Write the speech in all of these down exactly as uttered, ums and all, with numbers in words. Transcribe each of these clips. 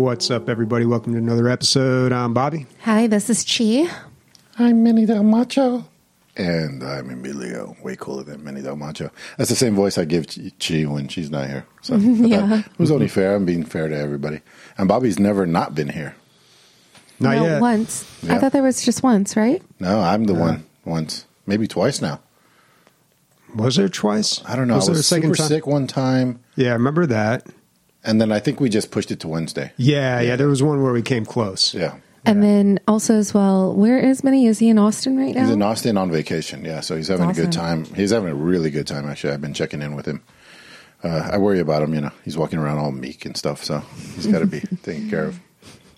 What's up, everybody? Welcome to another episode. I'm Bobby. Hi, this is Chi. I'm Minnie Del Macho. And I'm Emilio. Way cooler than Minnie Del Macho. That's the same voice I give Chi when she's not here. So yeah. It was only fair. I'm being fair to everybody. And Bobby's never not been here. Not no, yet. Once. Yeah. I thought there was just once, right? No, I'm the Uh, one. Once. Maybe twice now. Was there twice? I don't know. Was I there was a second super time? sick one time. Yeah, I remember that. And then I think we just pushed it to Wednesday. Yeah, yeah, there was one where we came close. Yeah. And then also as well, where is Minnie? Is he in Austin right now? He's in Austin on vacation. Yeah, so he's having Awesome. a good time. He's having a really good time, actually. I've been checking in with him. Uh, I worry about him, you know. He's walking around all meek and stuff, so he's got to be taken care of.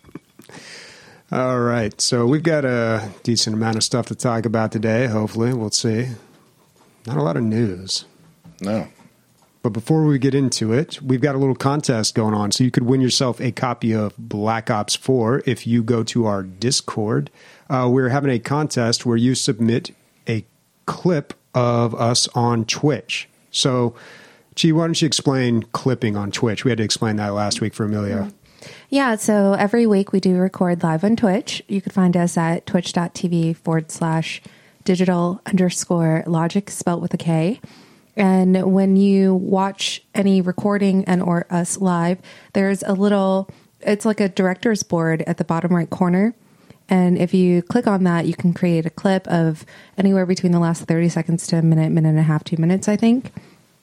All right, so we've got a decent amount of stuff to talk about today, hopefully. We'll see. Not a lot of news. No. But before we get into it, we've got a little contest going on. So you could win yourself a copy of Black Ops four if you go to our Discord. Uh, we're having a contest where you submit a clip of us on Twitch. So, Chi, why don't you explain clipping on Twitch? We had to explain that last week for Emilio. Yeah, so every week we do record live on Twitch. You can find us at twitch.tv forward slash digital underscore logic spelt with a K. And when you watch any recording and or us live, there's a little, it's like a director's board at the bottom right corner. And if you click on that, you can create a clip of anywhere between the last thirty seconds to a minute, minute and a half, two minutes, I think.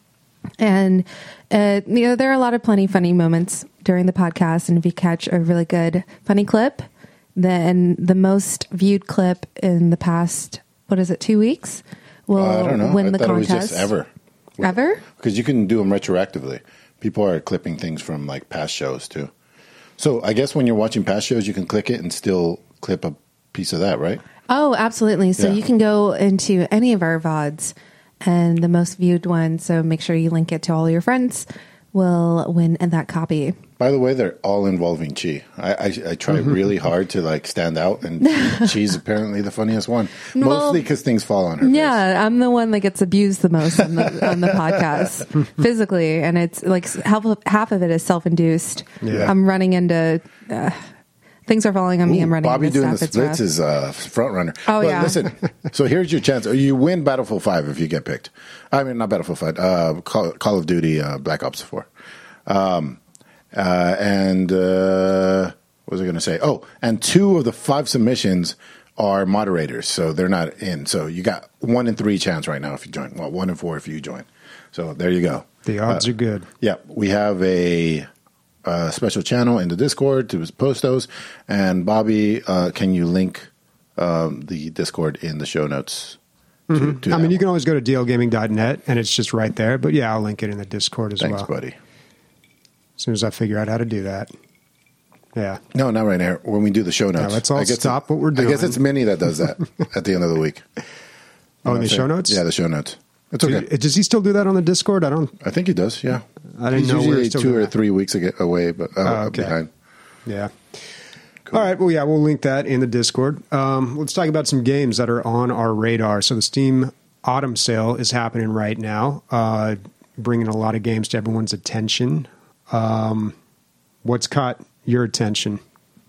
And, uh, you know, there are a lot of plenty funny moments during the podcast. And if you catch a really good funny clip, then the most viewed clip in the past, what is it, two weeks, will uh, I don't know. win I the thought contest. It was just ever. Ever? Because you can do them retroactively. People are clipping things from like past shows too. So I guess when you're watching past shows, you can click it and still clip a piece of that, right? Oh, absolutely. So Yeah. you can go into any of our V O Ds and the most viewed one. So make sure you link it to all your friends. Will win that copy. By the way, they're all involving Chi. I, I, I try really hard to like stand out, and Chi's apparently the funniest one. Well, Mostly because things fall on her Yeah, face. I'm the one that gets abused the most on the on the podcast physically, and it's like half of, half of it is self-induced. Yeah. I'm running into uh, things are falling on me. Ooh, I'm running Bobby into doing the stuff. It's splits rough. is uh, front runner. Oh, but yeah. Listen, so here's your chance. You win Battlefield five if you get picked. I mean, not Battlefield five. Uh, Call, Call of Duty uh, Black Ops four. Um, uh, and uh, what was I going to say? Oh, and two of the five submissions are moderators, so they're not in. So you got one in three chance right now if you join. Well, one in four if you join. So there you go. The odds Uh, are good. Yeah, we have a, a special channel in the Discord to post those. And Bobby, uh, can you link um, the Discord in the show notes? To, Mm-hmm. to I mean, that you can one? always go to d l gaming dot net, and it's just right there. But yeah, I'll link it in the Discord as Thanks, well. buddy. As soon as I figure out how to do that. Yeah. No, not right now. When we do the show notes. let's all I guess stop it- what we're I guess doing. it's Minnie that does that at the end of the week. You Oh, know in what the I'm show saying? notes? Yeah, the show notes. It's okay. Do- Does he still do that on the Discord? I don't. I think he does, yeah. I didn't He's know we were usually still two doing or that. three weeks ag- away, but uh, Oh, okay. behind. Yeah. All right. Well, yeah, we'll link that in the Discord. Um, let's talk about some games that are on our radar. So the Steam Autumn Sale is happening right now, uh, bringing a lot of games to everyone's attention. Um, what's caught your attention?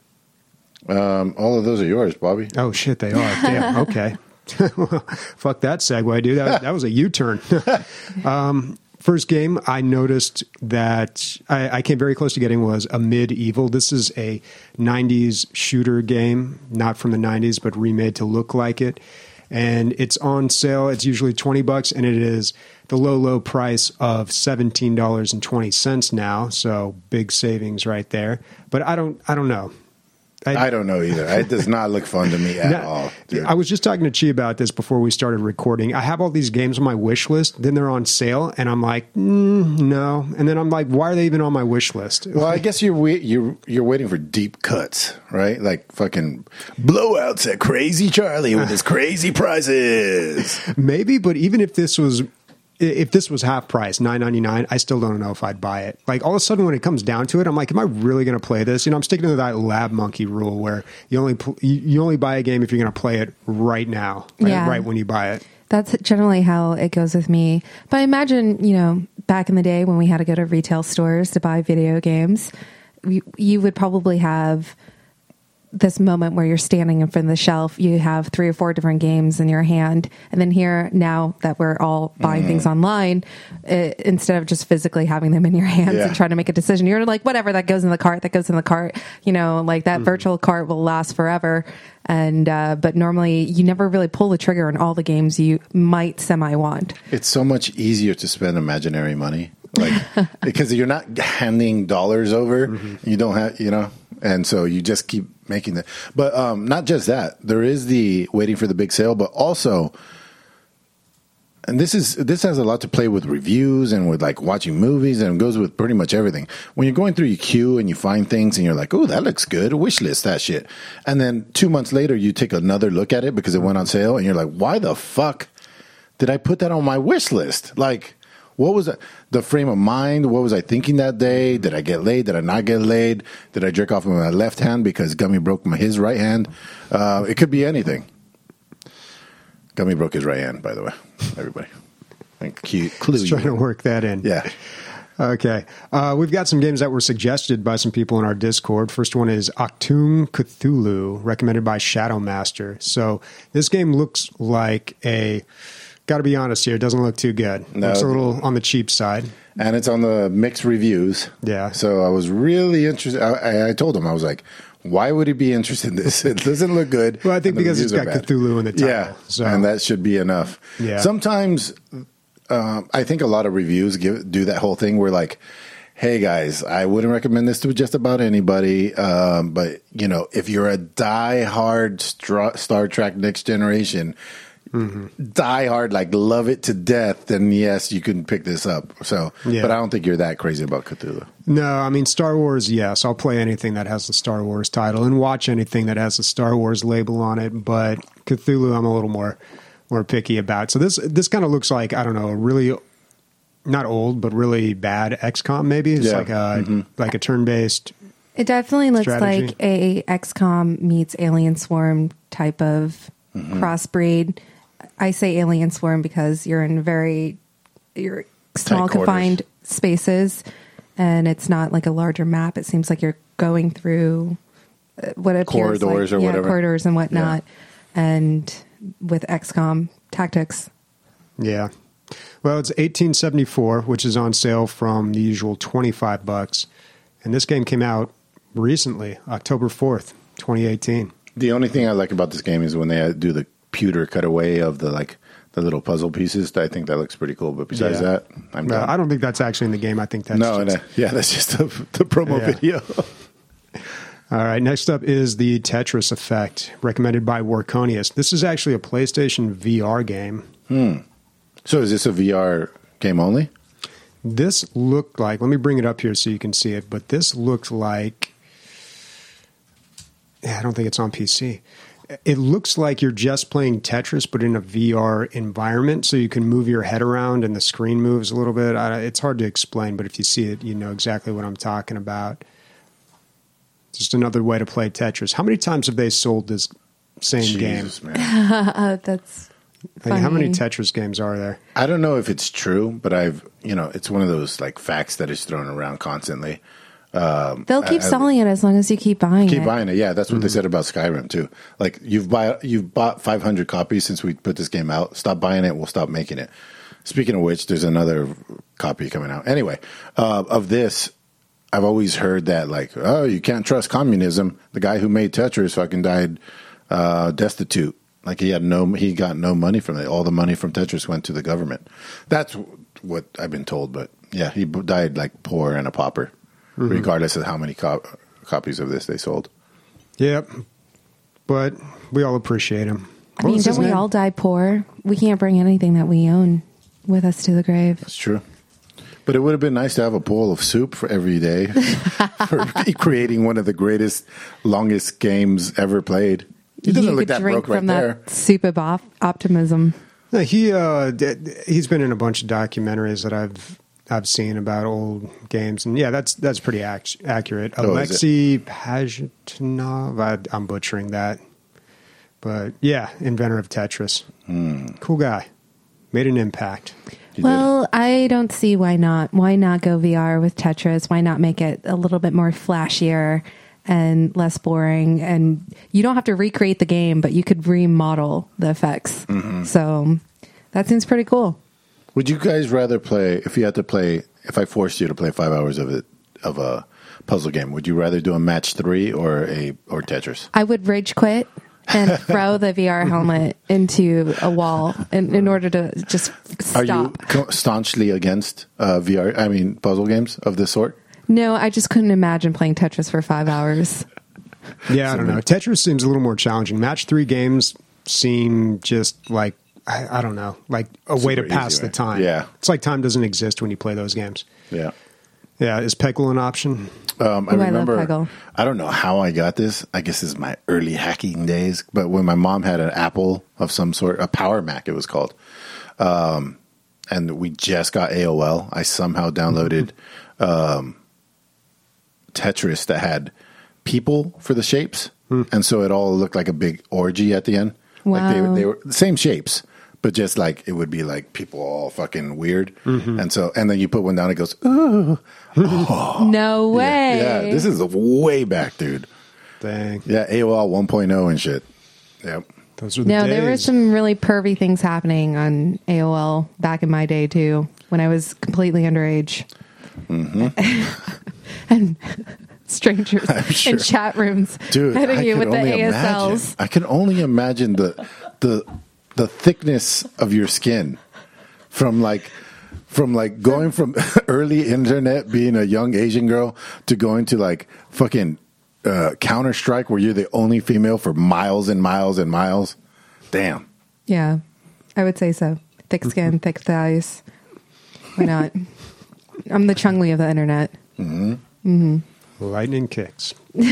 Um, all of those are yours, Bobby. Oh, shit, they are. Damn. Okay. Fuck that segue, dude. That, that was a U-turn. um, first game I noticed that I, I came very close to getting was a Medieval. This is a nineties shooter game, not from the nineties, but remade to look like it. And it's on sale. It's usually twenty bucks, and it is the low, low price of seventeen dollars and twenty cents now. So big savings right there. But I don't, I don't know. I don't know either. It does not look fun to me at Now, all. Dude. I was just talking to Chi about this before we started recording. I have all these games on my wish list, then they're on sale, and I'm like, mm, no. And then I'm like, why are they even on my wish list? Well, I guess you're wait, you're you're waiting for deep cuts, right? Like fucking blowouts at Crazy Charlie with his crazy prices. Maybe, but even if this was if this was half price, nine ninety-nine, I still don't know if I'd buy it. Like all of a sudden when it comes down to it, I'm like, am I really going to play this? You know, I'm sticking to that lab monkey rule where you only pl- you, you only buy a game if you're going to play it right now, right, Yeah. right when you buy it. That's generally how it goes with me. But I imagine, you know, back in the day when we had to go to retail stores to buy video games, you, you would probably have this moment where you're standing in front of the shelf, you have three or four different games in your hand. And then here, now that we're all buying mm. things online, it, instead of just physically having them in your hands yeah. and trying to make a decision, you're like, whatever, that goes in the cart, that goes in the cart, you know, like that mm. virtual cart will last forever. And, uh, but normally you never really pull the trigger on all the games you might semi want. It's so much easier to spend imaginary money. Like, because you're not handing dollars over, mm-hmm. you don't have, you know, and so you just keep making that. But um, not just that, there is the waiting for the big sale, but also, and this is this has a lot to play with reviews and with like watching movies, and it goes with pretty much everything. When you're going through your queue and you find things and you're like, oh, that looks good, wish list that shit, and then two months later you take another look at it because it went on sale, and you're like, why the fuck did I put that on my wish list? Like, what was that? The frame of mind? What was I thinking that day? Did I get laid? Did I not get laid? Did I jerk off with my left hand because Gummy broke my, his right hand? Uh, it could be anything. Gummy broke his right hand, by the way. Everybody. Thank you. Just trying to work that in. Yeah. Okay. Uh, we've got some games that were suggested by some people in our Discord. First one is Achtung Cthulhu, recommended by Shadow Master. So this game looks like a... Got to be honest here, it doesn't look too good. No. It's a little on the cheap side. And it's on the mixed reviews. Yeah. So I was really interested. I, I told him, I was like, why would he be interested in this? It doesn't look good. Well, I think because it's got bad. Cthulhu in the title. Yeah, so. And that should be enough. Yeah. Sometimes uh, I think a lot of reviews give, do that whole thing where like, hey guys, I wouldn't recommend this to just about anybody. Um, but, you know, if you're a diehard Star, Star Trek Next Generation, mm-hmm. die hard, like love it to death, then yes, you can pick this up. So, yeah. But I don't think you're that crazy about Cthulhu. No, I mean, Star Wars, yes. I'll play anything that has the Star Wars title and watch anything that has the Star Wars label on it. But Cthulhu, I'm a little more more picky about. So this this kind of looks like, I don't know, a really, not old, but really bad X COM maybe. It's yeah. like a, mm-hmm. like a turn-based It definitely looks strategy. like a X COM meets Alien Swarm type of mm-hmm. crossbreed. I say Alien Swarm because you're in very you're small confined spaces, and it's not like a larger map. It seems like you're going through what appears corridors like, or yeah, whatever, corridors and whatnot, yeah. and with X COM tactics. Yeah, well, it's eighteen seventy-four, which is on sale from the usual twenty-five bucks, and this game came out recently, October fourth, twenty eighteen. The only thing I like about this game is when they do the pewter cutaway of the like the little puzzle pieces. I think that looks pretty cool. But besides yeah. that, I'm no, done. I don't think that's actually in the game. I think that's no, just, no yeah, that's just the, the promo yeah. video. All right, next up is the Tetris Effect, recommended by Warconius. This is actually a PlayStation V R game. Hmm. So is this a V R game only? This looked like, let me bring it up here so you can see it, but this looked like, yeah, I don't think it's on P C. It looks like you're just playing Tetris, but in a V R environment, so you can move your head around and the screen moves a little bit. I, it's hard to explain, but if you see it, you know exactly what I'm talking about. Just another way to play Tetris. How many times have they sold this same Jesus, game? Man. uh, that's like, how many Tetris games are there? I don't know if it's true, but I've, you know, it's one of those like facts that is thrown around constantly. Um, They'll keep I, selling it as long as you keep buying keep it. Keep buying it, yeah. That's what mm-hmm. they said about Skyrim too. Like you've buy you've bought five hundred copies since we put this game out. Stop buying it, we'll stop making it. Speaking of which, there's another copy coming out. Anyway, uh, of this, I've always heard that like, oh, you can't trust communism. The guy who made Tetris fucking died uh, destitute. Like he had no, he got no money from it. All the money from Tetris went to the government. That's what I've been told. But yeah, he died like poor and a pauper. Mm-hmm. Regardless of how many co- copies of this they sold. Yep. But we all appreciate him. I mean, don't we name? all die poor? We can't bring anything that we own with us to the grave. That's true. But it would have been nice to have a bowl of soup for every day for creating one of the greatest, longest games ever played. He doesn't you look could that drink broke right from there. That soup of op- optimism. No, he uh, he's been in a bunch of documentaries that I've I've seen about old games, and yeah, that's that's pretty ac- accurate. Oh, Alexei Pajitnov, I, I'm butchering that, but yeah, inventor of Tetris, hmm. cool guy, made an impact. You Well, I don't see why not. Why not go V R with Tetris? Why not make it a little bit more flashier and less boring? And you don't have to recreate the game, but you could remodel the effects. Mm-hmm. So that seems pretty cool. Would you guys rather play, if you had to play, if I forced you to play five hours of it, of a puzzle game, would you rather do a match three or a or Tetris? I would rage quit and throw the V R helmet into a wall in, in order to just stop. Are you co- staunchly against uh, V R, I mean, puzzle games of this sort? No, I just couldn't imagine playing Tetris for five hours. Yeah, I don't know. Tetris seems a little more challenging. Match three games seem just like, I, I don't know, like a way to Super pass easy, the right? time. Yeah. It's like time doesn't exist when you play those games. Yeah. Yeah, is Peggle an option? Um, I Ooh, I love remember, Peggle. I don't know how I got this. I guess it's my early hacking days. But when my mom had an Apple of some sort, a Power Mac it was called, um, and we just got A O L, I somehow downloaded um, Tetris that had people for the shapes. And so it all looked like a big orgy at the end. Like they, Wow. they were the same shapes, but just like it would be like people all fucking weird. And so, and then you put one down, it goes, ooh. No way. Yeah, yeah, this is way back, dude. Dang. Yeah, A O L one point oh and shit. Yep. Those were the No, days. there were some really pervy things happening on A O L back in my day too, when I was completely underage. Mm-hmm. And strangers sure. in chat rooms Dude, hitting I you can with the only A S Ls. imagine. I can only imagine the the the thickness of your skin from like from like going from early internet being a young Asian girl to going to like fucking uh, Counter Strike where you're the only female for miles and miles and miles. Damn. Yeah, I would say so. Thick skin, thick thighs. Why not? I'm the Chung-Li of the internet. Mm-hmm. Mm-hmm. Lightning kicks.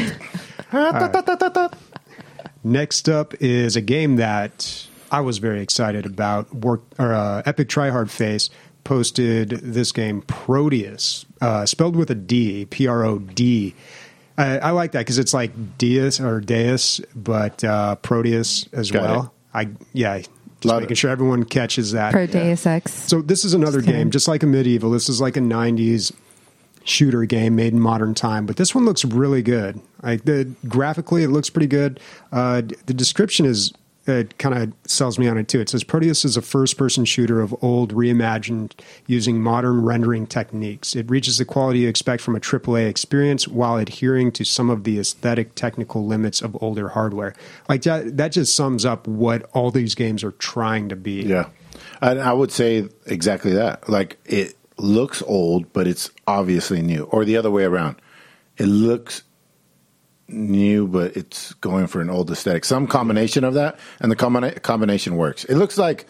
Right. Next up is a game that I was very excited about. Work or uh, Epic Tryhard Face posted this game, Proteus, uh, spelled with a D, P R O D. I, I like that because it's like Deus or Deus, but uh, Proteus as Got well. it. I yeah, just Lot making of- sure everyone catches that. Pro Deus Ex. So this is another Just game, kidding. just like a Medieval. This is like a nineties shooter game made in modern time, but this one looks really good. Like the graphically, it looks pretty good. Uh, the description is it kind of sells me on it too. It says Proteus is a first-person shooter of old, reimagined using modern rendering techniques. It reaches the quality you expect from a triple A experience while adhering to some of the aesthetic technical limits of older hardware. Like that, that just sums up what all these games are trying to be. Yeah. And I would say exactly that. Like it looks old, but it's obviously new. Or the other way around. It looks new, but it's going for an old aesthetic. Some combination of that, and the combina- combination works. It looks like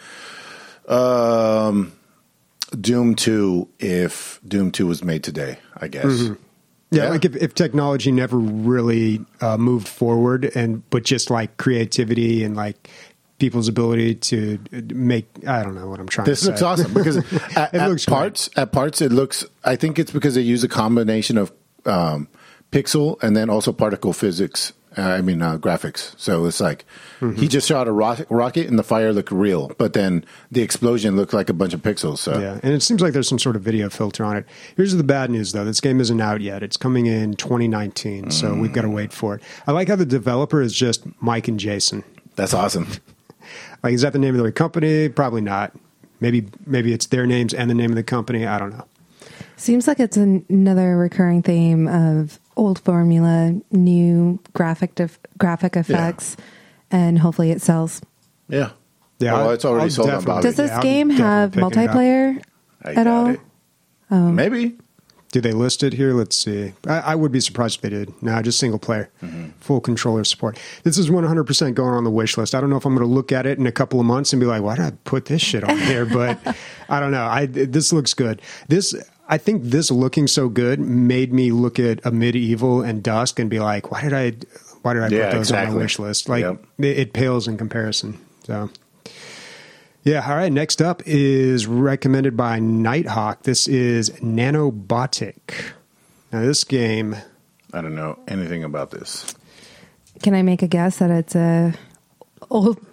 um, Doom two if Doom two was made today, I guess. Mm-hmm. Yeah, Yeah. like if, if technology never really uh, moved forward, and but just like creativity and like people's ability to make, I don't know what I'm trying This to looks say. awesome because at, It at looks great. parts, at parts, it looks. I think it's because they use a combination of um, pixel and then also particle physics. Uh, I mean uh, graphics. So it's like Mm-hmm. he just shot a rocket, rocket and the fire looked real, but then the explosion looked like a bunch of pixels. So Yeah, and it seems like there's some sort of video filter on it. Here's the bad news, though. This game isn't out yet. It's coming in twenty nineteen, so we've got to wait for it. I like how the developer is just Mike and Jason. that's awesome. Like, is that the name of their company? Probably not. Maybe maybe it's their names and the name of the company. I don't know. Seems like it's an, another recurring theme of old formula, new graphic def- graphic effects, and hopefully it sells. Yeah. Yeah, Well, I'll- it's already I'll sold on definitely- Bobby. Does this Yeah, I'm game definitely have picking it up. multiplayer I at doubt all? it. Maybe. Do they list it here? Let's see. I, I would be surprised if they did. No, just single player, Mm-hmm. full controller support. This is one hundred percent going on the wish list. I don't know if I'm going to look at it in a couple of months and be like, why did I put this shit on here? But I don't know. I This looks good. This, I think this looking so good made me look at a Medieval and Dusk and be like, why did I, why did I Yeah, put those on exactly. my wish list? Like Yep. it, it pales in comparison. So. Yeah, all right. Next up is recommended by Nighthawk. This is Nanobotic. Now, this game, I don't know anything about this. Can I make a guess that it's a old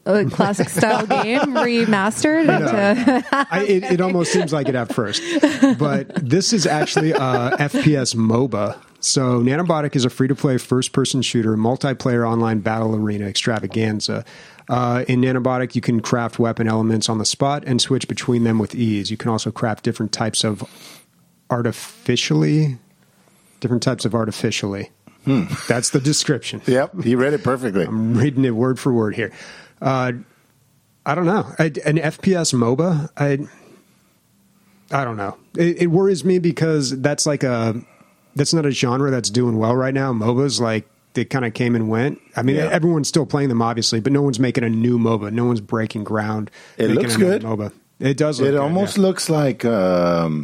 a classic style game remastered. Into I, it, it almost seems like it at first, but this is actually a F P S MOBA. So Nanobotic is a free-to-play first-person shooter, multiplayer online battle arena extravaganza. Uh, in Nanobotic, you can craft weapon elements on the spot and switch between them with ease. You can also craft different types of artificially, different types of artificially. Hmm. That's the description. Yep, you read it perfectly. I'm reading it word for word here. Uh, I don't know. I, an F P S MOBA, I, I don't know. It, it worries me because that's like a, that's not a genre that's doing well right now. MOBAs, like, they kind of came and went. I mean, yeah. everyone's still playing them, obviously, but no one's making a new MOBA. No one's breaking ground. It looks good. MOBA. It does look It good, almost yeah. looks like um,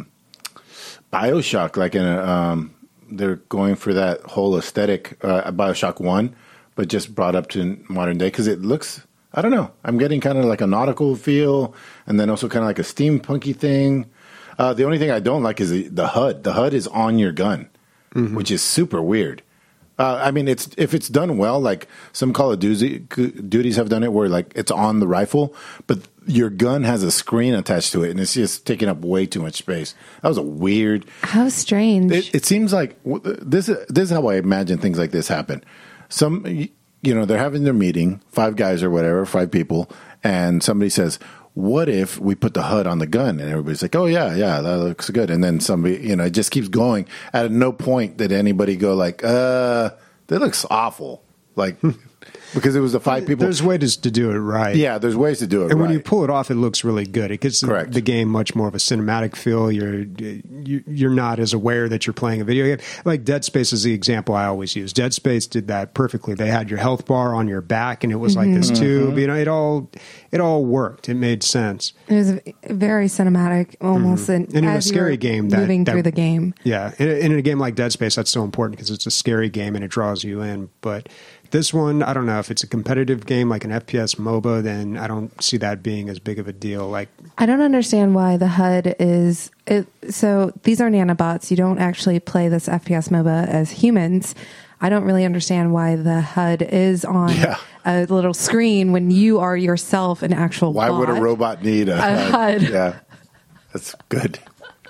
BioShock, like in a, um, they're going for that whole aesthetic, uh, BioShock one, but just brought up to modern day because it looks, I don't know, I'm getting kind of like a nautical feel and then also kind of like a steampunky thing. Uh, the only thing I don't like is the, the H U D. The H U D is on your gun, mm-hmm. which is super weird. Uh, I mean, it's if it's done well, like some Call of Duty duties have done it, where like it's on the rifle, but your gun has a screen attached to it, and it's just taking up way too much space. That was a weird. How strange! It, it seems like this. This is how I imagine things like this happen. Some, you know, they're having their meeting, five guys or whatever, five people, and somebody says, what if we put the H U D on the gun? And everybody's like, oh, yeah, yeah, that looks good. And then somebody, you know, it just keeps going. At no point did anybody go like, uh, that looks awful. Like, because it was the five people. There's ways to do it right. Yeah, there's ways to do it and right. when you pull it off, it looks really good. It gives the, the game much more of a cinematic feel. You're you, you're not as aware that you're playing a video game. Like Dead Space is the example I always use. Dead Space did that perfectly. They had your health bar on your back, and it was mm-hmm. like this tube. Mm-hmm. You know, it all it all worked. It made sense. It was very cinematic, almost. Mm-hmm. And, and in a scary game, that, moving that, through the game. Yeah, in a, in a game like Dead Space, that's so important because it's a scary game and it draws you in. But this one, I don't know if it's a competitive game like an F P S MOBA, then I don't see that being as big of a deal. Like, I don't understand why the H U D is it, so. These are nanobots. You don't actually play this F P S MOBA as humans. I don't really understand why the H U D is on yeah. a little screen when you are yourself an actual. Why bot. would a robot need a, a H U D? Yeah, that's good.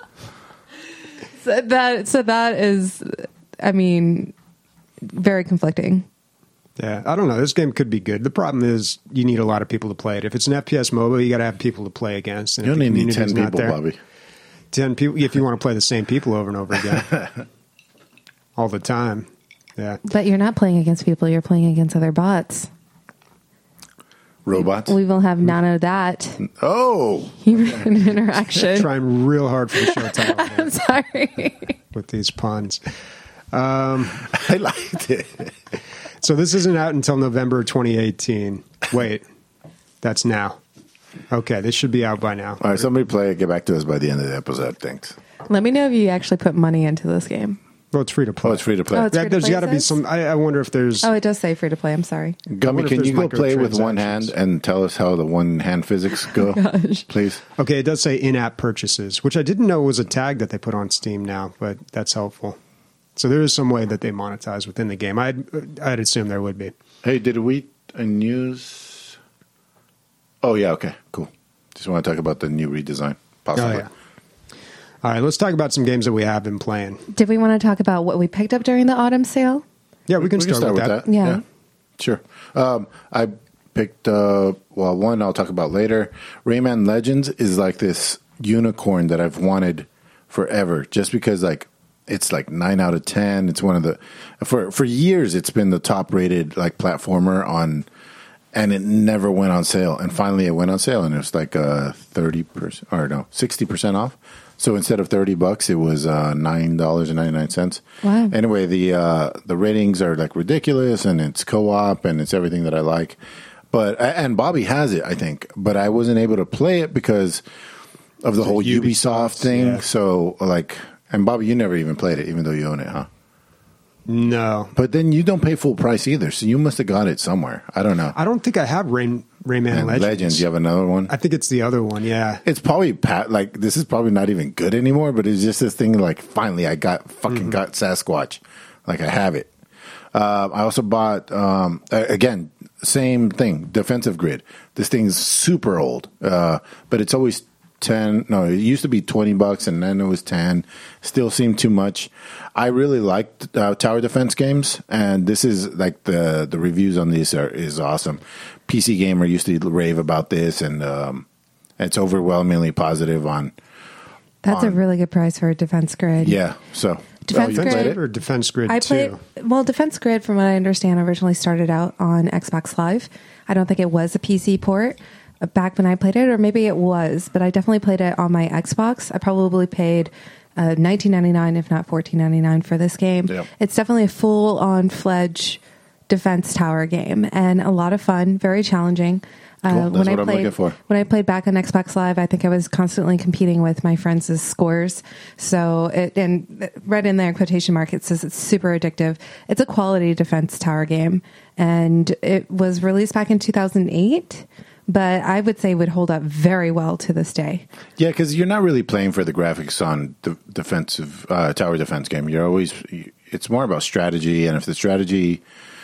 So that so that is, I mean, very conflicting. Yeah, I don't know. This game could be good. The problem is you need a lot of people to play it. If it's an F P S MOBA, you got to have people to play against. And you only need ten people, there, Bobby. Ten people if you want to play the same people over and over again, all the time. Yeah, but you're not playing against people. You're playing against other bots. Robots. We will have nano that. Oh, human interaction. Trying real hard for the show title. I'm sorry with these puns. Um, I liked it. So this isn't out until November twenty eighteen. Wait, that's now. Okay, this should be out by now. All right, somebody play it. Get back to us by the end of the episode. Thanks. Let me know if you actually put money into this game. Well, it's free to play. Oh, it's free to play. Oh, it's free to there's play, got to be some. I, I wonder if there's. Oh, it does say free to play. I'm sorry. Gummy, can you go play with one hand and tell us how the one hand physics go, Gosh. please? Okay, it does say in-app purchases, which I didn't know was a tag that they put on Steam now, but that's helpful. So there is some way that they monetize within the game. I'd I'd assume there would be. Hey, did we uh, news? Oh yeah, okay, cool. Just want to talk about the new redesign, possibly. Oh, yeah. All right, let's talk about some games that we have been playing. Did we want to talk about what we picked up during the autumn sale? Yeah, we can, we start, can start with, with that. that. Yeah. yeah. Sure. Um, I picked, uh, well, one I'll talk about later. Rayman Legends is like this unicorn that I've wanted forever just because, like, it's like nine out of ten. It's one of the, for, for years, it's been the top rated, like, platformer on, and it never went on sale. And finally it went on sale and it was like uh, thirty percent, or no, sixty percent off. So instead of thirty bucks, it was uh, nine dollars and ninety nine cents. Wow! Anyway, the uh, the ratings are like ridiculous, and it's co-op, and it's everything that I like. But and Bobby has it, I think, but I wasn't able to play it because of the, the whole Ubisoft, Ubisoft thing. Yeah. So like, and Bobby, you never even played it, even though you own it, huh? No. But then you don't pay full price either, so you must have got it somewhere. I don't know. I don't think I have Rain, Rayman and Legends. Legends. You have another one? I think it's the other one, yeah. It's probably, pat, like, this is probably not even good anymore, but it's just this thing, like, finally I got, fucking mm-hmm. got Sasquatch. Like, I have it. Uh, I also bought, um, again, same thing, defensive grid. This thing is super old, uh, but it's always ten. No, it used to be twenty bucks, and then it was ten. Still seemed too much. I really liked uh, tower defense games, and this is like the the reviews on these are is awesome. P C Gamer used to rave about this, and um, it's overwhelmingly positive on. That's on, a really good price for a Defense Grid. Yeah, so. Defense oh, you Grid played it or Defense Grid I played, too? well, Defense Grid, from what I understand, originally started out on Xbox Live. I don't think it was a P C port back when I played it, or maybe it was, but I definitely played it on my Xbox. I probably paid uh, nineteen ninety-nine, if not fourteen ninety-nine, for this game. Yep. It's definitely a full-on fledged defense tower game, and a lot of fun, very challenging. Uh, Cool. That's when I what I'm played, looking for. When I played back on Xbox Live, I think I was constantly competing with my friends' scores. So, it, and right in there, quotation mark, it says it's super addictive. It's a quality defense tower game, and it was released back in two thousand eight. But I would say would hold up very well to this day. Yeah, because you're not really playing for the graphics on the defensive uh, tower defense game. You're always it's more about strategy, and if the strategy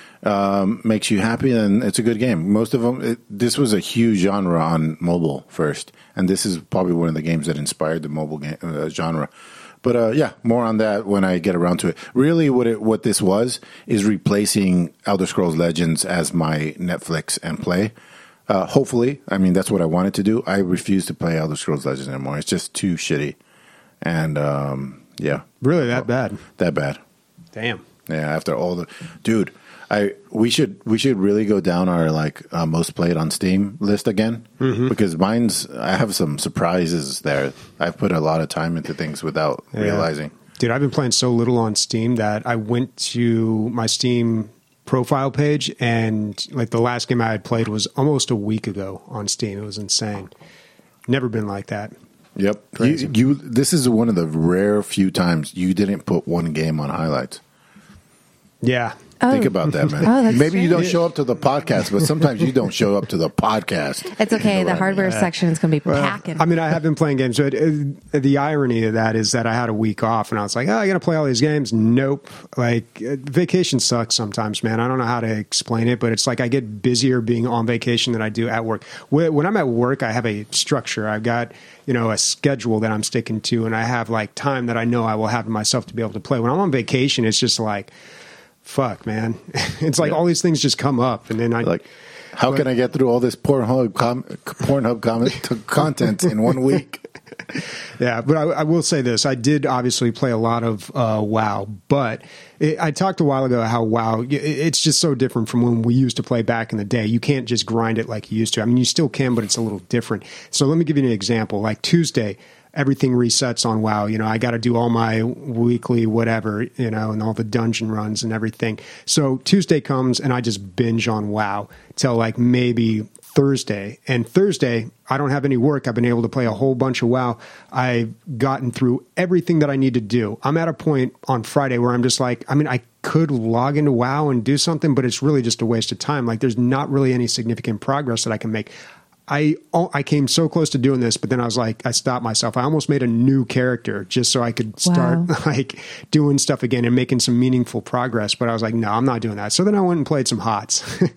um, makes you happy, then it's a good game. Most of them, it, this was a huge genre on mobile first, and this is probably one of the games that inspired the mobile game uh, genre. But uh, yeah, more on that when I get around to it. Really, what it what this was is replacing Elder Scrolls Legends as my Netflix and play. Uh, hopefully, I mean that's what I wanted to do. I refuse to play Elder Scrolls Legends anymore. It's just too shitty, and um, yeah, Really that bad? that bad. Damn. Yeah, after all the dude, I we should we should really go down our like uh, most played on Steam list again Mm-hmm. because mine's I have some surprises there. I've put a lot of time into things without Yeah. realizing. Dude, I've been playing so little on Steam that I went to my Steam profile page, and like the last game I had played was almost a week ago on Steam. It was insane. Never been like that. Yep, you, Crazy. you. This is one of the rare few times you didn't put one game on highlights. Yeah. Oh. Think about that, man. Oh, that's Maybe you don't strange. show up to the podcast, but sometimes you don't show up to the podcast. It's okay. You know The what I hardware mean? section is going to be packing. I mean, I have been playing games, but uh, the irony of that is that I had a week off, and I was like, oh, I got to play all these games. Nope. Like, uh, vacation sucks sometimes, man. I don't know how to explain it, but it's like I get busier being on vacation than I do at work. When when I'm at work, I have a structure. I've got, you know, a schedule that I'm sticking to, and I have, like, time that I know I will have to myself to be able to play. When I'm on vacation, it's just like, fuck, man. It's like Yeah. all these things just come up, and then I... Like, how But- can I get through all this Pornhub com- Pornhub com- t- content in one week? Yeah, but I, I will say this. I did obviously play a lot of uh, WoW, but it, I talked a while ago how WoW, it, it's just so different from when we used to play back in the day. You can't just grind it like you used to. I mean, you still can, but it's a little different. So let me give you an example. Like Tuesday, everything resets on WoW. You know, I got to do all my weekly whatever, you know, and all the dungeon runs and everything. So Tuesday comes and I just binge on WoW till like maybe Thursday. And Thursday, I don't have any work. I've been able to play a whole bunch of WoW. I've gotten through everything that I need to do. I'm at a point on Friday where I'm just like, I mean, I could log into WoW and do something, but it's really just a waste of time. Like, there's not really any significant progress that I can make. I I came so close to doing this, but then I was like, I stopped myself. I almost made a new character just so I could start Wow. like doing stuff again and making some meaningful progress. But I was like, no, I'm not doing that. So then I went and played some H O T S.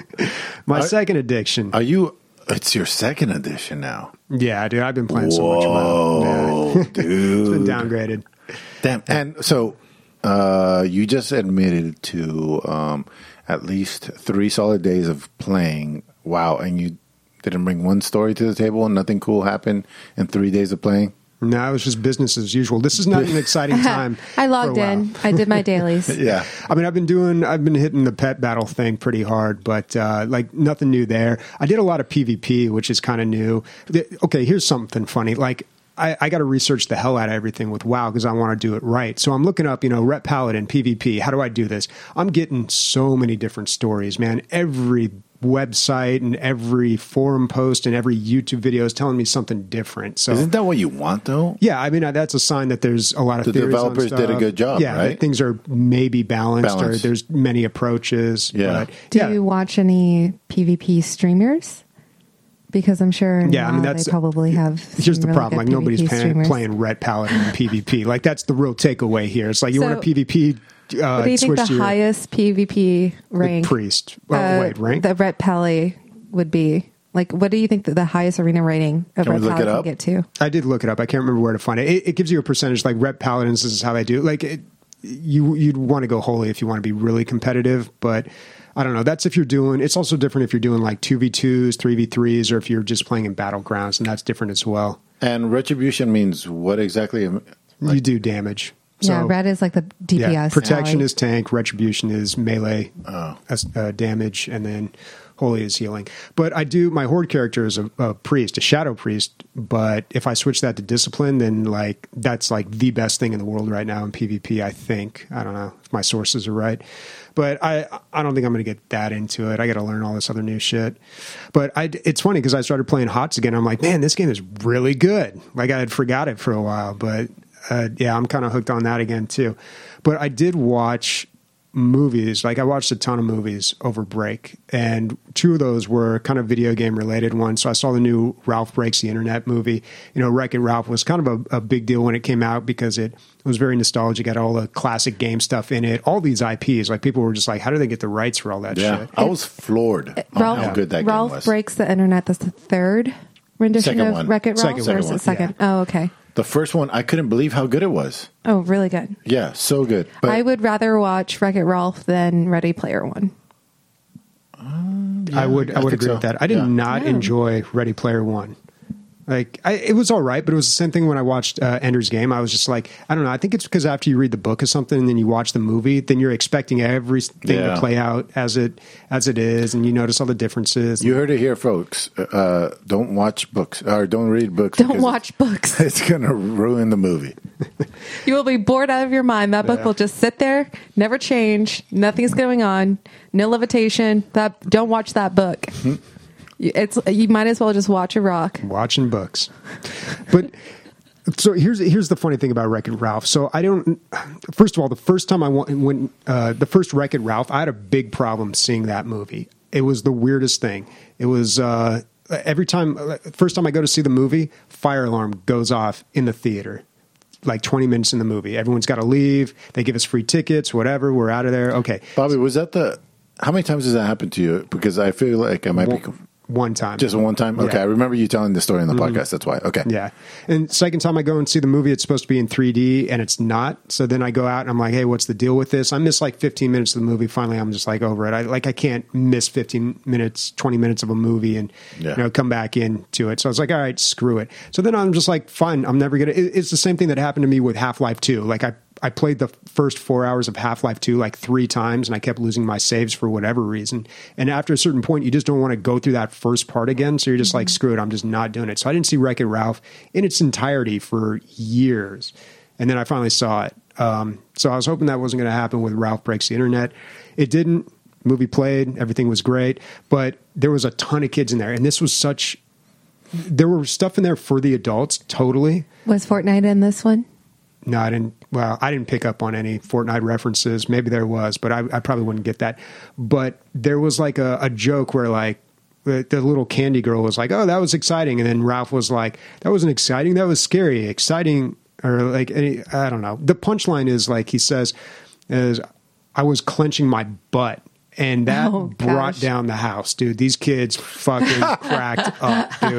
My Are- second addiction. Are you? It's your second edition now. Yeah, dude, I've been playing so much WoW. Yeah. Whoa, It's been dude! downgraded. Damn. And so, uh, you just admitted to um, at least three solid days of playing WoW, and you didn't bring one story to the table, and nothing cool happened in three days of playing. No, it was just business as usual. This is not an exciting time. I logged for WoW. in. I did my dailies. Yeah. I mean, I've been doing, I've been hitting the pet battle thing pretty hard, but uh, like nothing new there. I did a lot of PvP, which is kind of new. The- Okay, here's something funny. Like, I, I got to research the hell out of everything with WoW because I want to do it right. So I'm looking up, you know, Ret Paladin, PvP. How do I do this? I'm getting so many different stories, man. Every website and every forum post and every YouTube video is telling me something different. So Isn't that what you want, though? yeah, I mean, uh, that's a sign that there's a lot of The theories on developers did a stuff. good job, Yeah, that right? things are maybe balanced, Balanced. or there's many approaches. Yeah. But, Do yeah. you watch any PvP streamers? Because I'm sure in Yeah, I mean, WoW that's- they probably have. Here's some the really problem: good like nobody's PvP playing, streamers. playing Ret Paladin in PvP. Like that's the real takeaway here. It's like you So- want a PvP uh, What do you think switch the to your highest PvP rank? priest. Oh, uh, wait, rank? The Ret Pally would be. Like, what do you think that the highest arena rating of Can we Ret look Pally it can up? get to? I did look it up. I can't remember where to find it. It, it gives you a percentage, like Ret Paladins. This is how they do it. Like, it, you, you'd want to go holy if you want to be really competitive, but I don't know. That's if you're doing, it's also different if you're doing like two v twos, three v threes, or if you're just playing in battlegrounds, and that's different as well. And retribution means what exactly? You do damage. yeah, So, red is like the D P S. yeah, protection ally. is tank, retribution is melee Oh. uh, damage, and then holy is healing. But I do, my horde character is a, a priest, a shadow priest, but if I switch that to discipline, then like that's like the best thing in the world right now in PvP, I think. I don't know if my sources are right. But I, I don't think I'm going to get that into it. I got to learn all this other new shit. But I, it's funny because I started playing HOTS again. I'm like, man, this game is really good. Like I had forgot it for a while, but uh, yeah, I'm kind of hooked on that again too. But I did watch movies. Like I watched a ton of movies over break, and two of those were kind of video game related ones. So I saw the new Ralph Breaks the Internet movie. You know, Wreck-It Ralph was kind of a, a big deal when it came out because it was very nostalgic. Got all the classic game stuff in it. All these I Ps. Like people were just like, how do they get the rights for all that Yeah, shit? I was floored on Ralph, how good that Ralph game was. Breaks the Internet. That's the third rendition Second of one. Wreck-It Ralph? Second or is one, it second? Oh, okay. The first one, I couldn't believe how good it was. Oh, really good. Yeah, so good. But I would rather watch Wreck-It Ralph than Ready Player One. I would I I would think agree so. with that. I did Yeah. not Yeah. enjoy Ready Player One. Like I, it was all right, but it was the same thing when I watched uh, Ender's Game. I was just like, I don't know. I think it's because after you read the book or something, and then you watch the movie, then you're expecting everything Yeah. to play out as it as it is, and you notice all the differences. you heard it here, folks. Uh, don't watch books or don't read books. Don't because watch books. It's going to ruin the movie. You will be bored out of your mind. That book Yeah. will just sit there, never change. Nothing's going on. No levitation. That don't watch that book. You- It's you might as well just watch a rock. Watching books, but so here's here's the funny thing about Wreck-It Ralph. So I don't. First of all, the first time I went, when uh, the first Wreck-It Ralph, I had a big problem seeing that movie. It was the weirdest thing. It was uh, every time. First time I go to see the movie, fire alarm goes off in the theater. Like twenty minutes in the movie, everyone's got to leave. They give us free tickets, whatever. We're out of there. Okay, Bobby, was that the. How many times does that happen to you? Because I feel like I might be. one, one time. Just one time? Okay, Yeah. I remember you telling the story on the podcast. That's why. Okay. Yeah. And second time I go and see the movie, it's supposed to be in three D and it's not. So then I go out and I'm like, hey, what's the deal with this? I miss like fifteen minutes of the movie. Finally, I'm just like over it. I like, I can't miss fifteen minutes, twenty minutes of a movie and, Yeah. you know, come back into it. So I was like, all right, screw it. So then I'm just like, fine, I'm never going to, it's the same thing that happened to me with Half-Life two. Like I, I played the first four hours of Half-Life two like three times, and I kept losing my saves for whatever reason. And after a certain point, you just don't want to go through that first part again. So you're just like, screw it, I'm just not doing it. So I didn't see Wreck-It Ralph in its entirety for years. And then I finally saw it. Um, so I was hoping that wasn't going to happen with Ralph Breaks the Internet. It didn't. Movie played, everything was great, but there was a ton of kids in there. And this was such, there were stuff in there for the adults, totally. Was Fortnite in this one? No, I didn't. Well, I didn't pick up on any Fortnite references. Maybe there was, but I, I probably wouldn't get that. But there was like a, a joke where like the, the little candy girl was like, "Oh, that was exciting," and then Ralph was like, "That wasn't exciting. That was scary. Exciting." Or like, any, I don't know. The punchline is like he says, "Is I was clenching my butt." And that Oh, brought gosh. down the house, dude. These kids fucking cracked up, dude.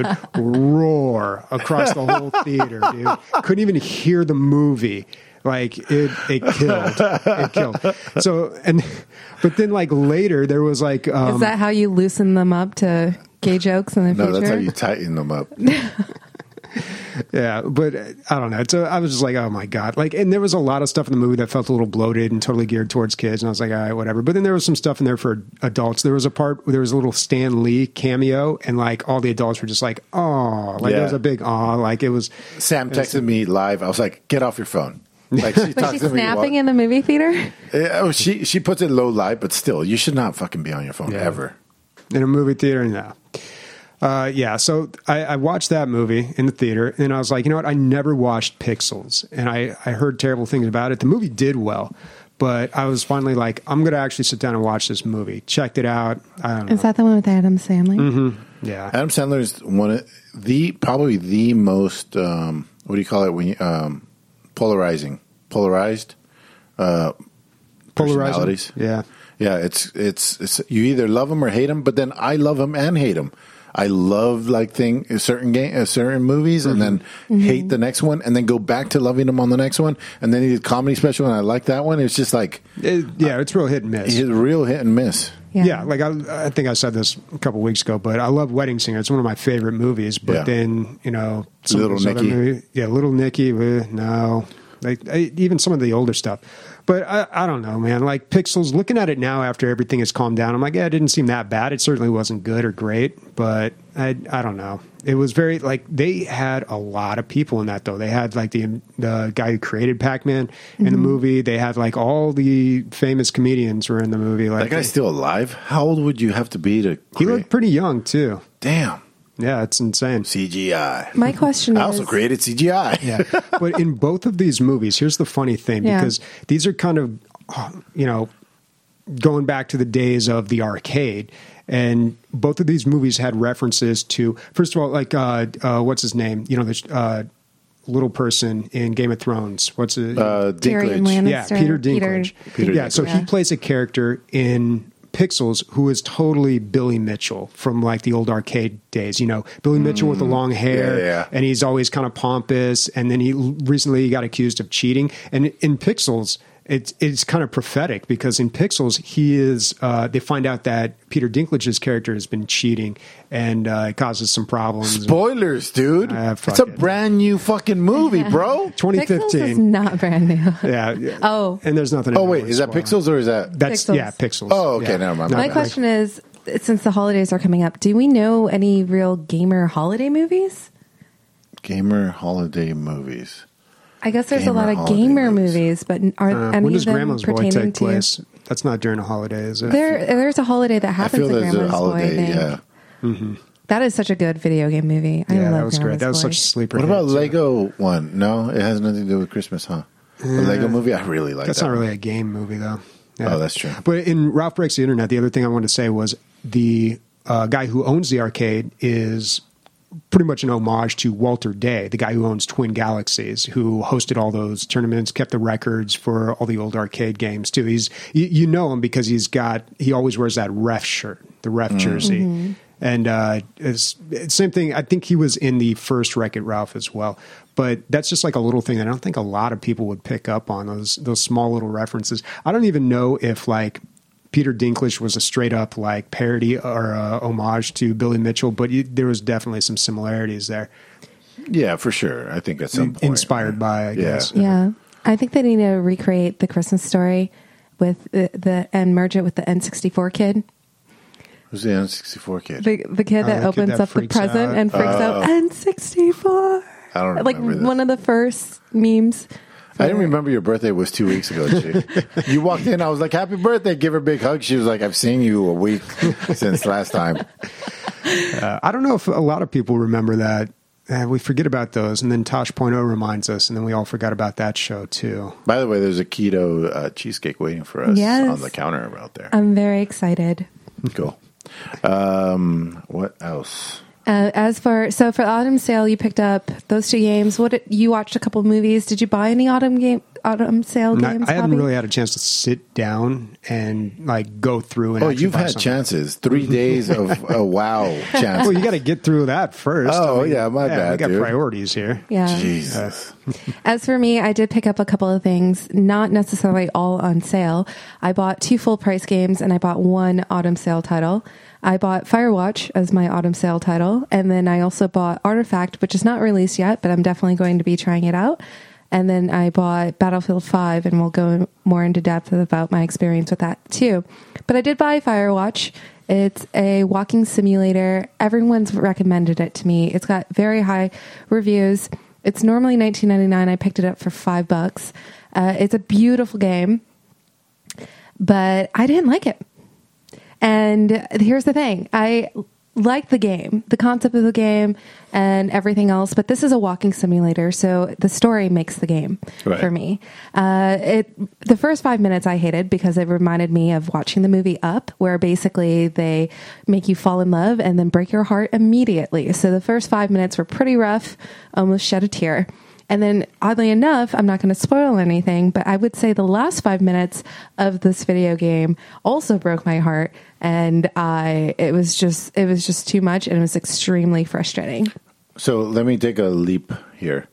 Roar across the whole theater, dude. Couldn't even hear the movie. Like it, it killed. It killed. So, and, but then like later there was like, um, Is that how you loosen them up to gay jokes in the No, future? that's how you tighten them up. yeah, but uh, I don't know. So I was just like, oh my God. Like, and there was a lot of stuff in the movie that felt a little bloated and totally geared towards kids. And I was like, all right, whatever. But then there was some stuff in there for adults. There was a part where there was a little Stan Lee cameo, and like all the adults were just like, oh, like Yeah. there was a big aw. Like it was, Sam texted me live. I was like, "Get off your phone." Like she Was talks she to me. snapping while- in the movie theater? Yeah, oh, she she puts it low light, but still, you should not fucking be on your phone Yeah. ever. in a movie theater. No. Uh, yeah, so I, I watched that movie in the theater, and I was like, you know what? I never watched Pixels, and I, I heard terrible things about it. The movie did well, but I was finally like, I'm going to actually sit down and watch this movie. Checked it out. I don't know. Is that the one with Adam Sandler? Mm-hmm. Yeah. Adam Sandler is one of the probably the most um, what do you call it when you um, polarizing, polarized uh, Polarizing. personalities. Yeah. Yeah, it's, it's it's you either love them or hate them. But then I love them and hate them. I love like thing certain game, uh, certain movies, and then Mm-hmm. hate the next one, and then go back to loving them on the next one, and then he did comedy special, and I like that one. It's just like It- yeah, it's real hit and miss. he's a real hit and miss. Yeah. Yeah, like I, I think I said this a couple weeks ago, but I love Wedding Singer. It's one of my favorite movies. But Yeah. then, you know, some Little of those other Nicky. movies- yeah, Little Nicky. eh, No, like I, even some of the older stuff. But I, I don't know, man. Like Pixels, looking at it now after everything has calmed down, I'm like, yeah, it didn't seem that bad. It certainly wasn't good or great, but I, I don't know. It was very like they had a lot of people in that though. They had like the the guy who created Pac-Man in the movie. They had like all the famous comedians were in the movie. Like That guy's still alive. How old would you have to be to? he Create? looked pretty young too. Damn Yeah, it's insane. C G I. My question I is, also created C G I. Yeah, but in both of these movies, here's the funny thing Yeah. because these are kind of, uh, you know, going back to the days of the arcade, and both of these movies had references to. First of all, like uh, uh, what's his name? You know, the uh, little person in Game of Thrones. What's it? Uh, Tyrion Dinklage. Lannister. yeah, Peter Dinklage. Peter yeah, so Dinklage. he plays a character in Pixels who is totally Billy Mitchell from like the old arcade days. You know, Billy Mitchell with the long hair, Yeah, yeah. and he's always kind of pompous. And then he recently he got accused of cheating. And in Pixels, it's it's kind of prophetic because in Pixels he is. Uh, they find out that Peter Dinklage's character has been cheating, and uh, it causes some problems. Spoilers, dude. Ah, fuck it's a it. brand new fucking movie, bro. twenty Pixels is fifteen. not brand new. Yeah. yeah. Oh. and there's nothing. Oh in wait, there is that spoiling. Pixels or is that? That's Pixels. yeah, Pixels. Oh, okay, Yeah. never mind. Not My My like- question is, since the holidays are coming up, do we know any real gamer holiday movies? Gamer holiday movies. I guess there's Gamer a lot of holiday gamer movies. movies, but are Uh, any when does of them Grandma's Boy pertaining take to? place? That's not during a holiday, is it? There, there's a holiday that I happens feel at there's a Grandma's Boy. I holiday. think. Yeah. That is such a good video game movie. I yeah, love that was great. Grandma's That was Boy. such a sleeper. What about hit, too. Lego one? No, it has nothing to do with Christmas, huh? The Lego movie, I really like That's that. not one. really a game movie, though. Yeah. Oh, that's true. But in Ralph Breaks the Internet, the other thing I wanted to say was the uh, guy who owns the arcade is pretty much an homage to Walter Day, the guy who owns Twin Galaxies, who hosted all those tournaments, kept the records for all the old arcade games too. He's you, you know him because he's got he always wears that ref shirt, the ref jersey, and uh, it's, it's same thing. I think he was in the first Wreck-It Ralph as well. But that's just like a little thing that I don't think a lot of people would pick up on those those small little references. I don't even know if like Peter Dinklage was a straight up like parody or a homage to Billy Mitchell, but you, there was definitely some similarities there, Yeah, for sure. I think at some point. inspired by, I Yeah. guess. Yeah, I think they need to recreate the Christmas Story with the, the and merge it with the N sixty-four kid. Who's the N sixty-four kid? The the kid Oh, that the kid opens that up the freaks present out. and freaks out N sixty-four. I don't Like remember this. one of the first memes. I didn't remember your birthday was two weeks ago, Chick. You walked in, I was like, happy birthday, give her a big hug. She was like, I've seen you a week since last time. Uh, I don't know if a lot of people remember that. Uh, we forget about those, and then Tosh Point oh reminds us, and then we all forgot about that show too. By the way, there's a keto uh, cheesecake waiting for us Yes. on the counter out there. I'm very excited. Cool. Um, what else? Uh, as for so for the autumn sale, you picked up those two games. What did, you watched a couple movies? Did you buy any autumn game autumn sale And I, games? I haven't Bobby? really had a chance to sit down and like go through and. Oh, actually you've buy had something. chances. Three days of a wow chance. Well, you got to get through that first. Oh, yeah, my We bad, got dude. priorities here. Yeah. Jesus. As for me, I did pick up a couple of things, not necessarily all on sale. I bought two full price games and I bought one autumn sale title. I bought Firewatch as my autumn sale title, and then I also bought Artifact, which is not released yet, but I'm definitely going to be trying it out. And then I bought Battlefield five, and we'll go more into depth about my experience with that too. But I did buy Firewatch. It's a walking simulator. Everyone's recommended it to me. It's got very high reviews. It's normally nineteen ninety-nine. I picked it up for five bucks. Uh, it's a beautiful game, but I didn't like it. And here's the thing. I like the game, the concept of the game and everything else, but this is a walking simulator, so the story makes the game Right. for me. Uh, it the first five minutes I hated because it reminded me of watching the movie Up, where basically they make you fall in love and then break your heart immediately. So the first five minutes were pretty rough, almost shed a tear. And then, oddly enough, I'm not going to spoil anything, but I would say the last five minutes of this video game also broke my heart, and I it was just it was just too much, and it was extremely frustrating. So let me take a leap here.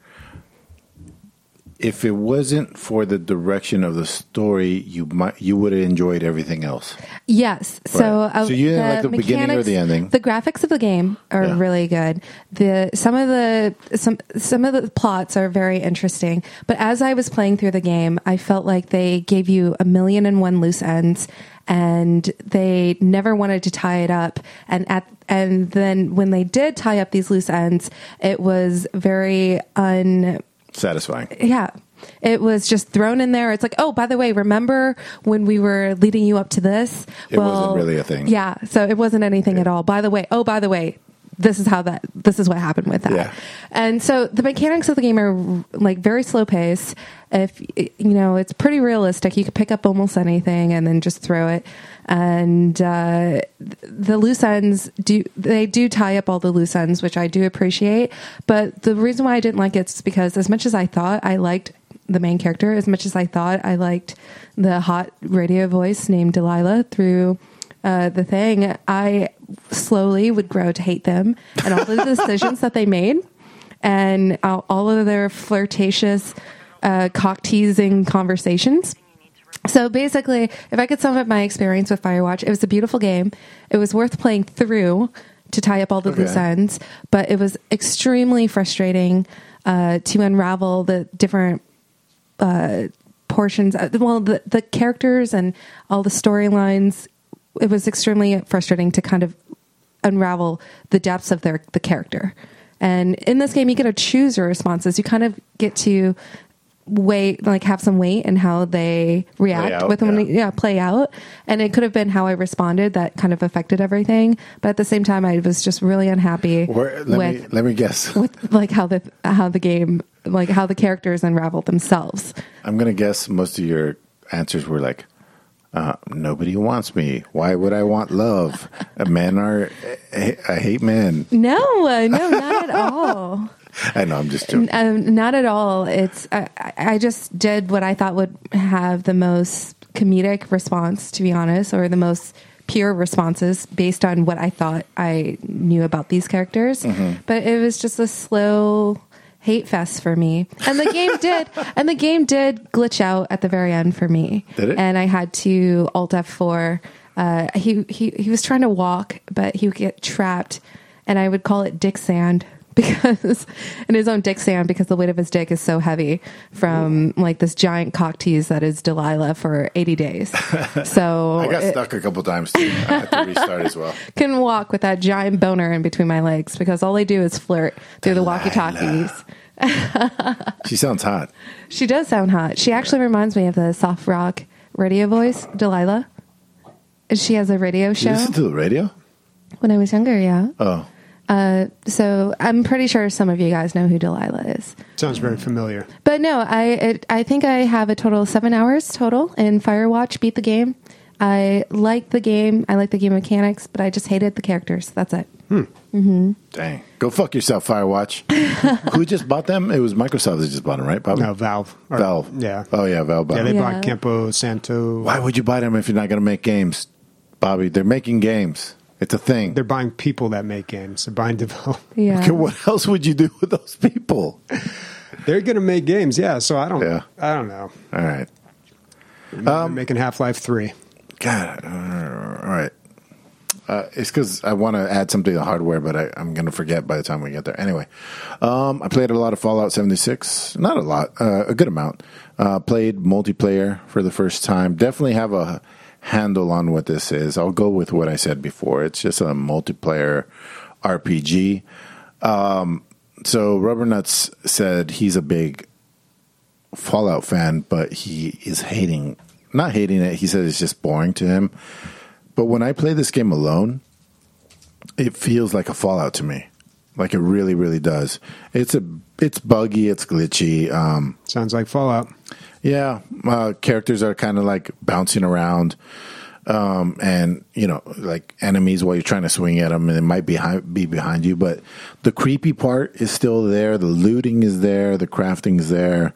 If it wasn't for the direction of the story, you might you would have enjoyed everything else. Yes. So, Right. uh, So you didn't like the beginning or the ending? The graphics of the game are Yeah. really good. The some of the some some of the plots are very interesting. But as I was playing through the game, I felt like they gave you a million and one loose ends, and they never wanted to tie it up. And at and then when they did tie up these loose ends, it was very un. Satisfying. Yeah. It was just thrown in there. It's like, oh, by the way, remember when we were leading you up to this? It wasn't really a thing. Yeah. So it wasn't anything at all. By the way, oh, by the way, this is how that, this is what happened with that. Yeah. And so the mechanics of the game are like very slow pace. If, you know, it's pretty realistic. You could pick up almost anything and then just throw it. And uh, the loose ends do they do tie up all the loose ends, which I do appreciate. But the reason why I didn't like it is because as much as I thought I liked the main character, as much as I thought I liked the hot radio voice named Delilah through uh, the thing, I slowly would grow to hate them and all the decisions that they made and all, all of their flirtatious, uh, cock teasing conversations. So basically, if I could sum up my experience with Firewatch, it was a beautiful game. It was worth playing through to tie up all the Okay. loose ends, but it was extremely frustrating uh, to unravel the different uh, portions. Of, well, the, the characters and all the storylines. It was extremely frustrating to kind of unravel the depths of their the character. And in this game, you get to choose your responses. You kind of get to wait, like have some weight in how they react out, with when yeah. they, yeah, play out. And it could have been how I responded that kind of affected everything. But at the same time, I was just really unhappy Where, let with me let me guess. with like how the how the game, like how the characters unraveled themselves. I'm gonna guess most of your answers were like, uh, "Nobody wants me. Why would I want love? Men are. I hate men." No, uh, no, not at all. I know. I'm just joking. Um, not at all. It's I, I just did what I thought would have the most comedic response, to be honest, or the most pure responses based on what I thought I knew about these characters. Mm-hmm. But it was just a slow hate fest for me, and the game did, and the game did glitch out at the very end for me. Did it? And I had to Alt F four. Uh, he he he was trying to walk, but he would get trapped, and I would call it dick sand. Because in his own dick sand, because the weight of his dick is so heavy from like this giant cock tease that is Delilah for eighty days. So I got it stuck a couple times too. I had to restart as well. can walk with that giant boner in between my legs because all they do is flirt through the walkie talkies. She sounds hot. She does sound hot. She actually reminds me of the soft rock radio voice, Delilah. She has a radio You show listen to the radio? when I was younger. Yeah. Oh, Uh, so I'm pretty sure some of you guys know who Delilah is. Sounds very familiar. But no, I it, I think I have a total of seven hours total in Firewatch. Beat the game. I like the game. I like the game mechanics, but I just hated the characters. That's it. dang! Go fuck yourself, Firewatch. Who just bought them? It was Microsoft that just bought them, right? Bobby? No, Valve. Or- Valve. Yeah. Oh yeah, Valve. Bought Yeah, they them. Yeah. bought Campo Santo. Why would you buy them if you're not going to make games, Bobby? They're making games. It's a thing. They're buying people that make games. They're buying develop. Yeah. Okay, what else would you do with those people? They're going to make games, yeah. So I don't. Yeah. I don't know. All right. They're making Half Life Three. God. Uh, all right. Uh, it's because I want to add something to hardware, but I, I'm going to forget by the time we get there. Anyway, um, I played a lot of Fallout seventy-six. Not a lot, uh, a good amount. Uh, played multiplayer for the first time. Definitely have a handle on what this is. I'll go with what I said before. It's just a multiplayer R P G. Um, so Rubber Nuts said he's a big Fallout fan, but he is hating, not hating it. He said it's just boring to him. But when I play this game alone, it feels like a Fallout to me. Like it really, really does. It's a, it's buggy, it's glitchy. Um, Sounds like Fallout. yeah, uh, characters are kind of like bouncing around. um, and you know, like enemies while you're trying to swing at them, and it might be behind, be behind you. But the creepy part is still there. The looting is there. The crafting is there.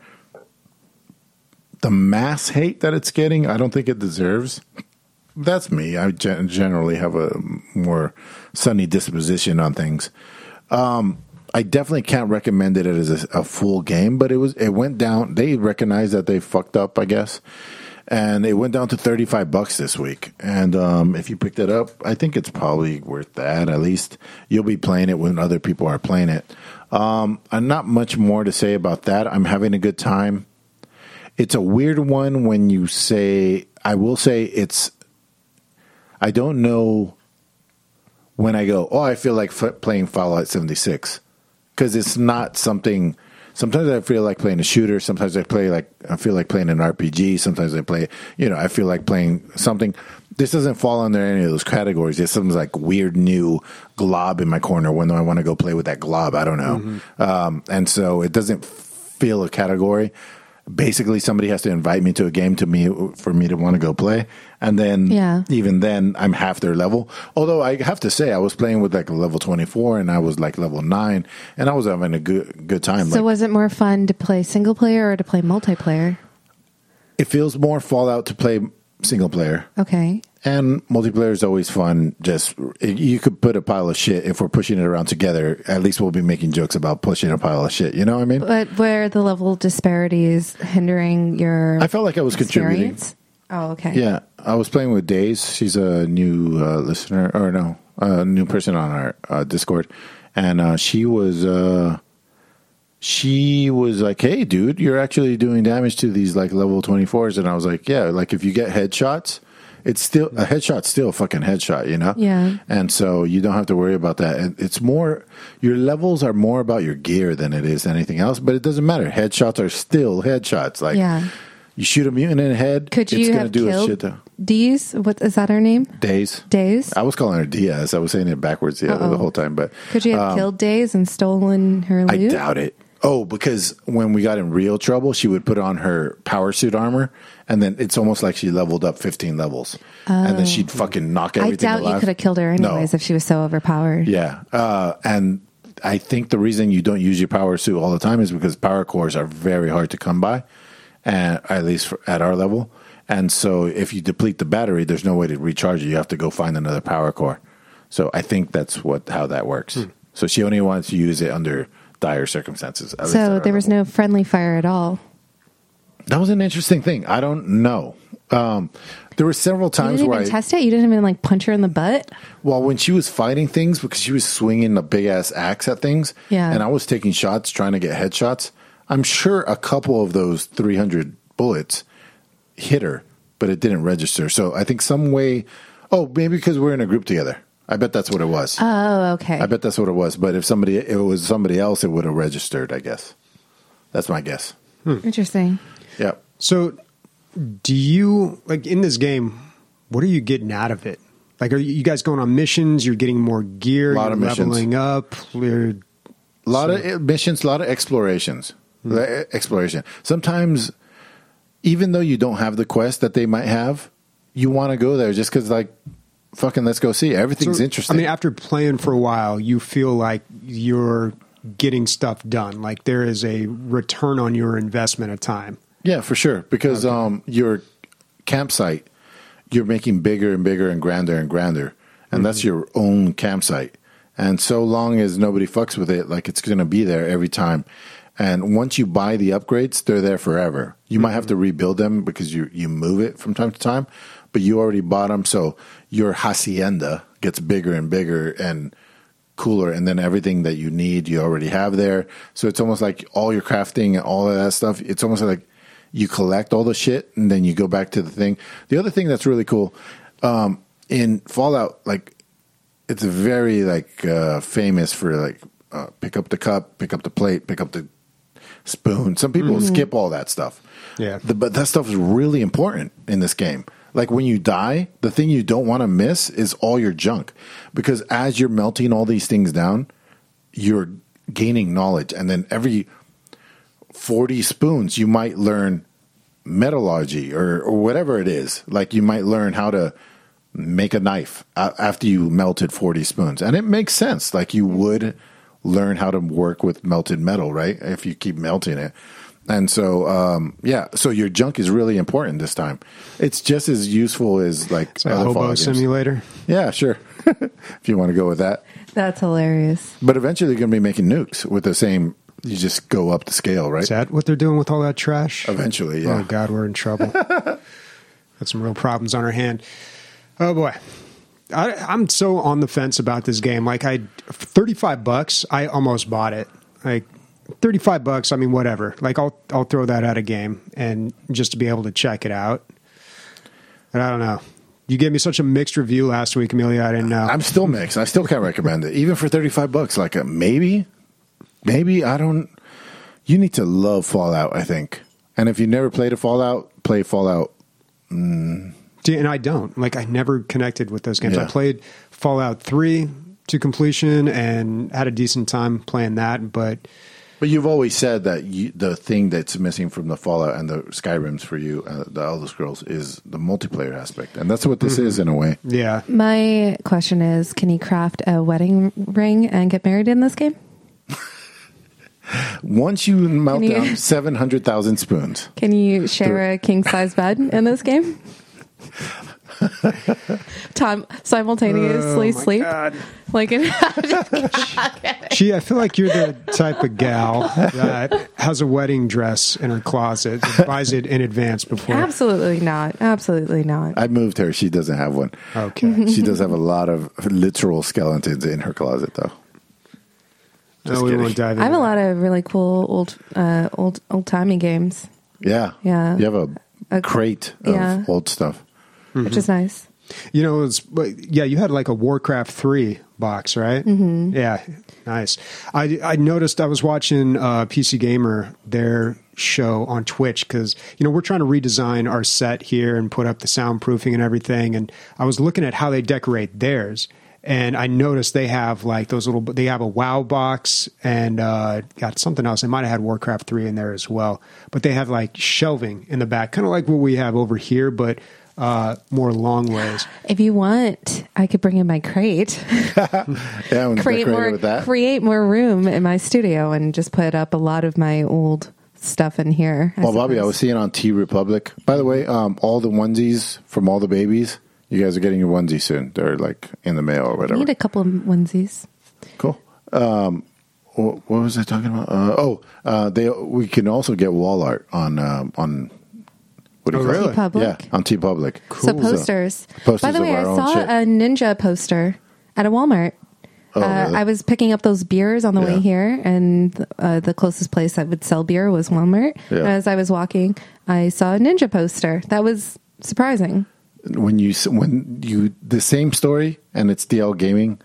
The mass hate that it's getting, I don't think it deserves. That's me. I gen- generally have a more sunny disposition on things. Um, I definitely can't recommend it as a, a full game, but it was it went down. They recognized that they fucked up, I guess, and it went down to thirty-five bucks this week. And um, if you picked it up, I think it's probably worth that. At least you'll be playing it when other people are playing it. Um, and not much more to say about that. I'm having a good time. It's a weird one when you say. I will say it's. I don't know when I go, oh, I feel like f- playing Fallout seventy-six, because it's not something. Sometimes I feel like playing a shooter. Sometimes I play like I feel like playing an R P G. Sometimes I play, you know, I feel like playing something. This doesn't fall under any of those categories. It's some like weird new glob in my corner when I want to go play with that glob. I don't know, mm-hmm. um, and so it doesn't feel a category. Basically, somebody has to invite me to a game to me for me to want to go play, and then yeah. even then, I'm half their level. Although I have to say, I was playing with like level twenty-four, and I was like level nine, and I was having a good good time. So, like, was it more fun to play single player or to play multiplayer? It feels more Fallout to play single player. Okay. And multiplayer is always fun. Just you could put a pile of shit. If we're pushing it around together, at least we'll be making jokes about pushing a pile of shit. You know what I mean? But where are the level disparities hindering your? I felt like I was experience? contributing. Oh, okay. Yeah, I was playing with Days. She's a new uh, listener, or no, a new person on our uh, Discord, and uh, she was uh, she was like, "Hey, dude, you're actually doing damage to these like level twenty-fours," and I was like, "Yeah, like if you get headshots." It's still a headshot's still a fucking headshot, you know? Yeah. And so you don't have to worry about that. And it's more, your levels are more about your gear than it is anything else, but it doesn't matter. Headshots are still headshots. Like, yeah. you shoot a mutant in the head, Could you it's going to have do killed a shit ton. Deez? What is that her name? Days. Days? I was calling her Diaz. I was saying it backwards the, the whole time. But could you have um, killed Days and stolen her loot? I doubt it. Oh, because when we got in real trouble, she would put on her power suit armor, and then it's almost like she leveled up fifteen levels. Oh. And then she'd fucking knock everything I doubt alive. you could have killed her anyways no. if she was so overpowered. Yeah. Uh, and I think the reason you don't use your power suit all the time is because power cores are very hard to come by, and at least for, at our level. And so if you deplete the battery, there's no way to recharge it. You have to go find another power core. So I think that's what how that works. Hmm. So she only wants to use it under dire circumstances. So there was no friendly fire at all. That was an interesting thing. I don't know. Um, there were several times you didn't where even I test it. You didn't even like punch her in the butt. Well, when she was fighting things, because she was swinging a big ass axe at things, yeah. and I was taking shots trying to get headshots. I'm sure a couple of those three hundred bullets hit her, but it didn't register. So I think some way. Oh, maybe because we're in a group together. I bet that's what it was. Oh, okay. I bet that's what it was. But if somebody, if it was somebody else, it would have registered, I guess. That's my guess. Hmm. Interesting. Yeah. So, do you, like, in this game, what are you getting out of it? Like, are you guys going on missions? You're getting more gear? A lot you're of missions. leveling up? You're, a lot so. of missions, a lot of explorations. Hmm. Exploration. Sometimes, even though you don't have the quest that they might have, you want to go there just because, like, fucking let's go see. Everything's so, interesting. I mean, after playing for a while, you feel like you're getting stuff done. Like there is a return on your investment of time. Yeah, for sure. Because okay. um, your campsite, you're making bigger and bigger and grander and grander. And mm-hmm. that's your own campsite. And so long as nobody fucks with it, like it's going to be there every time. And once you buy the upgrades, they're there forever. You mm-hmm. might have to rebuild them because you, you move it from time to time. But you already bought them, so your hacienda gets bigger and bigger and cooler, and then everything that you need, you already have there. So it's almost like all your crafting and all of that stuff, it's almost like you collect all the shit, and then you go back to the thing. The other thing that's really cool, um, in Fallout, like, it's very, like, uh, famous for, like, uh, pick up the cup, pick up the plate, pick up the spoon. Some people mm-hmm. skip all that stuff. Yeah. The, but that stuff is really important in this game. Like when you die, the thing you don't want to miss is all your junk. Because as you're melting all these things down, you're gaining knowledge. And then every forty spoons, you might learn metallurgy or, or whatever it is. Like you might learn how to make a knife uh, after you melted forty spoons. And it makes sense. Like you would learn how to work with melted metal, right? If you keep melting it. And so, um, yeah, so your junk is really important this time. It's just as useful as like It's like a other hobo Fallout games. simulator. Yeah, sure. If you want to go with that. That's hilarious. But eventually you're going to be making nukes with the same, you just go up the scale, right? Is that what they're doing with all that trash? Eventually, yeah. Oh, God, we're in trouble. Got some real problems on our hand. Oh, boy. I, I'm so on the fence about this game. Like, I, thirty-five bucks, I almost bought it. Like, thirty-five bucks, I mean, whatever. Like, I'll I'll throw that at a game and just to be able to check it out. But I don't know. You gave me such a mixed review last week, Amelia. I didn't know. I'm still mixed. I still can't recommend it. Even for thirty-five bucks, like a maybe, maybe, I don't, you need to love Fallout, I think. And if you never played a Fallout, play Fallout. Mm. See, and I don't. Like, I never connected with those games. Yeah. I played Fallout three to completion and had a decent time playing that, but... But you've always said that you, the thing that's missing from the Fallout and the Skyrims for you, uh, the Elder Scrolls, is the multiplayer aspect. And that's what this Mm-hmm. is in a way. Yeah. My question is, can you craft a wedding ring and get married in this game? Once you melt Can you- down seven hundred thousand spoons. Can you share a king-size bed in this game? Time simultaneously Oh, my sleep God. like in Gee, I feel like you're the type of gal that has a wedding dress in her closet, that buys it in advance before. Absolutely not. Absolutely not. I moved her. She doesn't have one. Okay. She does have a lot of literal skeletons in her closet, though. No, we kidding. won't dive into I have a that. lot of really cool old, uh, old, old timey games, Yeah. Yeah. You have a, A- crate of yeah. old stuff. which is nice. You know, it's, yeah, you had like a Warcraft three box, right? Mm-hmm. Yeah, nice. I, I noticed I was watching uh, P C Gamer, their show on Twitch, because, you know, we're trying to redesign our set here and put up the soundproofing and everything. And I was looking at how they decorate theirs. And I noticed they have like those little, they have a WoW box and uh, got something else. They might have had Warcraft three in there as well. But they have like shelving in the back, kind of like what we have over here, but uh, more long ways. If you want, I could bring in my crate, Yeah, I'm create decorated more, with that. create more room in my studio, and just put up a lot of my old stuff in here. I Well, Bobby, I suppose. was seeing on T Republic. By the way, um, all the onesies from all the babies, you guys are getting your onesie soon. They're like in the mail or I whatever. need a couple of onesies. Cool. Um, what, what was I talking about? Uh, oh, uh, they we can also get wall art on um, on. What do you Oh, call it? really? Public? Yeah, on T Public. So posters. posters By the of way, I our own saw shit. a Ninja poster at a Walmart. Oh, uh, really? I was picking up those beers on the way Yeah. here, and uh, the closest place that would sell beer was Walmart. Yeah. And as I was walking, I saw a Ninja poster. That was surprising. When you s- when you the same story and it's D L Gaming,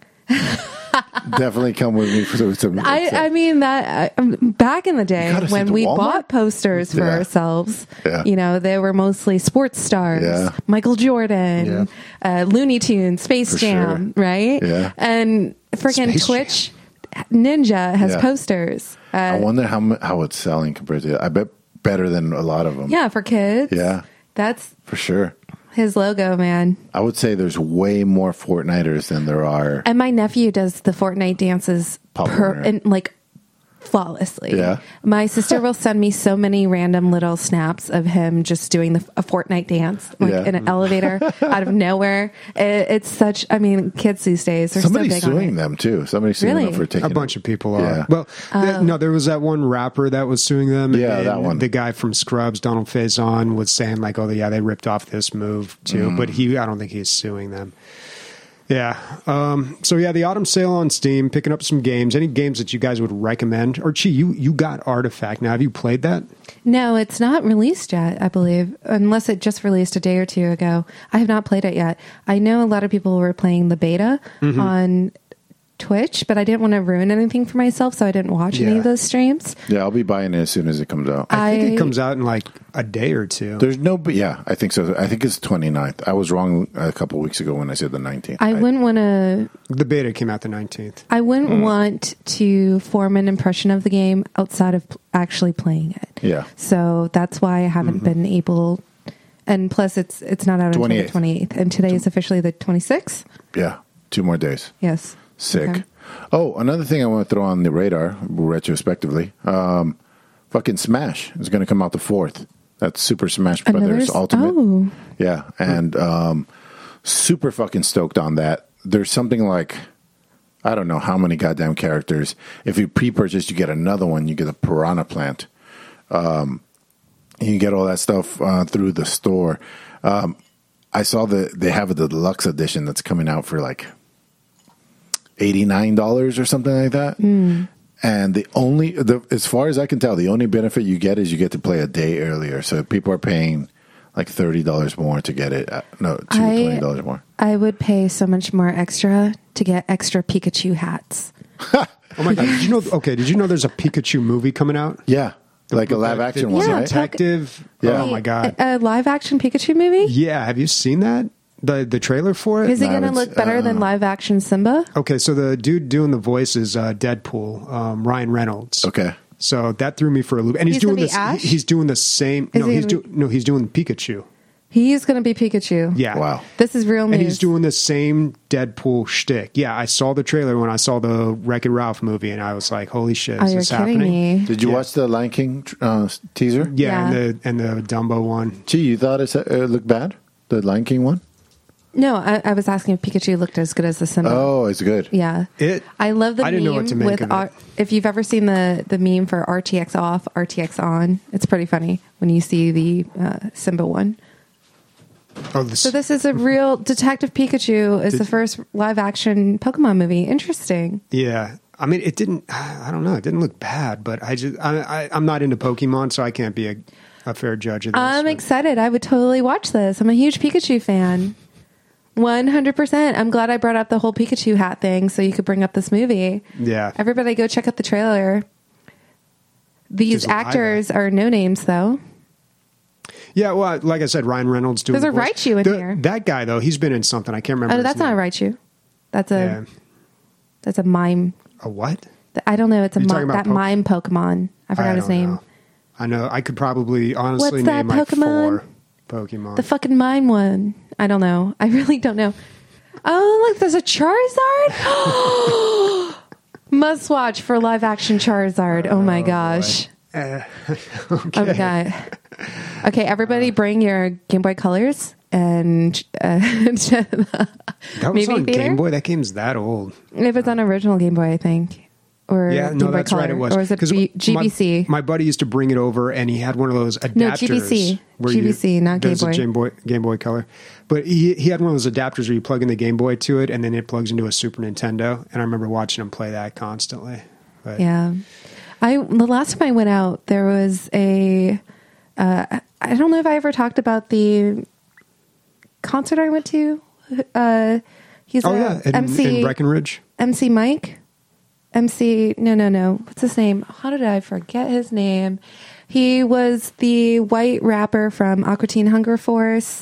definitely come with me for some. I, I mean that uh, um, back in the day gotta see when the we Walmart? bought posters for Yeah. ourselves, Yeah. you know, they were mostly sports stars, Yeah. Michael Jordan, uh, Looney Tunes, Space For Jam, sure. right? Yeah. And freaking Space Twitch Ninja has Yeah. posters. Uh, I wonder how mu- how it's selling compared to. I bet better than a lot of them. yeah, for kids. Yeah. That's For sure. his logo, man. I would say there's way more Fortniters than there are. And my nephew does the Fortnite dances Pop per, Warner. and like flawlessly. Yeah. My sister will send me so many random little snaps of him just doing the, a Fortnite dance, like Yeah. in an elevator out of nowhere. It, it's such, I mean, kids these days are Somebody's so big on suing it. them too. Somebody's suing Really? them for taking A bunch of people are. Yeah. Well, th- no, there was that one rapper that was suing them. Yeah, and that one. The guy from Scrubs, Donald Faison, was saying like, "Oh, yeah, they ripped off this move too." Mm. But he, I don't think he's suing them. Yeah. Um, so yeah, the autumn sale on Steam, picking up some games. Any games that you guys would recommend? Or Chi, you you got Artifact now. Have you played that? No, it's not released yet, I believe, unless it just released a day or two ago. I have not played it yet. I know a lot of people were playing the beta Mm-hmm. on Twitch, but I didn't want to ruin anything for myself, so I didn't watch any Yeah. of those streams. Yeah, I'll be buying it as soon as it comes out. I think I- it comes out in like a day or two. There's no, but yeah, I think so. I think it's twenty-ninth. I was wrong a couple weeks ago when I said the nineteenth. I wouldn't want to. The beta came out the nineteenth. I wouldn't Mm. want to form an impression of the game outside of p- actually playing it. Yeah. So that's why I haven't Mm-hmm. been able. And plus, it's it's not out until the twenty-eighth. twenty-eighth. And today is officially the twenty-sixth? Yeah, two more days. Yes. Sick. Okay. Oh, another thing I want to throw on the radar, retrospectively, um, fucking Smash is going to come out the fourth. That's Super Smash Brothers Another s- Ultimate. Oh. Yeah, and um, super fucking stoked on that. There's something like, I don't know how many goddamn characters. If you pre-purchase, you get another one. You get a Piranha Plant. Um, you get all that stuff uh, through the store. Um, I saw that they have a deluxe edition that's coming out for like eighty-nine dollars or something like that. Mm. And the only, the, as far as I can tell, the only benefit you get is you get to play a day earlier. So people are paying like thirty dollars more to get it. No, to twenty dollars more. I would pay so much more extra to get extra Pikachu hats. Oh my god! Did you know? Okay, did you know there's a Pikachu movie coming out? Yeah, like a live action The one, Yeah, right? Detective. Yeah. Oh my god! A, a live action Pikachu movie? Yeah, have you seen that? The the trailer for it? Is it No, going to it's, look better uh, than live action Simba? Okay, so the dude doing the voice is uh, Deadpool, um, Ryan Reynolds. Okay. So that threw me for a loop. And he's, He's doing gonna be this. Ash? he- He's doing the same. Is no, he he's gonna doing no. He's doing Pikachu. He's going to be Pikachu. Yeah. Wow. This is real news. And he's doing the same Deadpool shtick. Yeah, I saw the trailer when I saw the Wreck-It Ralph movie, and I was like, "Holy shit, Oh, is you're this kidding happening?" me. Did you Yeah. watch the Lion King uh, teaser? Yeah, Yeah. and the and the Dumbo one. Gee, you thought it uh, looked bad? The Lion King one? No, I, I was asking if Pikachu looked as good as the Simba. Oh, it's good. Yeah. It. I love the I meme didn't know what to make with of it. R- if you've ever seen the the meme for R T X off, R T X on. It's pretty funny when you see the uh, Simba one. Oh, this, So this is a real Detective Pikachu is Did- the first live action Pokemon movie. Interesting. yeah. I mean, it didn't. I don't know. It didn't look bad, but I just. I, I, I'm not into Pokemon, so I can't be a, a fair judge of this. I'm but- excited. I would totally watch this. I'm a huge Pikachu fan. one hundred percent. I'm glad I brought up the whole Pikachu hat thing so you could bring up this movie. Yeah. Everybody go check out the trailer. These Just live actors are no names, though. Yeah, well, like I said, Ryan Reynolds doing There's the a voice. Raichu in The- here. That guy though, he's been in something. I can't remember. Oh, his that's not a name. Raichu. That's a Yeah. that's a mime. A what? I don't know. It's a You're mi- talking about that Poke- mime Pokemon. I forgot I his don't name. know. I know. I could probably honestly What's that name like Pokemon? four Pokemon. The fucking mime one. I don't know. I really don't know. Oh, look, there's a Charizard. Must watch for live action Charizard. Oh my gosh. Uh, Oh my god. Okay, everybody, bring your Game Boy Colors and uh, that was maybe on theater? Game Boy. That game's that old. If it's on original Game Boy, I think. Or Yeah, Game no, Boy that's Color. right. It was Or is it 'Cause B- G B C? My, my buddy used to bring it over, and he had one of those adapters. No, G B C. where G B C, you, not Game there's a Boy. Game Boy. Game Boy Color, but he he had one of those adapters where you plug in the Game Boy to it, and then it plugs into a Super Nintendo. And I remember watching him play that constantly. But Yeah. I the last time I went out, there was a uh, I don't know if I ever talked about the concert I went to. Uh, he's oh a yeah, in, M C in Breckenridge. M C Mike. M C no no no. What's his name? How did I forget his name? He was the white rapper from Aqua Teen Hunger Force.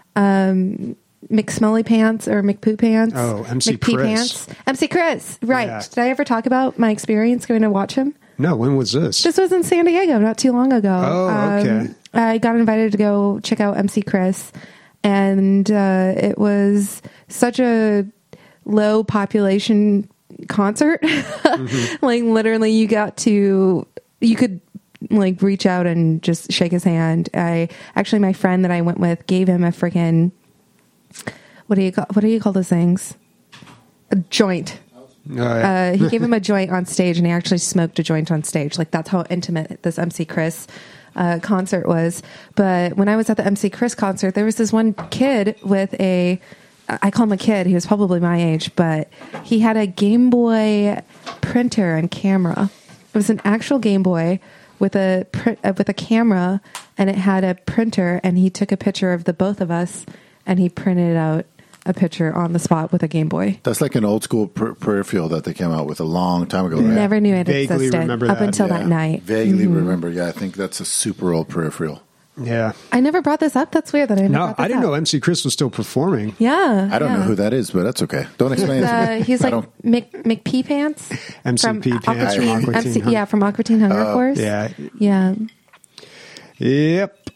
Um McSmelly Pants or McPoo Pants. Oh, M C McPee Chris. Pants. M C Chris. Right. Yeah. Did I ever talk about my experience going to watch him? No, when was this? This was in San Diego not too long ago. Oh, okay. Um, I got invited to go check out M C Chris, and uh, it was such a low population concert. Mm-hmm. Like literally, you got to you could like reach out and just shake his hand. I actually, my friend that I went with gave him a freaking what do you call what do you call those things? A joint. Oh, yeah. Uh, he gave him a joint on stage, and he actually smoked a joint on stage. Like that's how intimate this M C Chris uh, concert was. But when I was at the M C Chris concert, there was this one kid with a, I call him a kid. He was probably my age, but he had a Game Boy printer and camera. It was an actual Game Boy with a print, uh, with a camera, and it had a printer. And he took a picture of the both of us, and he printed out a picture on the spot with a Game Boy. That's like an old school per- peripheral that they came out with a long time ago. Right? Never knew it Vaguely existed remember up that, until Yeah. that night. Vaguely remember. Yeah, I think that's a super old peripheral. yeah. I never brought this up. That's weird that I never No, brought this I didn't up. know M C Chris was still performing. Yeah. I don't yeah. know who that is, but that's okay. Don't explain it to Uh, me. he's I like don't- Mc, McPee Pants. M C P from Pants Aqua from Teen- Aqua M C Teen Hunger. Yeah, from Aqua Teen Hunger Force. Yeah. Yeah. Yep.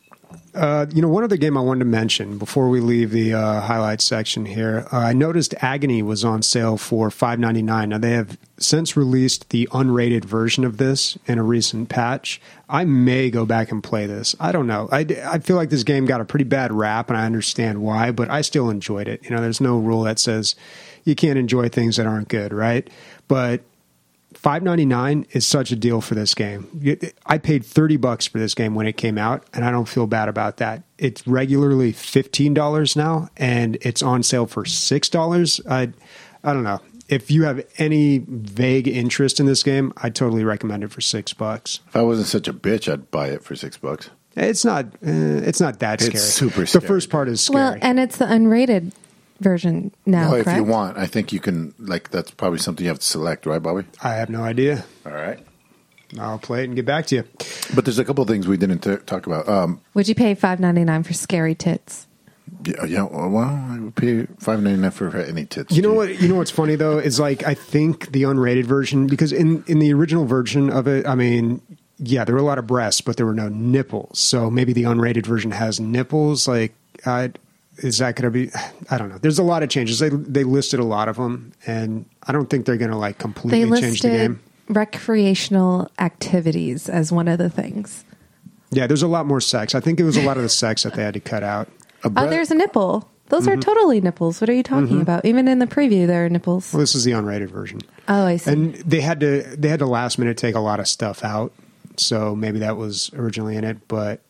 Uh, you know, one other game I wanted to mention before we leave the uh, highlights section here. Uh, I noticed Agony was on sale for five ninety-nine. Now, they have since released the unrated version of this in a recent patch. I may go back and play this. I don't know. I, I feel like this game got a pretty bad rap, and I understand why, but I still enjoyed it. You know, there's no rule that says you can't enjoy things that aren't good, right? But five ninety-nine is such a deal for this game. I paid thirty bucks for this game when it came out, and I don't feel bad about that. It's regularly fifteen dollars now, and it's on sale for six dollars. I, I don't know. If you have any vague interest in this game, I totally recommend it for six bucks. If I wasn't such a bitch, I'd buy it for six bucks. It's not. Uh, it's not that scary. It's super scary. The first part is scary. Well, and it's the unrated version now, well, if correct? you want, I think you can, like, that's probably something you have to select, right, Bobby? I have no idea. All right. I'll play it and get back to you. But there's a couple of things we didn't t- talk about. Um, Would you pay five ninety-nine for scary tits? yeah, yeah, well, I would pay five ninety-nine for any tits. You know too. what? You know what's funny though is like I think the unrated version, because in in the original version of it, I mean, yeah, there were a lot of breasts, but there were no nipples. So maybe the unrated version has nipples. Like, I. Is that going to be? I don't know. There's a lot of changes. They they listed a lot of them, and I don't think they're going to like completely They change the listed game. recreational activities as one of the things. Yeah, there's a lot more sex. I think it was a lot of the sex that they had to cut out. A Oh, bre- there's a nipple. Those Mm-hmm. are totally nipples. What are you talking about? Even in the preview, there are nipples. Well, this is the unrated version, Oh, I see. and they had to they had to last minute take a lot of stuff out. So maybe that was originally in it, but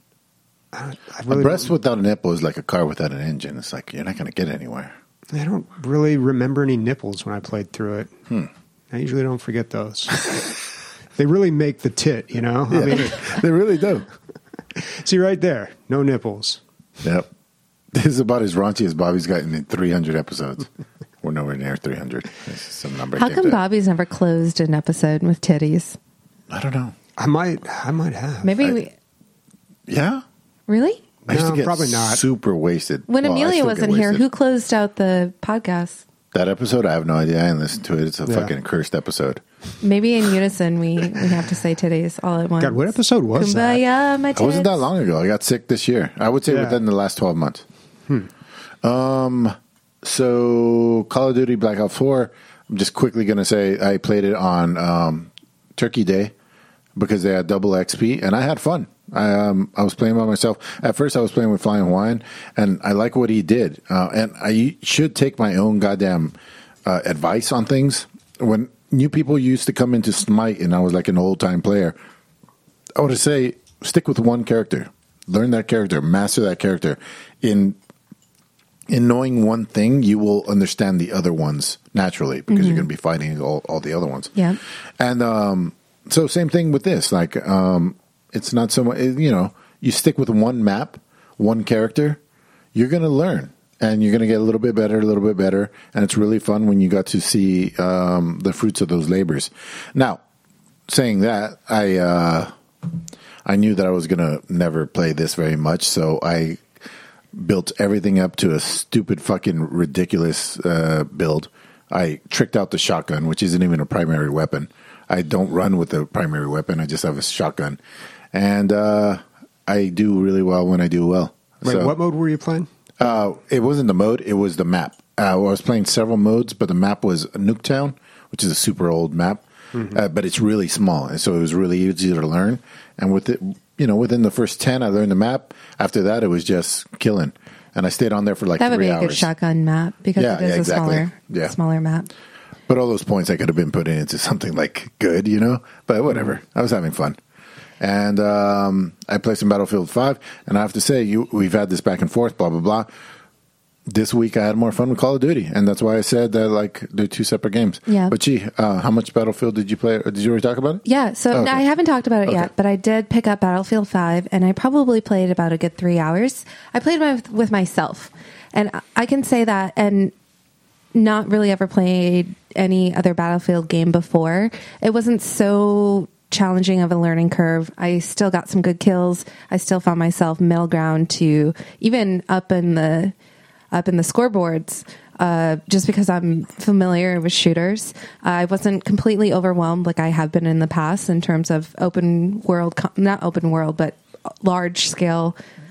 I, I a really breast without a nipple is like a car without an engine. It's like you're not going to get anywhere. I don't really remember any nipples when I played through it. Hmm. I usually don't forget those. They really make the tit, you know? I mean, They really do. see right there, no nipples. Yep. This is about as raunchy as Bobby's gotten in three hundred episodes. We're nowhere near three hundred. This is some number. I How came come to. Bobby's never closed an episode with titties? I don't know. I might, I might have. Maybe I- we. Yeah? Really? I used No, to get probably not. super wasted. When Well, I Amelia still get wasn't here, wasted. who closed out the podcast? That episode, I have no idea. I didn't listen to it. It's a Yeah. fucking cursed episode. Maybe in unison we, we have to say titties all at once. God, what episode was that? Kumbaya, my tits. It wasn't that long ago. I got sick this year. I would say Yeah. within the last twelve months. Um, so Call of Duty Black Ops four, I'm just quickly going to say I played it on um, Turkey Day because they had double X P, and I had fun. I um, I was playing by myself. At first, I was playing with Flying Hawaiian, and I like what he did. Uh, and I should take my own goddamn uh, advice on things. When new people used to come into Smite, and I was like an old-time player, I would say stick with one character. Learn that character. Master that character. In in knowing one thing, you will understand the other ones naturally because you're going to be fighting all, all the other ones. Yeah. And um, so same thing with this. Like, um, it's not so much, you know, you stick with one map, one character, you're going to learn. And you're going to get a little bit better, a little bit better. And it's really fun when you got to see um, the fruits of those labors. Now, saying that, I uh, I knew that I was going to never play this very much. So I built everything up to a stupid fucking ridiculous uh, build. I tricked out the shotgun, which isn't even a primary weapon. I don't run with a primary weapon. I just have a shotgun. And uh, I do really well when I do well. Wait, So- what mode were you playing? uh, it wasn't the mode; it was the map. Uh, I was playing several modes, but the map was Nuketown, which is a super old map, uh, but it's really small, and so it was really easy to learn. And with it, you know, within the first ten, I learned the map. After that, it was just killing, and I stayed on there for like That would three be a hours. good shotgun map because Yeah, it is yeah, a exactly. smaller, Yeah. smaller map. But all those points I could have been putting into something like good, you know. But whatever, I was having fun. And um, I played some Battlefield five, and I have to say, you, we've had this back and forth, blah blah blah. This week I had more fun with Call of Duty, and that's why I said that like they're two separate games. Yeah. But gee, uh, how much Battlefield did you play? Or did you already talk about it? Yeah, so Oh, okay. I haven't talked about it Okay. yet, but I did pick up Battlefield five, and I probably played about a good three hours. I played with, with myself, and I can say that, and not really ever played any other Battlefield game before. It wasn't so challenging of a learning curve. I still got some good kills. I still found myself middle ground to even up in the up in the scoreboards. Uh, just because I'm familiar with shooters, uh, I wasn't completely overwhelmed like I have been in the past in terms of open world, not open world, but large scale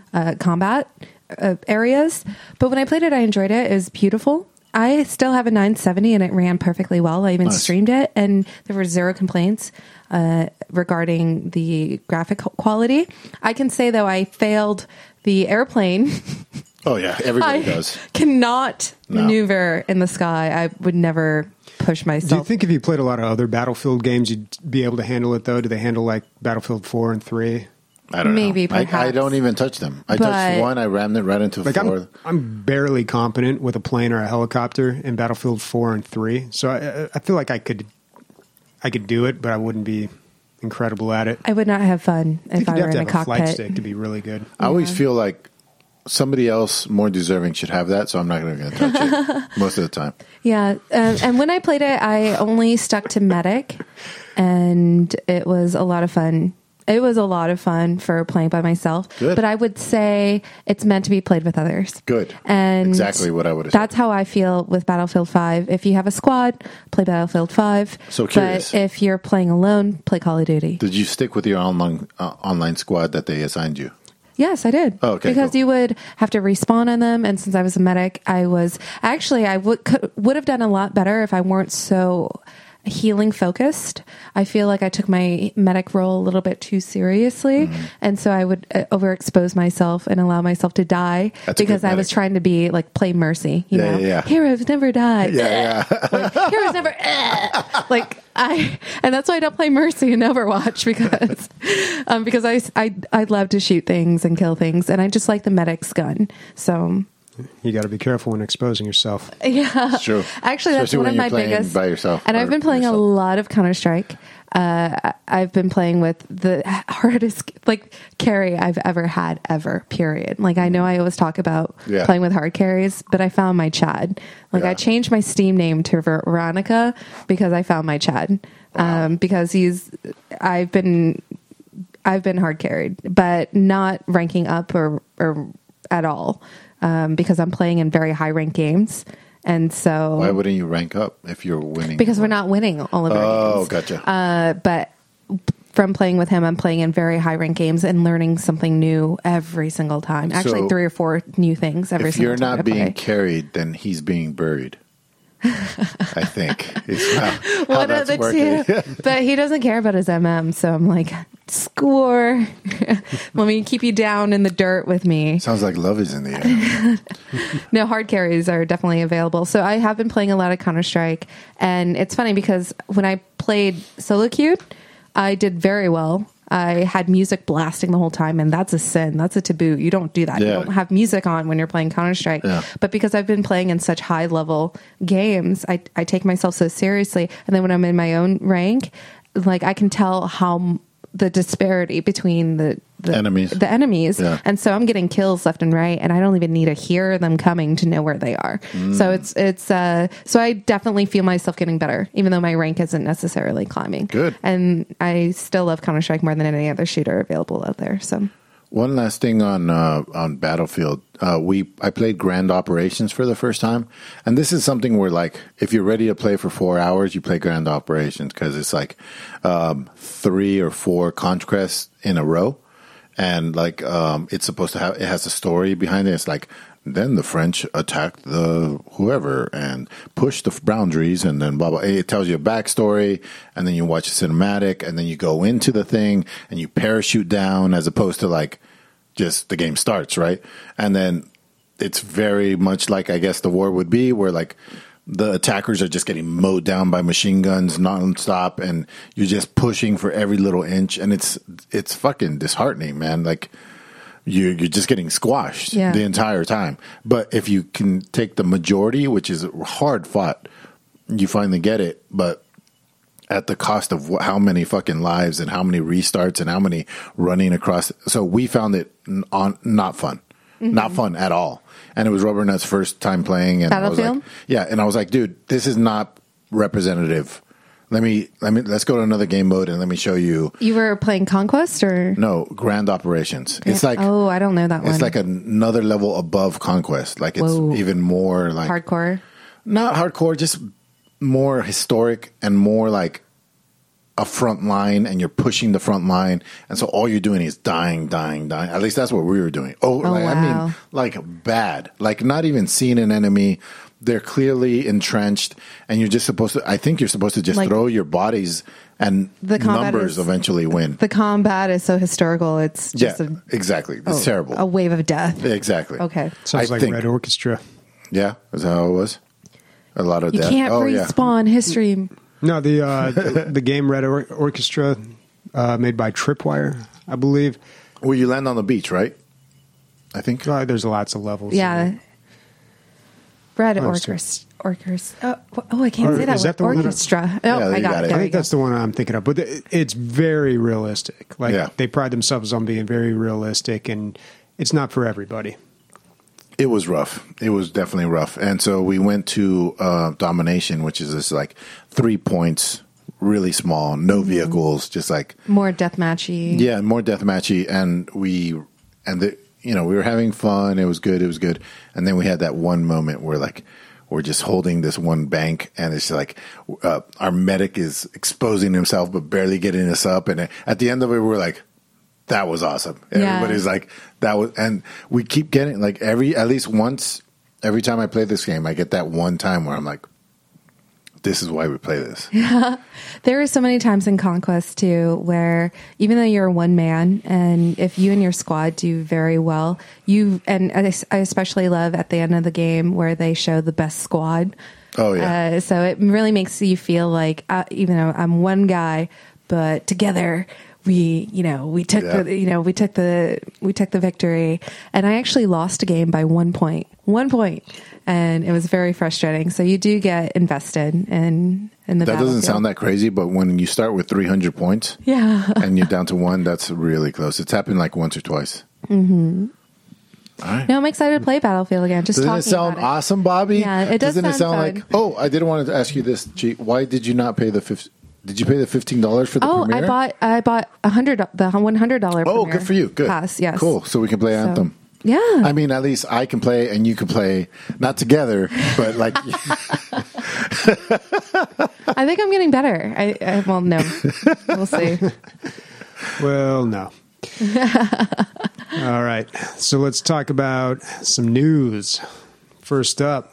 uh, combat uh, areas. But when I played it, I enjoyed it. It was beautiful. I still have a nine seventy and it ran perfectly well. I even nice. streamed it and there were zero complaints uh, regarding the graphic quality. I can say, though, I failed the airplane. Oh, yeah. Everybody I does. Cannot no. maneuver in the sky. I would never push myself. Do you think if you played a lot of other Battlefield games, you'd be able to handle it, though? Do they handle, like, Battlefield four and three? I don't Maybe, know. I, perhaps. I don't even touch them. I But- touched one. I rammed it right into Like, four. I'm, I'm barely competent with a plane or a helicopter in Battlefield four and three. So I, I feel like I could I could do it, but I wouldn't be incredible at it. I would not have fun I if think I you'd were have to in a have a flight cockpit. stick to be really good. I always feel like somebody else more deserving should have that, so I'm not going to touch it most of the time. Yeah, um, and when I played it, I only stuck to medic, and it was a lot of fun. It was a lot of fun for playing by myself. Good. But I would say it's meant to be played with others. Good. And Exactly what I would have That's how I feel with Battlefield five. If you have a squad, play Battlefield five. So curious. But if you're playing alone, play Call of Duty. Did you stick with your online uh, online squad that they assigned you? Yes, I did. Oh, okay, because cool. you would have to respawn on them, and since I was a medic, I was actually I would could, would have done a lot better if I weren't so healing focused. I feel like I took my medic role a little bit too seriously, Mm-hmm. and so I would uh, overexpose myself and allow myself to die That's a because good I was medic. trying to be like play mercy. You Yeah, know, yeah, yeah. heroes never die. Yeah, yeah. Like, heroes never eh. like I, and that's why I don't play mercy in Overwatch because, um, because I, I, I love to shoot things and kill things, and I just like the medic's gun. So You got to be careful when exposing yourself. yeah, It's true. Actually, that's Especially one when of my you're playing biggest. by yourself and or I've been playing yourself. a lot of Counter Strike. Uh, I- I've been playing with the hardest like carry I've ever had ever. Period. Like I know I always talk about Yeah. playing with hard carries, but I found my Chad. Like Yeah. I changed my Steam name to Veronica because I found my Chad. Wow. Um, because he's, I've been, I've been hard carried, but not ranking up or or at all. Um, because I'm playing in very high ranked games. And so, Why wouldn't you rank up if you're winning? because we're not winning all of our Oh, games. gotcha. Uh, but from playing with him, I'm playing in very high ranked games and learning something new every single time. Actually, So, three or four new things every if single you're time. not I being play. carried, then he's being buried. I think is how, how One that's of the working. two, but he doesn't care about his M M. So I'm like, score. Let me keep you down in the dirt with me. Sounds like love is in the air. No, hard carries are definitely available. So I have been playing a lot of Counter Strike, and it's funny because when I played solo queued, I did very well. I had music blasting the whole time, and that's a sin. That's a taboo. You don't do that. Yeah. You don't have music on when you're playing Counter Strike. Yeah. But because I've been playing in such high level games, I, I take myself so seriously. And then when I'm in my own rank, like I can tell how m- the disparity between the, the Enemies. the enemies. Yeah. And so I'm getting kills left and right, and I don't even need to hear them coming to know where they are. Mm. So it's it's uh so I definitely feel myself getting better, even though my rank isn't necessarily climbing. Good. And I still love Counter Strike more than any other shooter available out there. So One last thing on uh, on Battlefield, uh, we I played Grand Operations for the first time, and this is something where like if you're ready to play for four hours, you play Grand Operations because it's like um, three or four conquests in a row, and like um, it's supposed to have it has a story behind it. It's like then the French attacked the whoever and pushed the boundaries, and then blah blah. It tells you a backstory, and then you watch a cinematic, and then you go into the thing and you parachute down, as opposed to like just the game starts, right? And then it's very much like I guess the war would be, where like the attackers are just getting mowed down by machine guns nonstop, and you're just pushing for every little inch, and it's it's fucking disheartening, man. Like. You, you're just getting squashed Yeah. the entire time. But if you can take the majority, which is hard fought, you finally get it. But at the cost of wh- how many fucking lives and how many restarts and how many running across. So we found it n- on not fun, Mm-hmm. not fun at all. And it was Rubbernut's first time playing. And I was Battlefield? like, yeah, and I was like, dude, this is not representative. Let me let me let's go to another game mode and let me show you. you were playing Conquest or No, Grand Operations. It's like oh, I don't know that one. it's like another level above Conquest. Like it's Whoa. even more like hardcore. not hardcore, just more historic and more like a front line and you're pushing the front line, and so all you're doing is dying, dying, dying. At least that's what we were doing. Oh, Oh, like, I wow. mean, like bad, like not even seeing an enemy. They're clearly entrenched, and you're just supposed to. I think you're supposed to just Like- throw your bodies, and The combat numbers is- eventually win. The combat is so historical. It's Yeah, just a, exactly. It's oh, terrible. a wave of death. Exactly. Okay. Sounds I like think- Red Orchestra. Yeah, is that how it was? A lot of You death. can't oh, yeah. respawn history. No, the uh, the, the game Red Or- Orchestra, uh, made by Tripwire, I believe. Well, you land on the beach, right? I think. Uh, there's lots of levels. Yeah. Red Oh, orchestra. Orchestra. Oh, oh, I can't Or say that is word. that the one that- Orchestra. Oh, Yeah, I you got, got it. it. There I we think go. that's the one I'm thinking of, but it- it's very realistic. Like Yeah. they pride themselves on being very realistic, and it's not for everybody. It was rough. It was definitely rough. And so we went to uh, Domination, which is this like three points, really small, no Mm-hmm. vehicles, just like More deathmatchy. yeah, more deathmatchy. And we and the you know we were having fun. It was good. It was good. And then we had that one moment where like we're just holding this one bank, and it's like uh, our medic is exposing himself but barely getting us up. And at the end of it, we're like, that was awesome. Yeah. Everybody's like, that was, and we keep getting like every, at least once, every time I play this game, I get that one time where I'm like, this is why we play this. There are so many times in Conquest too where even though you're one man, and if you and your squad do very well, you and I I especially love at the end of the game where they show the best squad. Oh, yeah. Uh, so it really makes you feel like uh, even though I'm one guy, but together we, you know, we took Yeah. the, you know, we took the, we took the victory. And I actually lost a game by one point, one point, and it was very frustrating. So you do get invested in in the. That doesn't battlefield. sound that crazy, but when you start with three hundred points Yeah. and you're down to one, that's really close. It's happened like once or twice. Mm-hmm. All right. No, I'm excited to play Battlefield again. Just Doesn't talking it sound about it. awesome, Bobby? Yeah, it does Doesn't it sound sound fun. like? Oh, I didn't want to ask you this, G. Why did you not pay the fifth? Did you pay the fifteen dollars for the Oh, premiere? I bought I bought a hundred the one hundred dollar. Oh, good for you. Good. Pass. Yes. Cool. So we can play So, Anthem. yeah. I mean, at least I can play and you can play, not together, but like. I think I'm getting better. I, I well, no, we'll see. Well, no. All right. So let's talk about some news. First up,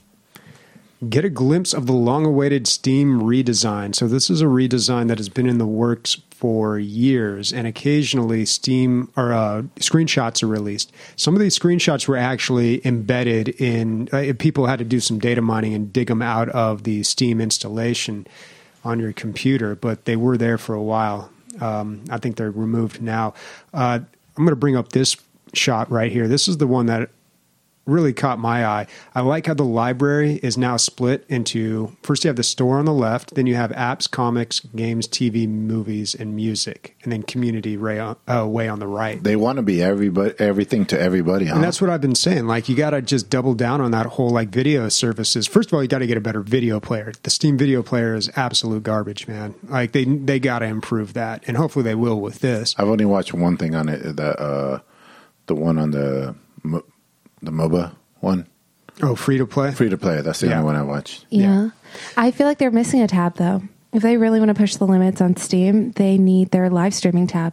get a glimpse of the long-awaited Steam redesign. So this is a redesign that has been in the works for years, and occasionally Steam or uh, screenshots are released. Some of these screenshots were actually embedded in. Uh, people had to do some data mining and dig them out of the Steam installation on your computer, but they were there for a while. Um, I think they're removed now. Uh, I'm going to bring up this shot right here. This is the one that really caught my eye. I like how the library is now split into, first you have the store on the left, then you have apps, comics, games, T V, movies, and music, and then community way on, uh, way on the right. They want to be everybody, everything to everybody, huh? And that's what I've been saying. Like, you got to just double down on that whole like video services. First of all, you got to get a better video player. The Steam video player is absolute garbage, man. Like they they got to improve that, and hopefully they will with this. I've only watched one thing on it. The uh, the one on the mo- the MOBA one, Oh, free to play. free to play. That's the Yeah. only one I watched. Yeah. Yeah. I feel like they're missing a tab though. If they really want to push the limits on Steam, they need their live streaming tab.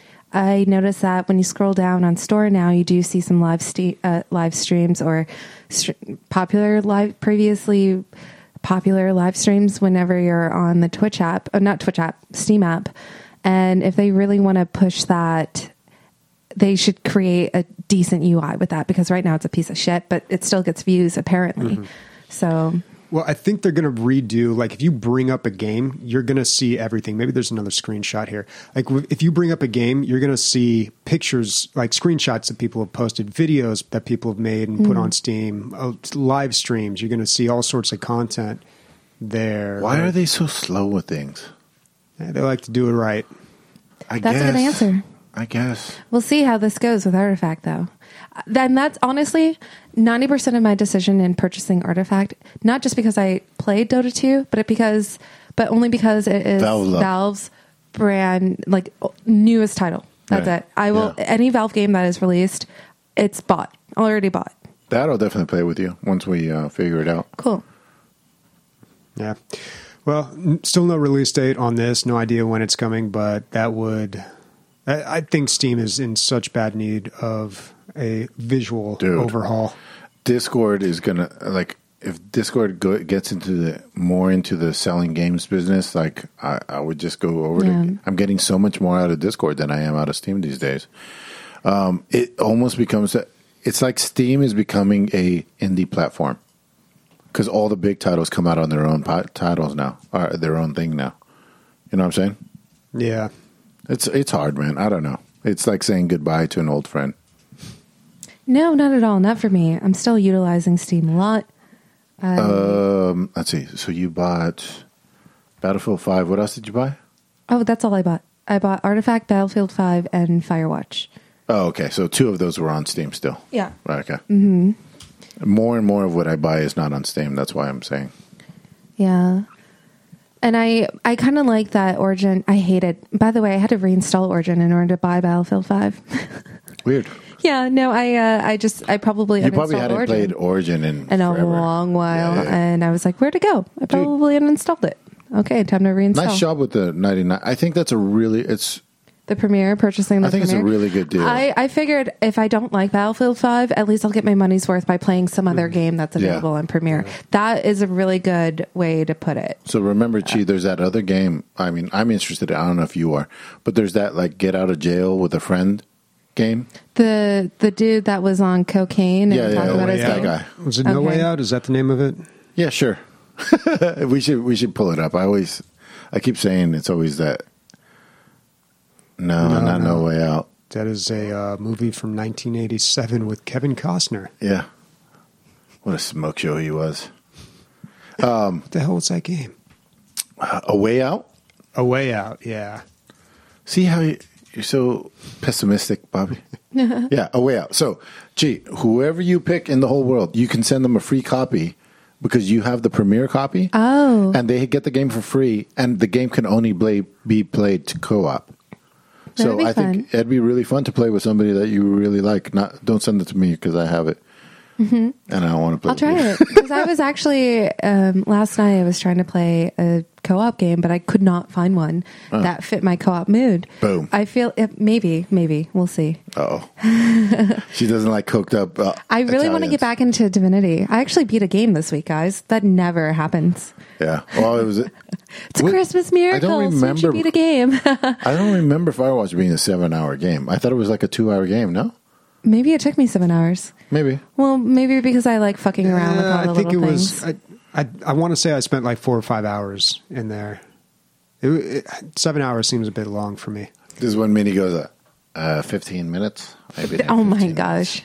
I noticed that when you scroll down on store now, you do see some live ste- uh, live streams or st- popular live previously popular live streams whenever you're on the Twitch app, or not Twitch app, Steam app. And if they really want to push that, they should create a decent U I with that, because right now it's a piece of shit, but it still gets views apparently. Mm-hmm. So Well, I think they're going to redo, like if you bring up a game, you're going to see everything. Maybe there's another screenshot here. Like if you bring up a game, you're going to see pictures, like screenshots that people have posted, videos that people have made and put on Steam, uh, live streams. You're going to see all sorts of content there. Why are they so slow with things? Yeah, they like to do it right. I That's guess. a good answer. I guess. We'll see how this goes with Artifact, though. Then that's honestly ninety percent of my decision in purchasing Artifact. Not just because I played Dota two, but it because, but only because it is Valve love. Valve's brand, like newest title. That's Right. it. I will Yeah. any Valve game that is released, it's bought already bought. That I'll definitely play with you once we uh, figure it out. Cool. Yeah. Well, n- still no release date on this. No idea when it's coming, but that would. I, I think Steam is in such bad need of a visual Dude. overhaul. Discord is gonna like if Discord go, gets into the more into the selling games business. Like I, I would just go over Yeah. to. I'm getting so much more out of Discord than I am out of Steam these days. Um, it almost becomes a, it's like Steam is becoming a indie platform because all the big titles come out on their own po- titles now, or their own thing now. You know what I'm saying? Yeah. It's it's hard, man. I don't know. It's like saying goodbye to an old friend. No, not at all. Not for me. I'm still utilizing Steam a lot. Um, Um, let's see. So you bought Battlefield five. What else did you buy? oh, that's all I bought. I bought Artifact, Battlefield five, and Firewatch. Oh, okay. So two of those were on Steam still. Yeah. Right, okay. Mm-hmm. More and more of what I buy is not on Steam. That's why I'm saying. Yeah. And I, I kind of like that Origin. I hate it. By the way, I had to reinstall Origin in order to buy Battlefield five. Weird. Yeah, no, I uh, I just, I probably You probably uninstalled hadn't Origin played Origin in in a forever. long while. Yeah, yeah. And I was like, where'd it go? I probably uninstalled it. Okay, time to reinstall. Nice job with the ninety-nine. I think that's a really, it's, The Premiere, purchasing the I think it's a Premiere. really good deal. I, I figured if I don't like Battlefield five, at least I'll get my money's worth by playing some other game that's Yeah. available on Premiere. That is a really good way to put it. So remember, Chi, there's that other game. I mean, I'm interested. I don't know if you are, but there's that like get out of jail with a friend game. The the dude that was on cocaine and Yeah, yeah, talked No about Way his that Out. game. guy. Was it No Okay. Way Out? Is that the name of it? Yeah, sure. we should we should pull it up. I always I keep saying it's always that. No, No, not no. no. Way Out. That is a uh, movie from nineteen eighty-seven with Kevin Costner. Yeah. What a smoke show he was. What the hell was that game? Uh, a Way Out. A Way Out. Yeah. See how you, you're so pessimistic, Bobby? Yeah, A Way Out. So, gee, whoever you pick in the whole world, you can send them a free copy because you have the premiere copy. Oh. And they get the game for free, and the game can only play, be played to co-op. That'd So be I think fun. it'd be really fun to play with somebody that you really like. Not don't send it to me because I have it, and I don't want to play. I'll try with you. it because I was actually um, last night I was trying to play a co-op game, but I could not find one that fit my co-op mood. Boom. I feel it, maybe, maybe we'll see. Oh, she doesn't like cooked up. Uh, I really want to get Italians. back into Divinity. I actually beat a game this week, guys. That never happens. Yeah. Well, it was. It's What- a Christmas miracle. I don't so remember- you beat a game. I don't remember Firewatch being a seven-hour game. I thought it was like a two-hour game. No, Maybe it took me seven hours. maybe. Well, maybe because I like fucking around with all Uh, the I think it little was. things. I I, I want to say I spent like four or five hours in there. It, it, seven hours seems a bit long for me. This is when Minnie goes, uh, uh, fifteen minutes. Maybe. Oh my fifteen gosh.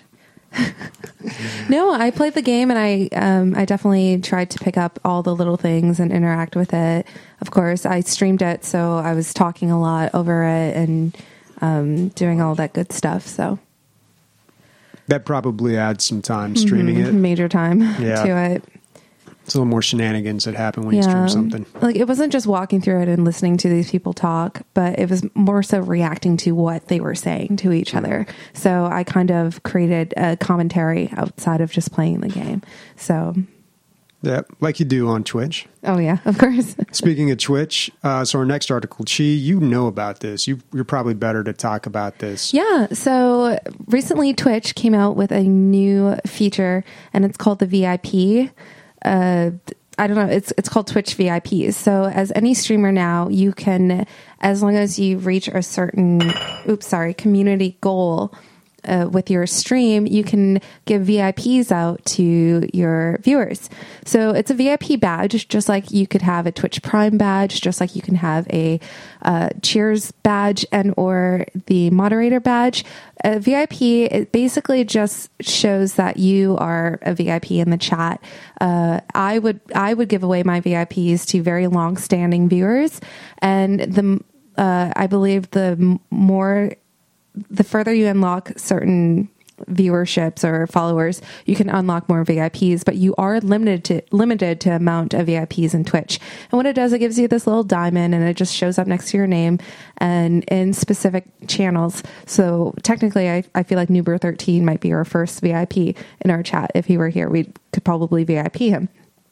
No, I played the game and I um, I definitely tried to pick up all the little things and interact with it. Of course, I streamed it, so I was talking a lot over it and um, doing all that good stuff. So That probably adds some time streaming it. major time Yeah. to it. It's a little more shenanigans that happen when you stream something. Like it wasn't just walking through it and listening to these people talk, but it was more so reacting to what they were saying to each other. So I kind of created a commentary outside of just playing the game. So, Yeah, like you do on Twitch. oh yeah, of course. Speaking of Twitch, uh, so our next article, Chi, you know about this. You, you're probably better to talk about this. Yeah. So recently Twitch came out with a new feature and it's called the V I P. Uh, I don't know. It's it's called Twitch V I Ps. So as any streamer now, you can, as long as you reach a certain, oops, sorry, community goal uh, with your stream, you can give V I Ps out to your viewers. So it's a V I P badge, just like you could have a Twitch Prime badge, just like you can have a uh, Cheers badge and or the moderator badge. A V I P, it basically just shows that you are a V I P in the chat. Uh, I would I would give away my V I Ps to very long-standing viewers, and the uh, I believe the m- more the further you unlock certain viewerships or followers, you can unlock more V I Ps, but you are limited to limited to amount of V I Ps in Twitch. And what it does, it gives you this little diamond and it just shows up next to your name and in specific channels. So technically I, I feel like Noober thirteen might be our first V I P in our chat. If he were here, we could probably V I P him.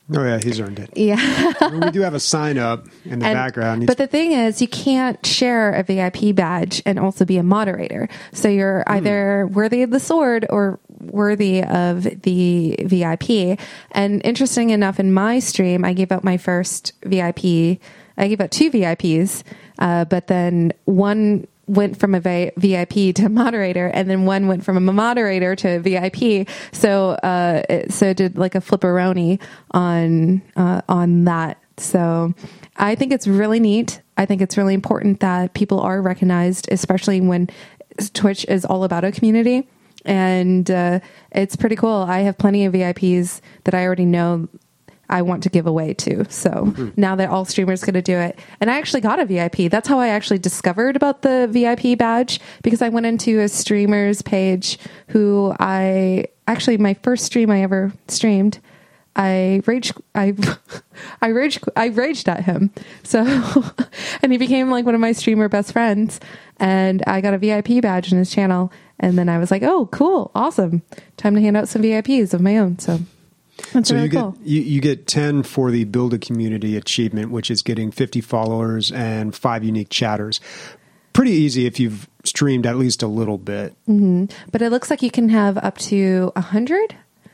Oh yeah, he's earned it. Yeah. We do have a sign up in the And- background. But the thing is, you can't share a V I P badge and also be a moderator. So you're either worthy of the sword or worthy of the V I P. And interesting enough, in my stream, I gave out my first V I P. I gave out two V I Ps, uh, but then one went from a v- VIP to moderator, and then one went from a moderator to a V I P. So, uh, it, so it did like a flipperoni on uh, on that. So, I think it's really neat. I think it's really important that people are recognized, especially when Twitch is all about a community, and uh, it's pretty cool. I have plenty of V I Ps that I already know I want to give away to. So mm-hmm. now that all streamers going to do it, and I actually got a V I P. That's how I actually discovered about the V I P badge, because I went into a streamer's page who I actually, my first stream I ever streamed, I raged, I, I raged, I raged at him. So, and he became like one of my streamer best friends, and I got a V I P badge in his channel. And then I was like, oh, cool. Awesome. Time to hand out some V I Ps of my own. So That's so really you get cool. you, you get ten for the Build a Community achievement, which is getting fifty followers and five unique chatters. Pretty easy if you've streamed at least a little bit. Mm-hmm. But it looks like you can have up to a hundred,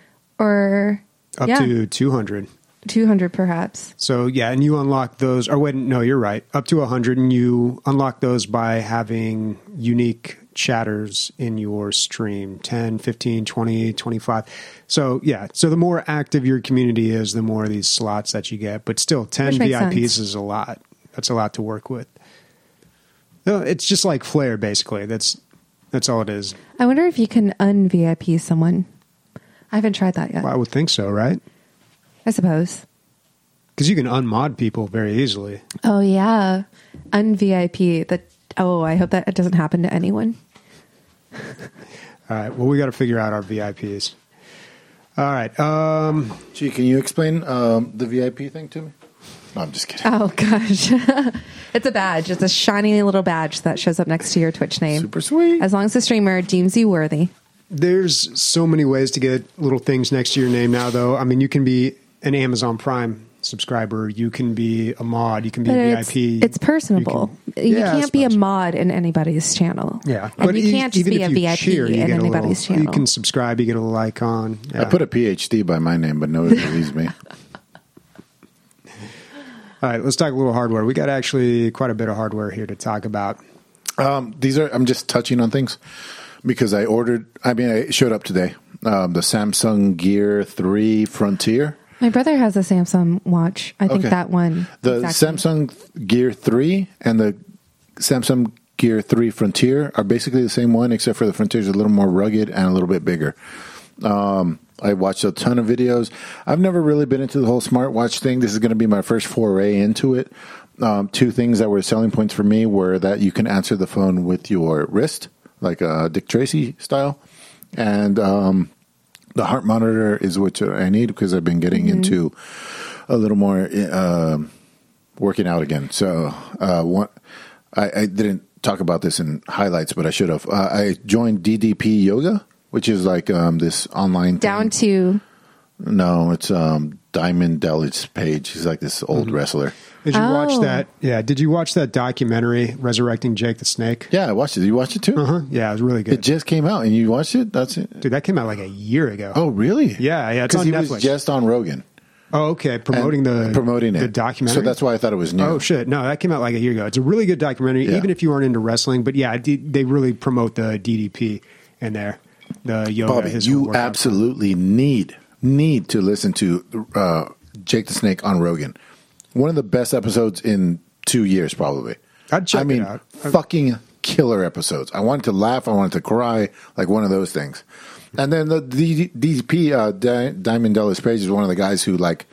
or up yeah, to two hundred. two hundred perhaps. So yeah, and you unlock those. Or wait, no, you're right. Up to a hundred, and you unlock those by having unique chatters in your stream, ten, fifteen, twenty, twenty-five. So yeah, so the more active your community is, the more of these slots that you get. But still, ten V I Ps sense. Is a lot. That's a lot to work with. No, it's just like Flare, basically. That's that's all it is. I wonder if you can un-V I P someone. I haven't tried that yet. Well, I would think so, right? I suppose. Because you can unmod people very easily. Oh, yeah. Un-V I P. That, oh, I hope that it doesn't happen to anyone. All right. Well, we got to figure out our V I Ps. All right. Um, Gee, can you explain um, the V I P thing to me? No, I'm just kidding. Oh, gosh. It's a badge. It's a shiny little badge that shows up next to your Twitch name. Super sweet. As long as the streamer deems you worthy. There's so many ways to get little things next to your name now, though. I mean, you can be an Amazon Prime subscriber. You can be a mod. You can be but a it's, V I P. It's personable. You, can, you yeah, can't be a mod in anybody's channel. Yeah. And but you can't just be a V I P cheer, in anybody's little, channel. You can subscribe. You get a little icon. Yeah. I put a P H D by my name, but nobody believes me. All right, let's talk a little hardware. We got actually quite a bit of hardware here to talk about. Um, these are, I'm just touching on things because I ordered, I mean, I showed up today. Um, the Samsung Gear three Frontier. My brother has a Samsung watch. I think Okay. that one. The exactly. Samsung Gear three and the Samsung Gear three Frontier are basically the same one, except for the Frontier is a little more rugged and a little bit bigger. Um, I watched a ton of videos. I've never really been into the whole smartwatch thing. This is going to be my first foray into it. Um, two things that were selling points for me were that you can answer the phone with your wrist, like a Dick Tracy style, and um, the heart monitor is what I need because I've been getting mm-hmm. into a little more uh, working out again. So uh, one, I, I didn't talk about this in highlights, but I should have. Uh, I joined D D P Yoga, which is like um, this online down thing. to no, it's um, Diamond Dallas Page. He's like this old mm-hmm. wrestler. Did you oh. watch that? Yeah. Did you watch that documentary, Resurrecting Jake the Snake? Yeah, I watched it. Did you watch it too? Uh huh. Yeah, it was really good. It just came out, and you watched it. That's it, dude. That came out like a year ago. Oh, really? Yeah, yeah. It's on he Netflix. was just on Rogan. Oh, okay. Promoting and the promoting it. the documentary. So that's why I thought it was new. Oh shit! No, that came out like a year ago. It's a really good documentary, Yeah. even if you aren't into wrestling. But yeah, they really promote the D D P in there. The yoga. Bobby, his you workout. absolutely need need to listen to uh, Jake the Snake on Rogan. One of the best episodes in two years, probably. I'd check I mean, it out. fucking killer episodes. I wanted to laugh. I wanted to cry. Like one of those things. And then the D D P, uh, Di- Diamond Dallas Page, is one of the guys who like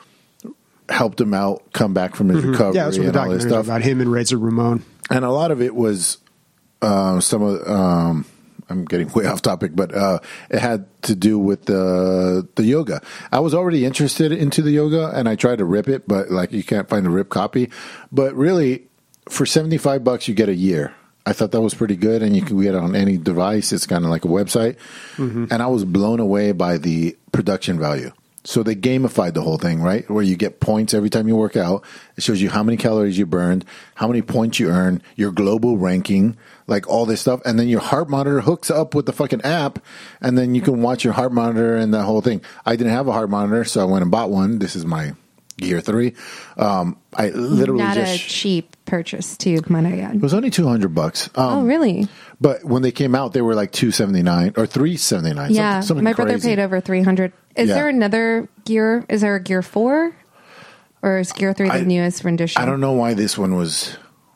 helped him out, come back from his Mm-hmm. recovery, Yeah, that's what the and all this documentary stuff. about him and Razor Ramon. And a lot of it was uh, some of. Um, I'm getting way off topic, but uh, it had to do with the the yoga. I was already interested into the yoga, and I tried to rip it, but like you can't find a rip copy. But really, for seventy-five bucks, you get a year. I thought that was pretty good, and you can get it on any device. It's kind of like a website, mm-hmm. and I was blown away by the production value. so they gamified the whole thing, right? Where you get points every time you work out. It shows you how many calories you burned, how many points you earn, your global ranking, like all this stuff. And then your heart monitor hooks up with the fucking app, and then you can watch your heart monitor and that whole thing. I didn't have a heart monitor, so I went and bought one. This is my Gear three. Um, I literally Not just... a cheap purchase, too, might I add. It was only two hundred bucks. Um, Oh, really? But when they came out, they were like two seventy-nine or three seventy-nine. Yeah. Something, something My brother crazy. paid over three hundred. Is Yeah. there another Gear? Is there a Gear four? Or is Gear three the I- newest rendition? I don't know why this one was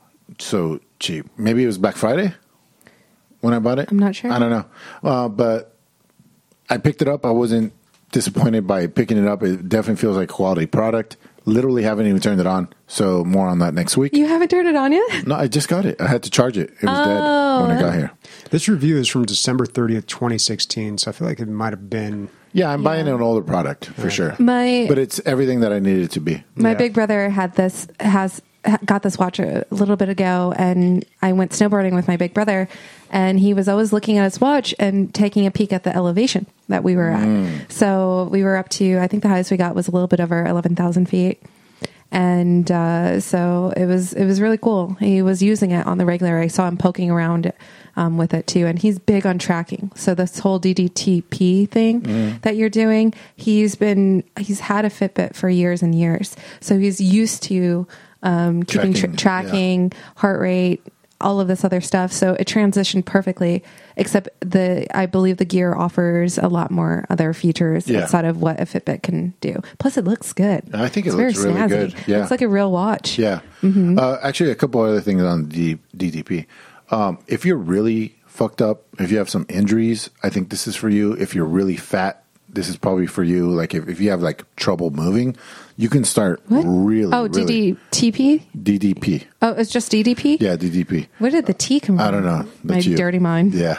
so cheap. Maybe it was Black Friday when I bought it. I'm not sure. I don't know. Uh, but I picked it up. I wasn't disappointed by picking it up. It definitely feels like a quality product. Literally haven't even turned it on. So more on that next week. You haven't turned it on yet? No, I just got it. I had to charge it. It was Oh. dead when I got here. This review is from December thirtieth, twenty sixteen, so I feel like it might have been... Yeah, I'm buying an older product for sure. My- but it's everything that I needed it to be. My Yeah. big brother had this has ha- got this watch a little bit ago, and I went snowboarding with my big brother, and he was always looking at his watch and taking a peek at the elevation that we were at. So we were up to, I think the highest we got was a little bit over eleven thousand feet. And uh, so it was it was really cool. He was using it on the regular. I saw him poking around um, with it too, and he's big on tracking. So this whole D D T P thing Mm. that you're doing, he's been he's had a Fitbit for years and years, so he's used to um, keeping Tracking, tra- tracking heart rate, all of this other stuff. So it transitioned perfectly, except the I believe the Gear offers a lot more other features Yeah. outside of what a Fitbit can do. Plus, it looks good. I think it It's looks very really snazzy. good. Yeah. Looks like a real watch. Yeah. Mm-hmm. Uh, actually, a couple other things on D- DDP. Um, if you're really fucked up, if you have some injuries, I think this is for you. If you're really fat, this is probably for you. Like if, if you have like trouble moving, you can start What? really, Oh, really D D T P? D D P. Oh, it's just D D P? Yeah, D D P. Where did the T come from? I don't know. My That's you. dirty mind. Yeah.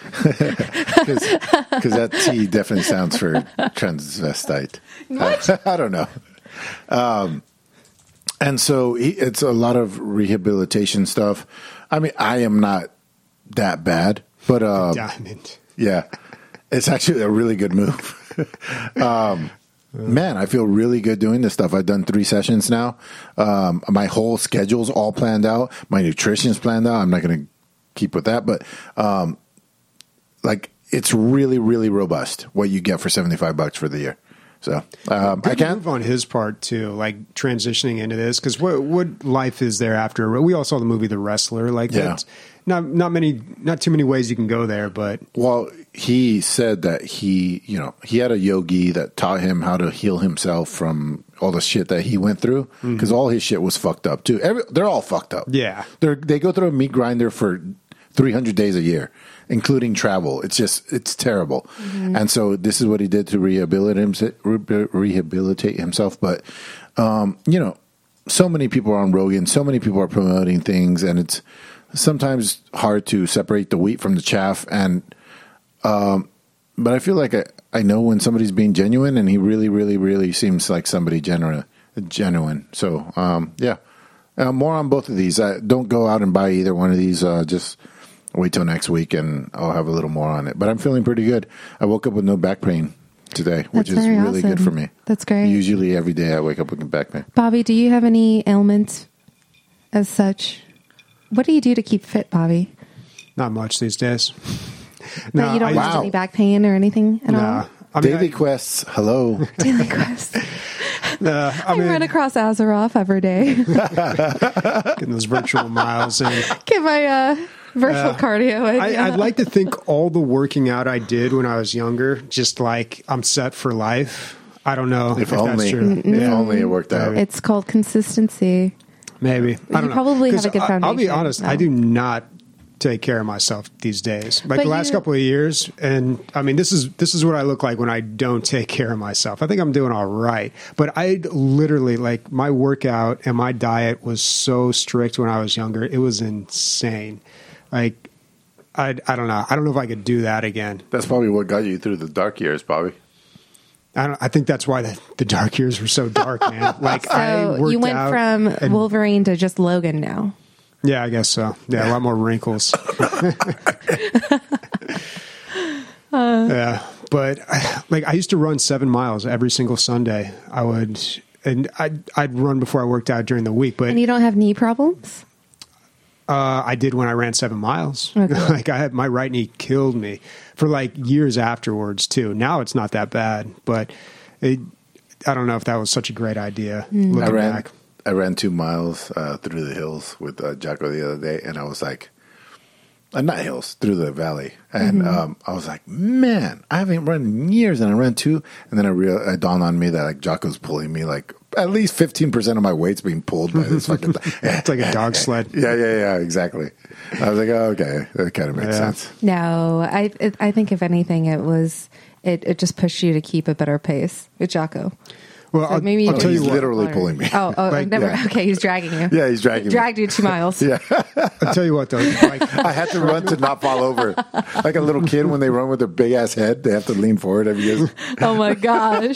Because that T definitely sounds for transvestite. What? I don't know. Um, and so he, it's a lot of rehabilitation stuff. I mean, I am not that bad, but uh, Diamond. yeah, it's actually a really good move. um, man, I feel really good doing this stuff. I've done three sessions now. Um, my whole schedule's all planned out. My nutrition's planned out. I'm not going to keep with that, but um, like it's really, really robust what you get for seventy-five bucks for the year. So um, I Good can't. move on his part too, like transitioning into this, because what what life is there after? We all saw the movie The Wrestler. Like, Yeah. that's not not many, not too many ways you can go there. But Well, he said that he, you know, he had a yogi that taught him how to heal himself from all the shit that he went through, because all his shit was fucked up too. Every, they're all fucked up. Yeah. They're, they go through a meat grinder for three hundred days a year, including travel. It's just, it's terrible. And so this is what he did to rehabilitate himself, rehabilitate himself. But, um, you know, so many people are on Rogan, so many people are promoting things, and it's sometimes hard to separate the wheat from the chaff. And, um, but I feel like I, I know when somebody's being genuine, and he really, really, really seems like somebody genuine. Genuine. So, um, yeah, uh, more on both of these. Uh, don't go out and buy either one of these. Uh, just wait till next week, and I'll have a little more on it. But I'm feeling pretty good. I woke up with no back pain today, which That's is very really good awesome. for me. That's great. Usually, every day I wake up with back pain. Bobby, do you have any ailments as such? What do you do to keep fit, Bobby? not much these days. But you don't I- have Wow. any back pain or anything at Nah. all? I mean, Daily I, quests. Hello. Daily quest. uh, I I mean, run across Azeroth every day. getting those virtual miles in. Get my uh, virtual cardio in. I, yeah. I'd like to think all the working out I did when I was younger, just like I'm set for life. I don't know if, If that's only, true. if only it worked out. It's called consistency. Maybe. I don't know. probably have a 'Cause good I- I'll be foundation, honest, I though. do not take care of myself these days. Like But the last you- couple of years, and I mean, this is this is what I look like when I don't take care of myself. I think I'm doing all right, but I literally like my workout and my diet was so strict when I was younger. It was insane. Like I I don't know. I don't know if I could do that again. That's probably what got you through the dark years, Bobby. I don't. I think that's why the, the dark years were so dark, man. Like I So worked you went out from and- Wolverine to just Logan now. Yeah, I guess so. Yeah, a lot more wrinkles. yeah, but like I used to run seven miles every single Sunday. I would, and I'd, I'd run before I worked out during the week. But And you don't have knee problems? uh, I did when I ran seven miles. Okay. Like I had my right knee killed me for like years afterwards too. Now it's not that bad, but it, I don't know if that was such a great idea. Looking I ran. back. I ran two miles uh, through the hills with uh, Jocko the other day, and I was like, uh, not hills, through the valley, and Mm-hmm. um, I was like, man, I haven't run in years, and I ran two, and then I real it dawned on me that like Jocko's pulling me, like at least fifteen percent of my weight's being pulled by this fucking thing. It's like a dog sled. Yeah, yeah, yeah, exactly. I was like, oh, okay, that kind of makes Yeah. sense. No, I it, I think if anything, it was it, it just pushed you to keep a better pace with Jocko. Well, So I'll, maybe I'll you tell He's you what. literally pulling me. Oh, oh, Like, never. yeah. Okay, he's dragging you. Yeah, he's dragging me. Dragged you two miles. Yeah, I'll tell you what though. Like, I had to run to not fall over. Like a little kid when they run with their big ass head, they have to lean forward every year. Oh my gosh.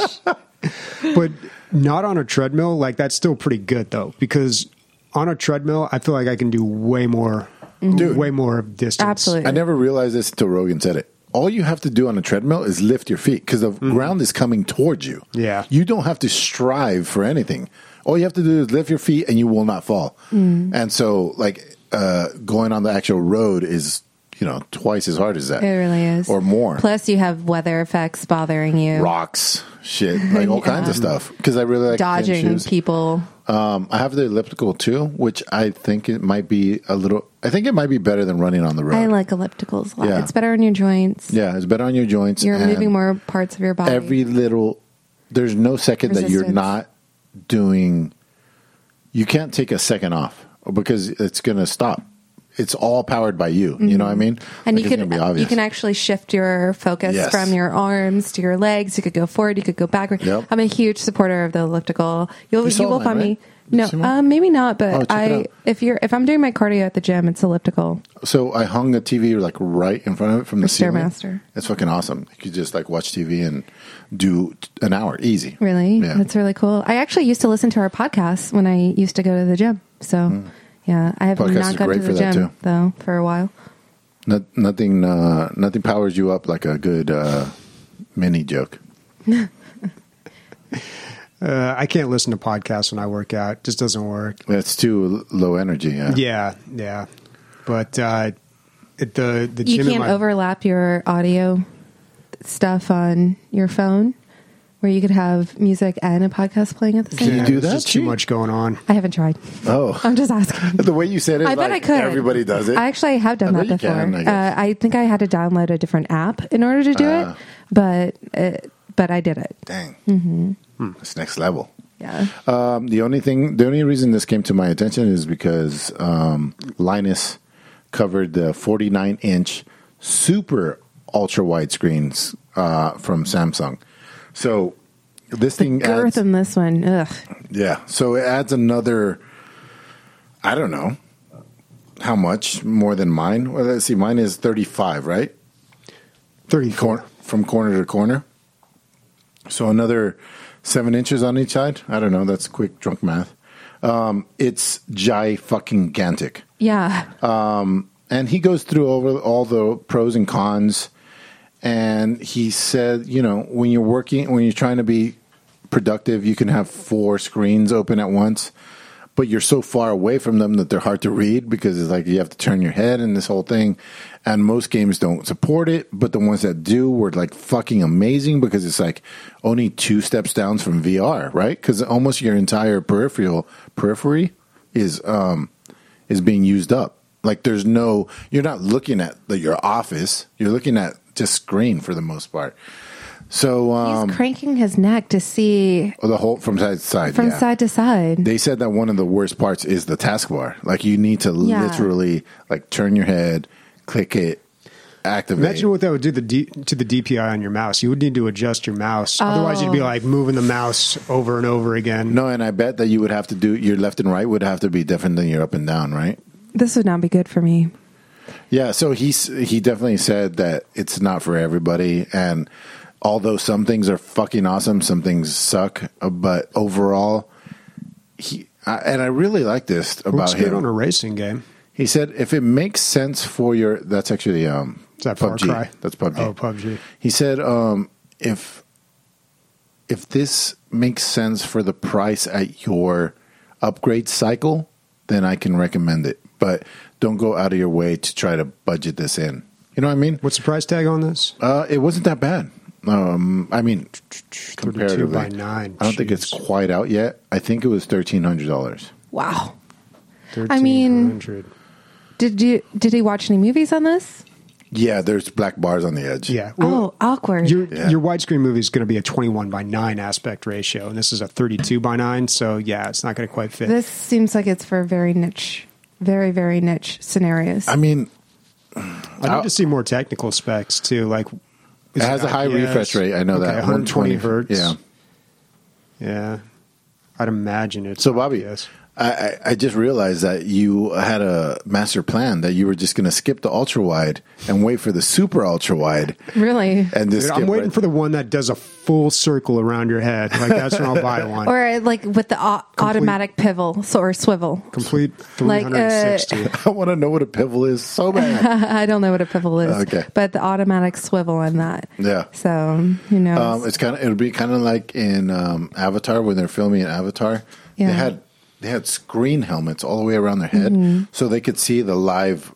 but not on a treadmill. Like that's still pretty good though, because on a treadmill, I feel like I can do way more, Dude. way more distance. Absolutely. I never realized this until Rogan said it. All you have to do on a treadmill is lift your feet because the ground is coming towards you. Yeah. You don't have to strive for anything. All you have to do is lift your feet and you will not fall. And so, like, uh, going on the actual road is, you know, twice as hard as that. It really is. Or more. Plus, you have weather effects bothering you, Rocks, shit, like all kinds of stuff. Because I really like dodging shoes. people. Um, I have the elliptical too, which I think it might be a little. I think it might be better than running on the road. I like ellipticals a lot. Yeah. It's better on your joints. Yeah, it's better on your joints. You're and moving more parts of your body. Every little, there's no second that you're Resistance. not doing. You can't take a second off because it's going to stop. It's all powered by you. You know what I mean? And Like, you it's can gonna be obvious. you can actually shift your focus Yes. from your arms to your legs. You could go forward. You could go backward. Yep. I'm a huge supporter of the elliptical. You'll You you, saw will mine, find right? me. Did No, you see mine? um, maybe not. But Oh, check it I out. if you're if I'm doing my cardio at the gym, it's elliptical. So I hung a T V like right in front of it from the ceiling. Stairmaster. It's fucking awesome. You could just like watch T V and do t- an hour easy. Really, Yeah. that's really cool. I actually used to listen to our podcast when I used to go to the gym. So yeah, I have Podcast not is gone great to for the that, gym too. though for a while. No, nothing. Uh, nothing powers you up like a good uh, mini joke. Uh, I can't listen to podcasts when I work out. It just doesn't work. That's too low energy. Yeah. Yeah, yeah. But uh, at the the You gym in can't my, overlap your audio stuff on your phone, where you could have music and a podcast playing at the same Can you time. do There's that, just too G? much going on. I haven't tried. Oh, I'm just asking. the way you said it, I bet like I could. everybody does it. I actually have done I that bet you before. can, I guess. uh, I think I had to download a different app in order to do Ah. it, but uh, but I did it. Dang, mm-hmm. It's next level. Yeah. Um, the only thing, the only reason this came to my attention is because um, Linus covered the forty-nine inch super ultra wide screens uh, from Samsung. So this The thing girth adds, in this one. Ugh. yeah. So it adds another. I don't know how much more than mine. Well, let's see. Mine is thirty-five, right? thirty-four. Cor- from corner to corner. So another seven inches on each side. I don't know. That's quick drunk math. Um, it's gi fucking gantic. Yeah. Um, and he goes through over all the pros and cons. And he said, you know, when you're working, when you're trying to be productive, you can have four screens open at once, but you're so far away from them that they're hard to read because it's like you have to turn your head and this whole thing. And most games don't support it, but the ones that do were like fucking amazing because it's like only two steps down from V R, right? Because almost your entire peripheral periphery is um is being used up. Like there's no, you're not looking at the, your office, you're looking at just screen for the most part. So um, He's cranking his neck to see the whole from side to side. from yeah. side to side. They said that one of the worst parts is the taskbar. Like you need to Yeah. literally like turn your head, click it, activate. Imagine what that would do the D, to the D P I on your mouse. You would need to adjust your mouse. Otherwise, you'd be Oh. like moving the mouse over and over again. No, and I bet that you would have to do your left and right would have to be different than your up and down, right? This would not be good for me. Yeah, so he's he definitely said that it's not for everybody, and although some things are fucking awesome, some things suck, uh, but overall, he I, and I really like this about Looks good him. on a racing game. He said if it makes sense for your, that's actually um, Is that Far P U B G. Cry? That's P U B G. Oh, P U B G. He said, um, if if this makes sense for the price at your upgrade cycle, then I can recommend it. But don't go out of your way to try to budget this in. You know what I mean? What's the price tag on this? Uh, it wasn't that bad. Um, I mean, comparatively, by nine. I don't think it's quite out yet. I think it was thirteen hundred dollars. Wow. I mean, did you did he watch any movies on this? Yeah, there's black bars on the edge. Yeah. Well, oh, awkward. Your, Yeah. your widescreen movie is going to be a twenty-one by nine aspect ratio, and this is a thirty-two by nine. So yeah, it's not going to quite fit. This seems like it's for very niche, very very niche scenarios. I mean, I need to see more technical specs too. Like, it has a high refresh rate. I know okay, that. one hundred twenty hertz. Yeah. Yeah. I'd imagine it's So, Bobby, yes. I, I, I just realized that you had a master plan that you were just going to skip the ultra wide and wait for the super ultra wide. Really? And just Dude, I'm skip waiting right- for the one that does a full circle around your head. Like that's when I'll buy one. Or like with the au- automatic pivotal so, or swivel. Complete Like, three sixty. I want to know what a pivotal is so bad. I don't know what a pivotal is. Okay. But the automatic swivel on that. Yeah. So, you know. Um, it's kind of it'll be kind of like in um, Avatar when they're filming in Avatar. Yeah. They had they had screen helmets all the way around their head, Mm-hmm. so they could see the live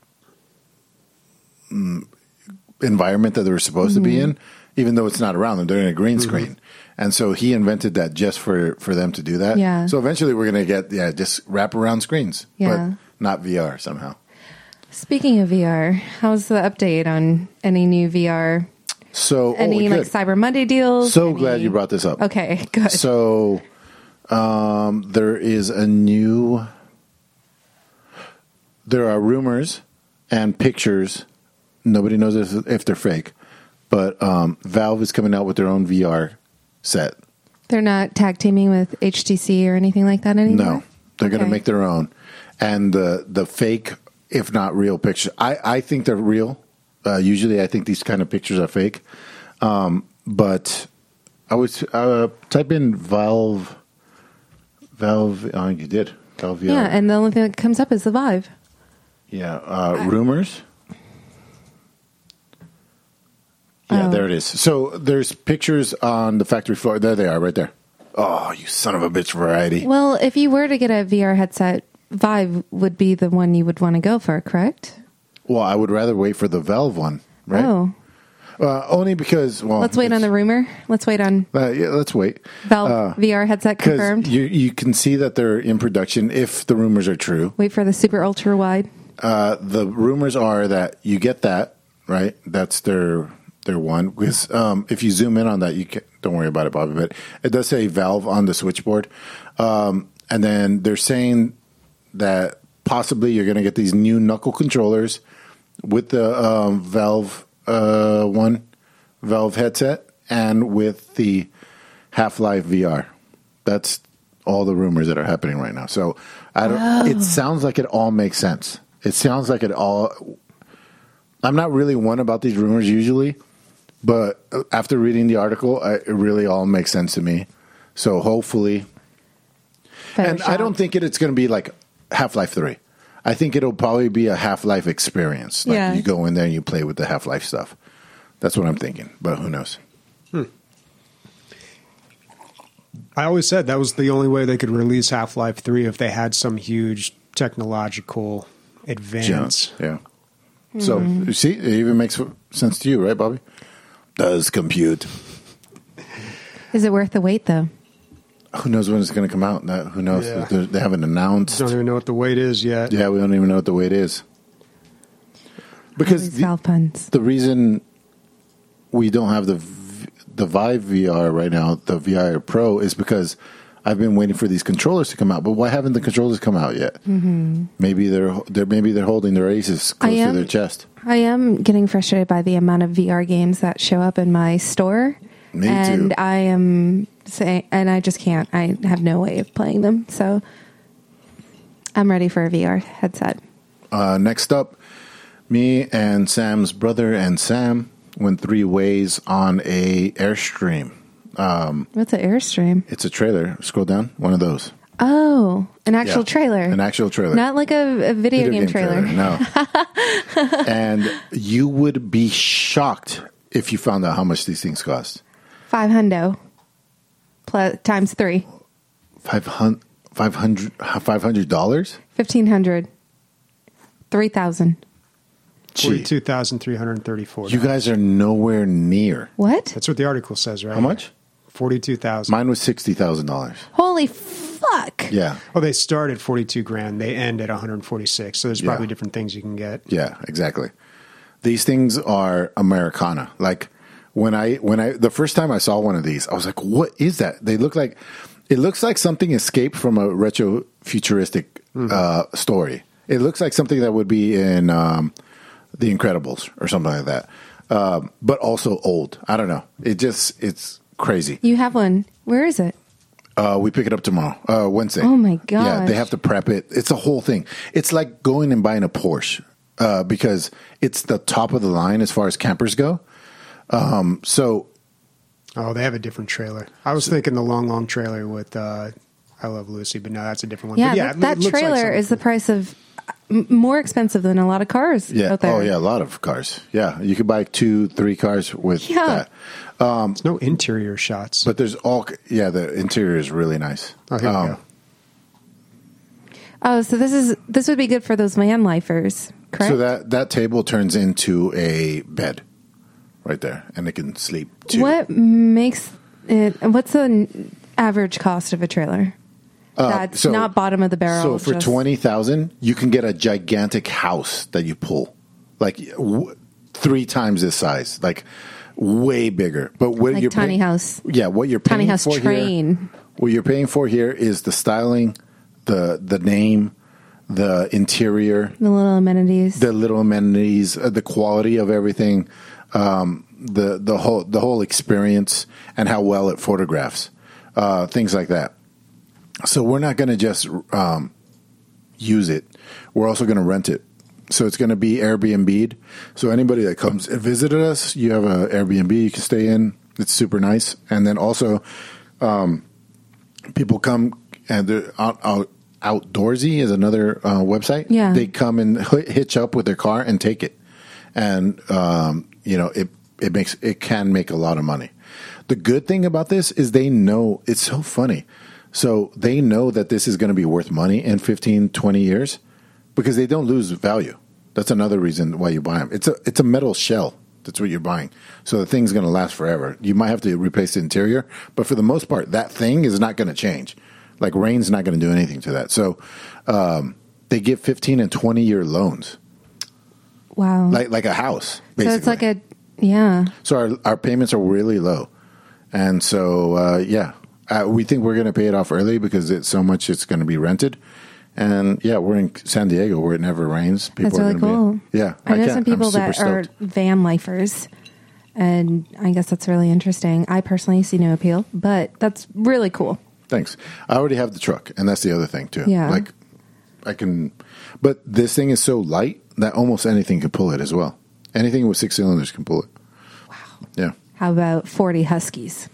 mm, environment that they were supposed Mm-hmm. to be in, even though it's not around them. They're in a green screen, and so he invented that just for for them to do that. Yeah. So eventually, we're gonna get yeah just wrap around screens, Yeah. but not V R somehow. Speaking of V R, how's the update on any new V R? So Any oh, like good. Cyber Monday deals? So Any- glad you brought this up. Okay, good. So, um, there is a new. There are rumors and pictures. Nobody knows if, if they're fake, but um, Valve is coming out with their own V R set. They're not tag teaming with H T C or anything like that anymore? No, they're going to Okay. make their own, and the the fake, if not real, picture. I I think they're real. Uh, usually, I think these kind of pictures are fake, um, but I would uh, type in Valve. Valve, oh, you did Valve V R. Yeah, and the only thing that comes up is the Vive. Yeah, uh, rumors. Yeah, Oh. there it is. So there's pictures on the factory floor. There they are, right there. Oh, you son of a bitch! Variety. Well, if you were to get a V R headset, Vive would be the one you would want to go for, correct? Well, I would rather wait for the Valve one, right? Oh, Uh, only because well, let's wait on the rumor. Let's wait on Uh, yeah, let's wait. Valve Uh, V R headset Because confirmed. you you can see that they're in production if the rumors are true. Wait for the super ultra wide. Uh, the rumors are that you get that right. That's their their one. Because um, if you zoom in on that, you can, don't worry about it, Bobby. But it does say Valve on the switchboard, um, and then they're saying that possibly you're going to get these new knuckle controllers with the um, Valve uh, one Valve headset and with the Half-Life V R. That's all the rumors that are happening right now. So I don't. Oh. It sounds like it all makes sense. It sounds like it all. I'm not really one about these rumors usually, but after reading the article, I, it really all makes sense to me. So hopefully, and I don't think it, it's going to be like Half-Life three. I think it'll probably be a Half-Life experience. Like Yeah. you go in there and you play with the Half-Life stuff. That's what I'm thinking, but who knows? I always said that was the only way they could release Half-Life three if they had some huge technological advance. Yeah. So you see, it even makes sense to you, right, Bobby? Does compute. Is it worth the wait though? Who knows when it's going to come out? No, who knows? Yeah. They- They haven't announced. Don't even know what the weight is yet. Yeah, we don't even know what the weight is. Because These the, Valve puns. the reason we don't have the v- the Vive V R right now, the V R Pro, is because I've been waiting for these controllers to come out. But why haven't the controllers come out yet? Mm-hmm. Maybe they're, they're maybe they're holding their aces I close to am- their chest. I am getting frustrated by the amount of V R games that show up in my store. Me and too. I am saying, and I just can't. I have no way of playing them. So I'm ready for a V R headset. Uh, next up, me and Sam's brother and Sam went three ways on a Airstream. What's an Airstream? It's a trailer. Scroll down. One of those. Oh, an actual Yeah, trailer. An actual trailer. Not like a, a video, Video game, trailer. No. And you would be shocked if you found out how much these things cost. Five hundo. Plus, times three. Five hundred, five hundred, five hundred dollars. Fifteen hundred. Three thousand. Forty-two thousand three hundred thirty-four. You guys are nowhere near. What? That's what the article says, right? How much? Forty-two thousand. Mine was sixty thousand dollars. Holy fuck! Yeah, Oh, they start at forty-two grand. They end at one hundred forty-six. So there's Yeah. probably different things you can get. yeah, exactly. These things are Americana. Like when I when I the first time I saw one of these, I was like, "What is that?" They look like it looks like something escaped from a retro futuristic Mm-hmm. uh, story. It looks like something that would be in um, The Incredibles or something like that, um, but also old. I don't know. It just it's crazy. You have one. Where is it? Uh, we pick it up tomorrow, uh, Wednesday. Oh, my Yeah, they gosh. have to prep it. It's a whole thing. It's like going and buying a Porsche uh, because it's the top of the line as far as campers go. Um, so Oh, they have a different trailer. I was thinking the long, long trailer with uh, I Love Lucy, but no, that's a different one. Yeah, But that, it that looks like trailer something is the from- price of m- more expensive than a lot of cars yeah, out there. oh yeah, a lot of cars. Yeah, you could buy two, three cars with Yeah. that. There's no interior shots. But there's all yeah, the interior is really nice. oh, here we Um, go. Oh, so this is this would be good for those van lifers, correct? So that that table turns into a bed right there, and it can sleep too. What makes it? What's the n- average cost of a trailer? That's so- not bottom of the barrel. So for just- twenty thousand, you can get a gigantic house that you pull, like w- three times this size, like way bigger. But what Like you're tiny paying- house. yeah, what you're Tiny paying house for train. here, what you're paying for here is the styling, the the name, the interior, the little amenities. the little amenities, uh, the quality of everything, um, the the whole the whole experience, and how well it photographs, uh, things like that. So we're not going to just um, use it. We're also going to rent it. So it's going to be Airbnb'd. So anybody that comes and visited us, you have an Airbnb you can stay in. It's super nice. And then also, um, people come and they're out, out, Outdoorsy is another uh, website. Yeah. They come and h- hitch up with their car and take it. And, um, you know, it, it makes, it can make a lot of money. The good thing about this is they know, it's so funny. So they know that this is going to be worth money in fifteen, twenty years because they don't lose value. That's another reason why you buy them. It's a, it's a metal shell. That's what you're buying. So the thing's going to last forever. You might have to replace the interior, but for the most part, that thing is not going to change. Like rain's not going to do anything to that. So um, they give fifteen and twenty year loans, Wow. like like a house. Basically. So it's like a yeah. So our our payments are really low, and so uh, yeah, uh, we think we're going to pay it off early because it's so much it's going to be rented. And yeah, we're in San Diego where it never rains. People That's are really gonna cool. Be, yeah, I know can't- some I'm people super that are stoked. van lifers, and I guess that's really interesting. I personally see no appeal, but that's really cool. Thanks. I already have the truck, and that's the other thing too. Yeah. Like I can, but this thing is so light that almost anything can pull it as well. Anything with six cylinders can pull it. Wow. Yeah. How about forty Huskies?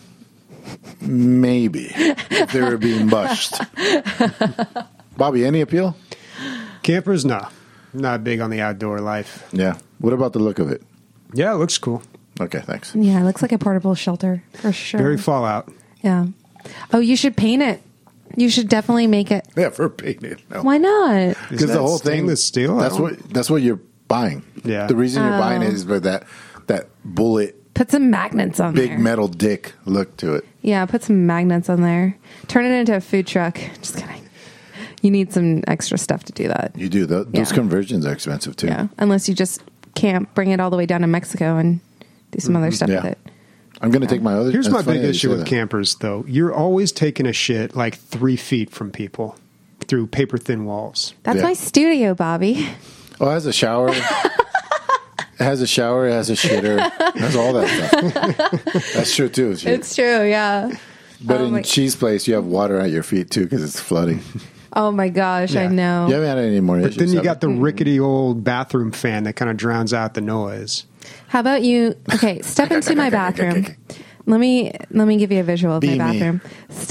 Maybe if they were being bushed. Bobby, any appeal? Campers, no. Not big on the outdoor life. Yeah. What about the look of it? Yeah, it looks cool. Okay, thanks. Yeah, it looks like a portable shelter for sure. Very Fallout. Yeah. Oh, you should paint it. You should definitely make it. Yeah, for painting. No. Why not? Is Because that the whole thing, stainless steel? I That's don't- what that's what you're buying. Yeah. The reason you're Oh. buying it is for that that bullet, Put some magnets on big there. metal dick look to it. Yeah, put some magnets on there. Turn it into a food truck. Just kidding. You need some extra stuff to do that. You do Th- those Yeah. conversions are expensive too. Yeah, unless you just can't bring it all the way down to Mexico and do some other stuff Yeah. with it. I'm going to take my other. Here's that's my funny big that you issue say with that. campers, though. You're always taking a shit like three feet from people through paper thin walls. That's Yeah. my studio, Bobby. Oh, it has a shower. It has a shower. It has a shitter. It has all that stuff. That's true too. It's- It's true, yeah. but oh in my- Cheese Place, you have water at your feet too because it's flooding. Oh my gosh, I Yeah. know. You haven't had any more But issues. then you have got the you? rickety old bathroom fan that kind of drowns out the noise. How about you? Okay, step into my bathroom. Let me let me give you a visual of Be my me. bathroom. Step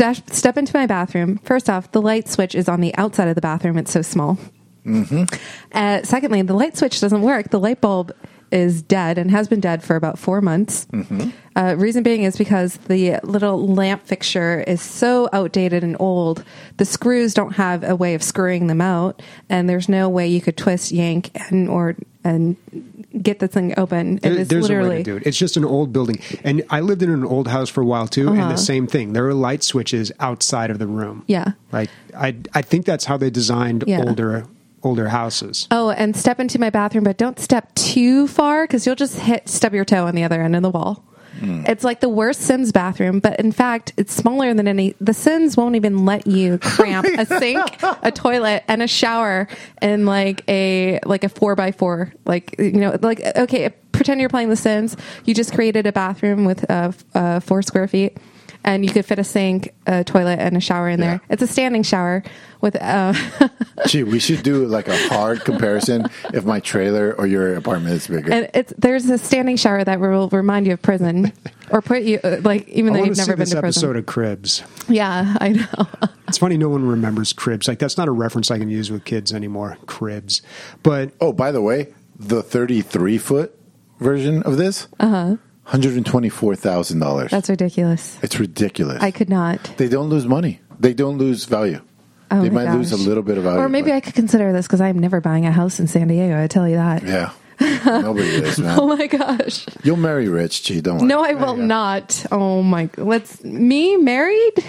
step, step into my bathroom. First off, the light switch is on the outside of the bathroom. It's so small. Mm-hmm. Uh, secondly, the light switch doesn't work. The light bulb is dead and has been dead for about four months. Mm-hmm. Uh, reason being is because the little lamp fixture is so outdated and old. The screws don't have a way of screwing them out, and there's no way you could twist, yank, and or and get the thing open. There, it is there's literally a way to do it. It's just an old building, and I lived in an old house for a while too, uh-huh. and the same thing. There are light switches outside of the room. Yeah, like I I think that's how they designed yeah. older. older houses. Oh, and step into my bathroom, but don't step too far because you'll just hit, stub your toe on the other end of the wall. Mm. It's like the worst Sims bathroom, but in fact, it's smaller than any. The Sims won't even let you cramp a sink, a toilet, and a shower in like a like a four by four. Like you know, like okay, pretend you're playing The Sims. You just created a bathroom with uh, uh, four square feet. And you could fit a sink, a toilet, and a shower in there. Yeah. It's a standing shower with. Uh, Gee, we should do like a hard comparison if my trailer or your apartment is bigger. And it's there's a standing shower that will remind you of prison, or put you like even I though you've never been this to prison. Episode of Cribs. Yeah, I know. It's funny no one remembers Cribs. Like that's not a reference I can use with kids anymore. Cribs, but oh, by the way, the thirty-three foot version of this. Uh huh. one hundred twenty-four thousand dollars. That's ridiculous. It's ridiculous. I could not. They don't lose money. They don't lose value. Oh they my might gosh. lose a little bit of value. Or maybe but... I could consider this because I'm never buying a house in San Diego. I tell you that. Yeah. Nobody is, man. Oh my gosh. You'll marry rich, G. Don't worry. No, I will not. Oh my. Let's me married.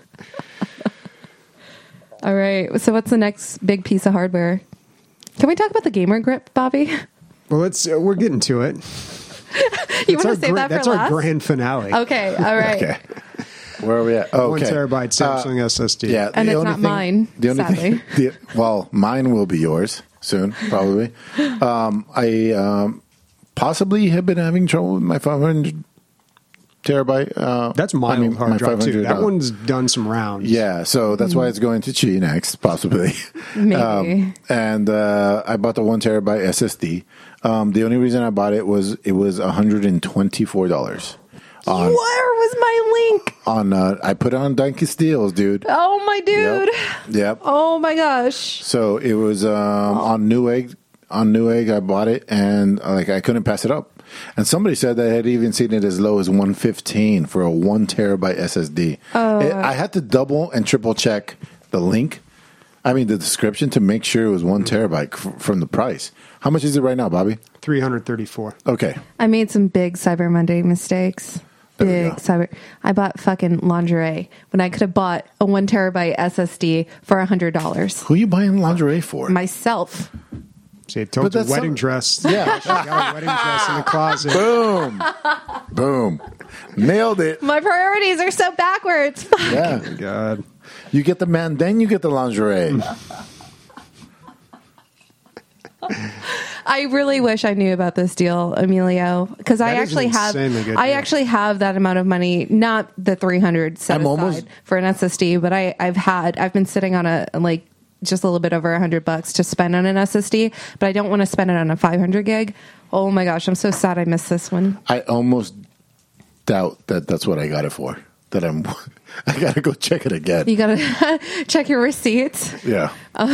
All right. So what's the next big piece of hardware? Can we talk about the Gamer Grip, Bobby? Well, let's. Uh, we're getting to it. You want to save gra- that for that's last? That's our grand finale. Okay, all right. Okay. Where are we at? Oh, One okay. terabyte Samsung uh, S S D. Yeah, and the it's only not thing, mine, the only sadly. Thing, the, well, mine will be yours soon, probably. um, I um, possibly have been having trouble with my five hundred terabyte. Uh, That's my I mean, hard my drive too. That uh, one's done some rounds. Yeah, so that's why it's going to Chi next, possibly. Maybe. Um, and uh, I bought the one terabyte S S D. Um, the only reason I bought it was it was one hundred and twenty four dollars. On, Where was my link? On uh, I put it on Donkey Steals, dude. Oh my dude. Yep. yep. Oh my gosh. So it was um, oh. on Newegg. On Newegg, I bought it, and uh, like I couldn't pass it up. And somebody said they had even seen it as low as one fifteen for a one terabyte S S D. Oh. It, I had to double and triple check the link. I mean, the description to make sure it was one terabyte f- from the price. How much is it right now, Bobby? three hundred thirty-four. Okay. I made some big Cyber Monday mistakes. Big cyber. I bought fucking lingerie when I could have bought a one terabyte S S D for a hundred dollars. Who are you buying lingerie for? Myself. See, it told you wedding some... dress. Yeah. She got a wedding dress in the closet. Boom. Boom. Nailed it. My priorities are so backwards. Fuck. Yeah. Oh, God. You get the man, then you get the lingerie. I really wish I knew about this deal, Emilio, because I That is actually an have insanely good I deal. actually have that amount of money, not the three hundred set I'm aside almost- for an S S D, but I I've had I've been sitting on a like just a little bit over a hundred bucks to spend on an S S D, but I don't want to spend it on a five hundred gig. Oh my gosh, I'm so sad I missed this one. I almost doubt that that's what I got it for. That I'm, I gotta go check it again. You gotta check your receipts. Yeah.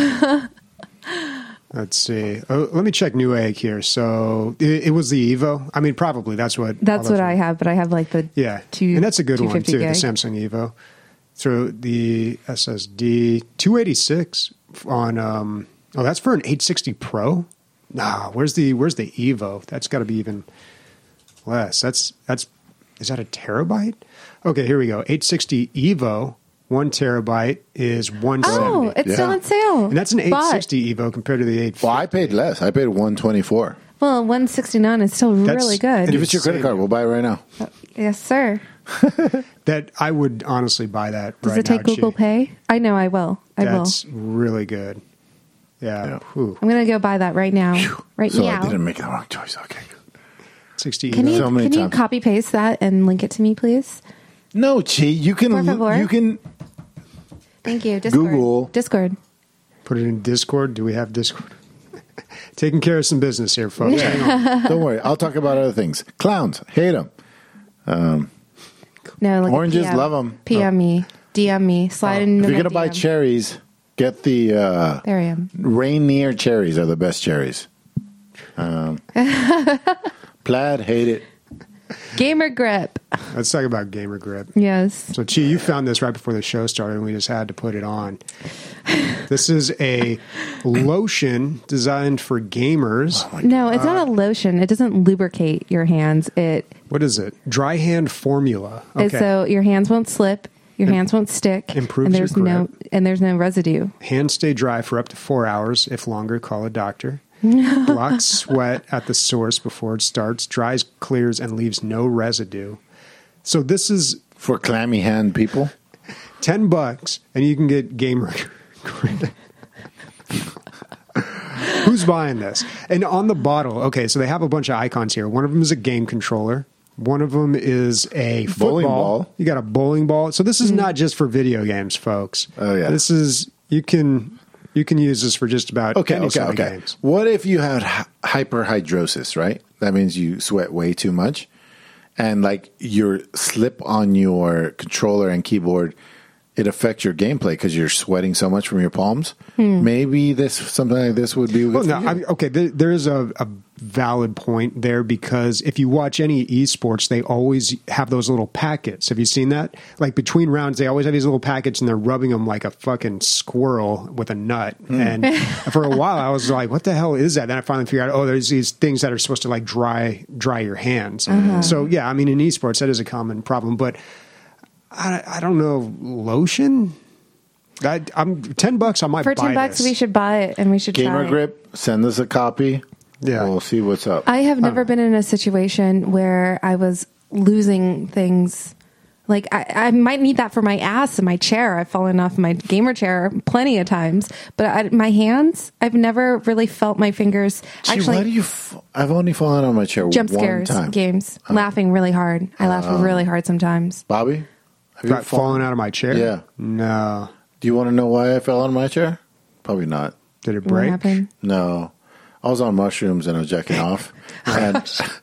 Let's see. Oh, let me check Newegg here. So it, it was the Evo. I mean, probably that's what. That's what I have, but I have like the Yeah, two, and that's a good one too. gig. The Samsung Evo. So the S S D two eighty-six on. Um, oh, that's for an eight sixty Pro. Nah, where's the where's the Evo? That's got to be even less. That's that's is that a terabyte? Okay, here we go. eight sixty Evo. One terabyte is one seventy. Oh, it's Yeah. still on sale. And that's an But- eight sixty Evo compared to the eight fifty. Well, I paid less. I paid one twenty four. Well, one sixty-nine is still That's- really good. Give us your credit card. We'll buy it right now. Yes, sir. That I would honestly buy that. Does right it take now, Google Chi. Pay? I know I will. I That's really good. Yeah. Yeah. Whew. will. I'm going to go buy that right now. Right So now. I didn't make the wrong choice. Okay. sixty Can you So many can you times. copy paste that and link it to me, please? No, Chi. You can. Por favor. You can. Thank you. Discord. Google. Discord. Put it in Discord. Do we have Discord? Taking care of some business here, folks. Hang on. Don't worry. I'll talk about other things. Clowns. Hate them. No, like Oranges, P M. love 'em. P M me. D M me. Slide in. If you're gonna buy cherries, get the uh, there I am. Rainier cherries are the best cherries. Um, Plaid, hate it. Gamer Grip. Let's talk about Gamer Grip. Yes. So, Chi, you found this right before the show started, and we just had to put it on. This is a lotion designed for gamers. Oh No, it's not a lotion. It doesn't lubricate your hands. It What is it? Dry hand formula. Okay. so your hands won't slip, your hands won't stick, Improves and there's your no grip. and there's no residue. Hands stay dry for up to four hours. If longer, call a doctor. Blocks sweat at the source before it starts. Dries, clears, and leaves no residue. So this is For clammy hand people. ten bucks, and you can get Gamer Grip. Who's buying this? And on the bottle, okay, so they have a bunch of icons here. One of them is a game controller. One of them is a football. Bowling ball. You got a bowling ball. So this is not just for video games, folks. Oh, yeah. This is you can you can use this for just about Okay, any okay, sort of okay. games. What if you had hy- hyperhidrosis, right? That means you sweat way too much. And like your slip on your controller and keyboard, it affects your gameplay because you're sweating so much from your palms. Maybe this something like this would be good Well, for no, you. I mean, okay. There, there is a, a valid point there because if you watch any esports, they always have those little packets. Have you seen that? Like between rounds, they always have these little packets, and they're rubbing them like a fucking squirrel with a nut. And for a while, I was like, "What the hell is that?" Then I finally figured out, oh, there's these things that are supposed to like dry dry your hands. So yeah, I mean, in esports, that is a common problem, but. I, I don't know, lotion. I, I'm ten bucks. I might For buy ten bucks, this. we should buy it and we should Gamer try it. Grip, send us a copy. Yeah. We'll see what's up. I have never been in a situation where I was losing things. Like I, I might need that for my ass and my chair. I've fallen off my gamer chair plenty of times, but I, my hands, I've never really felt my fingers. Gee, Actually, why do you? F- I've only fallen on my chair jump one scares time. games, laughing really hard. I laugh really hard sometimes. Bobby, have Got fallen out of my chair? Yeah. No. Do you want to know why I fell out of my chair? Probably not. Did it What break? happened? No, I was on mushrooms and I was jacking off, and,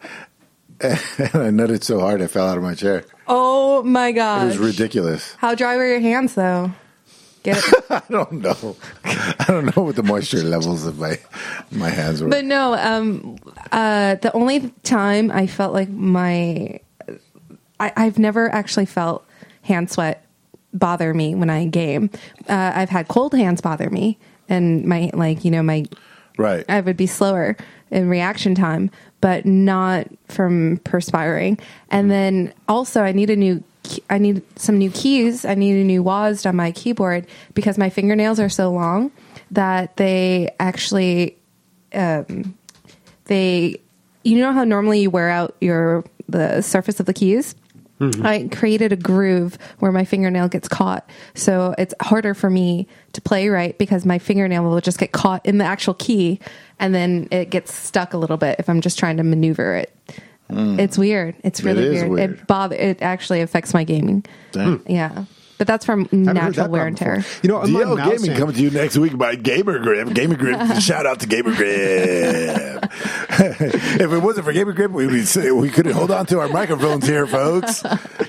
and I nutted so hard I fell out of my chair. Oh my It gosh! was ridiculous. How dry were your hands though? Get it? I don't know. I don't know what the moisture levels of my my hands were. But no, um, uh, the only time I felt like my, I, I've never actually felt hand sweat bother me when I game. Uh, I've had cold hands bother me, and my like you know my right. I would be slower in reaction time, but not from perspiring. And then also, I need a new. I need some new keys. I need a new W A S D on my keyboard because my fingernails are so long that they actually, um, they, you know how normally you wear out your the surface of the keys. Mm-hmm. I created a groove where my fingernail gets caught, so it's harder for me to play right because my fingernail will just get caught in the actual key, and then it gets stuck a little bit if I'm just trying to maneuver it. Mm. It's weird. It's really It is weird. weird. It bother. It actually affects my gaming. Dang. Yeah, but that's from Haven't heard natural that wear part and before. tear. You know, D my L mouse Gaming hand- coming to you next week by Gamer Grip. Gamer Grip. Shout out to Gamer Grip. If it wasn't for Gamer Grip, we would we couldn't hold on to our microphones here, folks.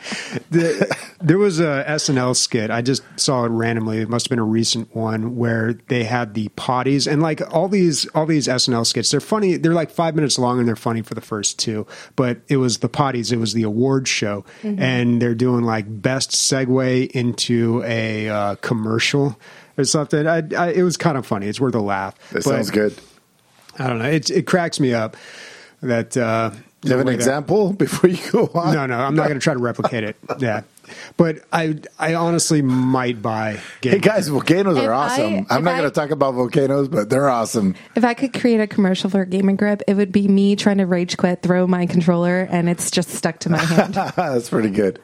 The, there was a S N L skit. I just saw it randomly. It must have been a recent one where they had the potties and like all these all these S N L skits. They're funny. They're like five minutes long and they're funny for the first two. But it was the potties. It was the awards show, mm-hmm. and they're doing like best segue into a uh, commercial or something. I, I, it was kind of funny. It's worth a laugh. That But sounds good. I don't know. It it cracks me up that. Uh, Do you have an that- example before you go on? No, no, I'm not going to try to replicate it. Yeah, but I, I honestly might buy. Game Hey guys, volcanoes If are I- awesome. if I'm not I- going to talk about volcanoes, but they're awesome. If I could create a commercial for Gaming Grip, it would be me trying to rage quit, throw my controller, and it's just stuck to my hand. That's pretty good.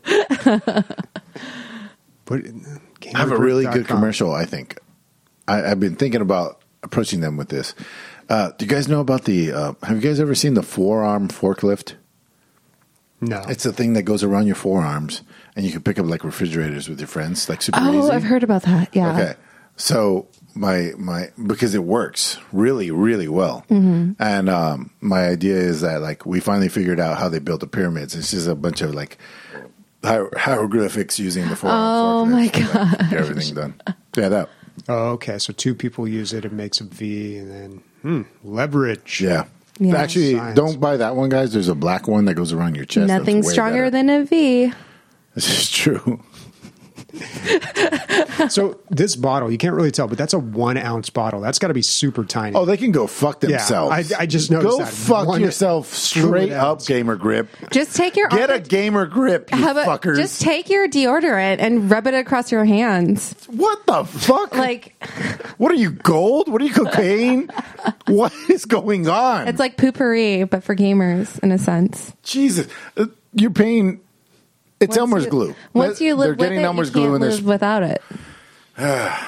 But I have a really good commercial, I think. I, I've been thinking about approaching them with this. Uh, do you guys know about the, uh, have you guys ever seen the forearm forklift? No, It's a thing that goes around your forearms, and you can pick up like refrigerators with your friends, like super Oh, easy. I've heard about that. Yeah. Okay. So my my because it works really really well, mm-hmm. and um, my idea is that like we finally figured out how they built the pyramids. It's just a bunch of like hier- hieroglyphics using the fork. Oh, fork my to, like, God. get everything done. Yeah, that. Oh, okay. So two people use it, it makes a V, and then hmm, leverage. Yeah. Yeah. Actually, Science. don't buy that one, guys. There's a black one that goes around your chest. that's Nothing way stronger better. than a V. This is true. So this bottle, you can't really tell, but that's a one ounce bottle. That's got to be super tiny. Oh, they can go fuck themselves. I- I just noticed Go that. fuck One yourself straight fluid up, ounce. Gamer Grip. Just take your Get a armpit- Gamer Grip, you How about fuckers. just take your deodorant and rub it across your hands? What the fuck? Like What are you, gold? What are you, cocaine? What is going on? it's like poopery, but for gamers in a sense. Jesus. Uh, You're paying... It's Once Elmer's you- glue. Once you They're live with getting it, Elmer's you can't glue in live this. without it. uh,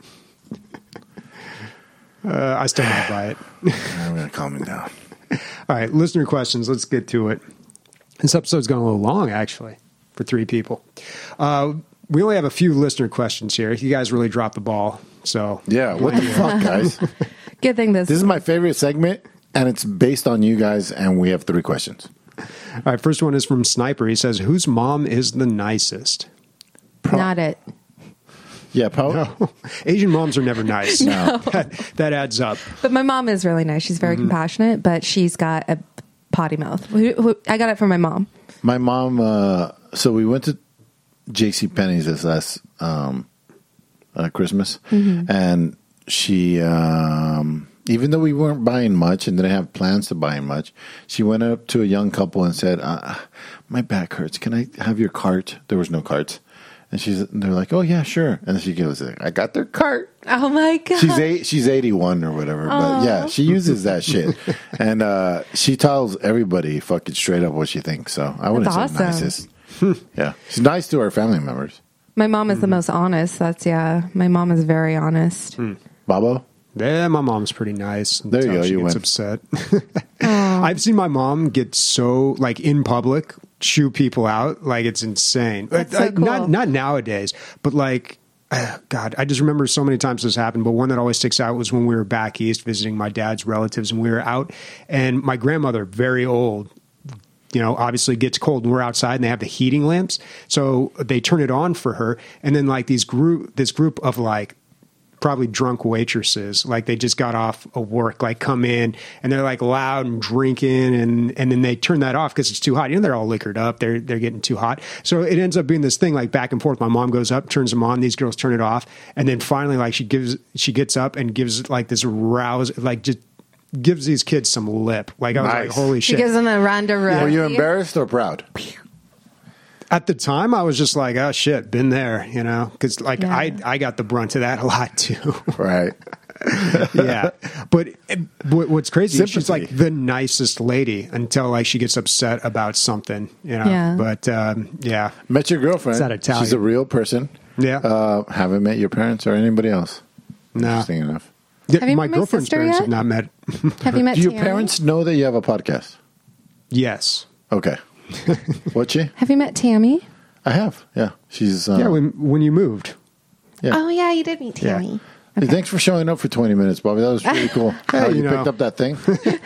I still want to buy it. I'm going to calm it down. All right, listener questions. Let's get to it. This episode's going a little long, actually, for three people. Uh, we only have a few listener questions here. You guys really dropped the ball. So Yeah, what the fuck, guys? Good thing this. This is my favorite segment, and it's based on you guys, and we have three questions. All right, first one is from Sniper. He says, whose mom is the nicest? not it. Yeah, Paul? No. Asian moms are never nice. No. that, that adds up. But my mom is really nice. She's very compassionate, but she's got a potty mouth. Who- who- I got it from my mom. My mom, uh, so we went to JCPenney's this last um, uh, Christmas, and she, um, even though we weren't buying much and didn't have plans to buy much, she went up to a young couple and said, uh, my back hurts. Can I have your cart? There was no carts. And she's, and they're like, oh, yeah, sure. And she goes, I got their cart. Oh my god. She's eight, she's eighty-one or whatever, but yeah, she uses that shit, and uh, she tells everybody fucking straight up what she thinks. So I wouldn't That's say awesome. nicest. Yeah, she's nice to her family members. My mom is the most honest. That's yeah. My mom is very honest. Babo, Yeah, my mom's pretty nice. There you until go, She you gets win. upset. I've seen my mom get so, like, in public, chew people out. Like, it's insane. That's Uh, so uh, Not, cool. not nowadays, but like, uh, God, I just remember so many times this happened. But one that always sticks out was when we were back east visiting my dad's relatives, and we were out, and my grandmother, very old, you know, obviously gets cold, and we're outside, and they have the heating lamps, so they turn it on for her, and then like these group, this group of like probably drunk waitresses, like they just got off of work, like come in and they're like loud and drinking, and and then they turn that off because it's too hot. You know, they're all liquored up, they're they're getting too hot, so it ends up being this thing like back and forth. My mom goes up, turns them on, these girls turn it off, and then finally like she gives she gets up and gives like this rouse, like just gives these kids some lip. Like I was Nice. like, holy She shit. gives them a Ronda Rousey. were you embarrassed or proud? At the time, I was just like, oh shit, been there, you know, because like Yeah. I I got the brunt of that a lot too. Right. Yeah, but uh, what- what's crazy is she's Sympathy. like the nicest lady until like she gets upset about something, you know. Yeah. But um, yeah, Met your girlfriend. Is that Italian? She's a real person. Yeah. Uh, haven't met your parents or anybody else. No. Interesting enough. Have you my met my girlfriend's sister parents yet? have not met. Have you met Do your Tammy? parents know that you have a podcast? Yes. Okay. What's she? Have you met Tammy? I have. Yeah. She's. Uh, Yeah, when when you moved. Yeah. Oh yeah, you did meet Yeah. Tammy. Hey, thanks for showing up for twenty minutes, Bobby. That was really cool. How you you, know. picked up that thing.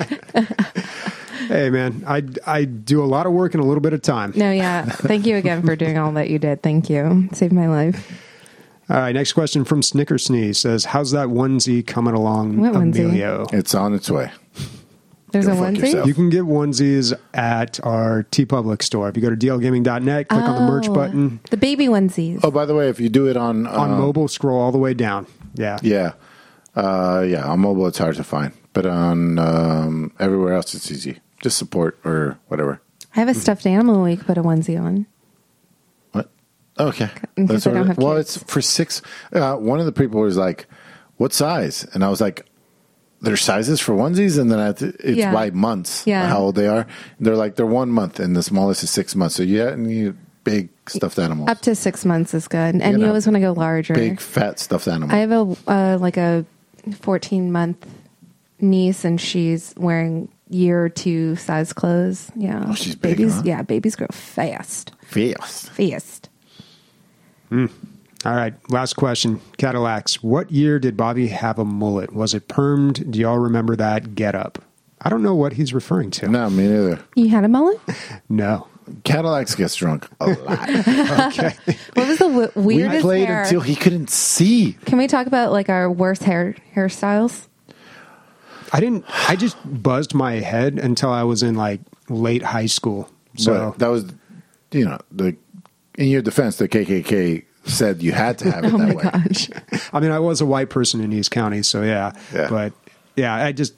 Hey man, I I do a lot of work in a little bit of time. No, yeah. Thank you again for doing all that you did. Thank you. Saved my life. All right, next question from Snicker Sneeze says, "How's that onesie coming along, What onesie? Emilio?" It's on its way. There's Go a fuck onesie. yourself. You can get onesies at our TeePublic store. If you go to d l gaming dot net, click on the merch Oh, button. The baby onesies. Oh, by the way, if you do it on On um, mobile, scroll all the way down. Yeah. yeah, uh, yeah, on mobile it's hard to find, but on um, everywhere else it's easy. Just support or whatever. I have a stuffed animal we could put a onesie on. What? Okay, In case I don't order- have well, kids. it's for six. Uh, one of the people was like, "What size?" And I was like, "There's sizes for onesies," and then I had to, it's Yeah. by months. Yeah. how old they are. They're like they're one month, and the smallest is six months. So you need big stuffed animals, Up to six months is good, and you know, always want to go larger. big fat stuffed animals. I have a uh, like a fourteen month niece, and she's wearing year two size clothes. Yeah, Oh, she's big, babies. huh? Yeah, babies grow fast, Fast. fast. All right, last question. Cadillacs. What year did Bobby have a mullet? Was it permed? Do y'all remember that get up? I don't know what he's referring to. No, me neither. You had a mullet? No. Cadillacs gets drunk a lot. Okay. What was the w- We weirdest played hair? until he couldn't see. Can we talk about like our worst hair hairstyles? I didn't. I just buzzed my head until I was in like late high school. So But that was, you know, the in your defense, the K K K said you had to have it Oh that my way. gosh. I mean, I was a white person in East County, so yeah. Yeah. But yeah, I just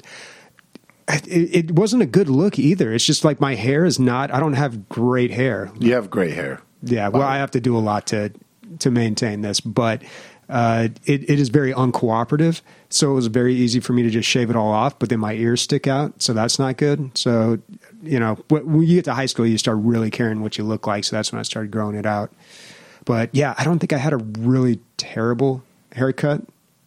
it, it wasn't a good look either. It's just like my hair is not. I don't have great hair. You have great hair. Yeah, well, I have to do a lot to to maintain this, but uh, it, it is very uncooperative. So it was very easy for me to just shave it all off, but then my ears stick out, so that's not good. So, you know, when you get to high school, you start really caring what you look like. So that's when I started growing it out. But yeah, I don't think I had a really terrible haircut.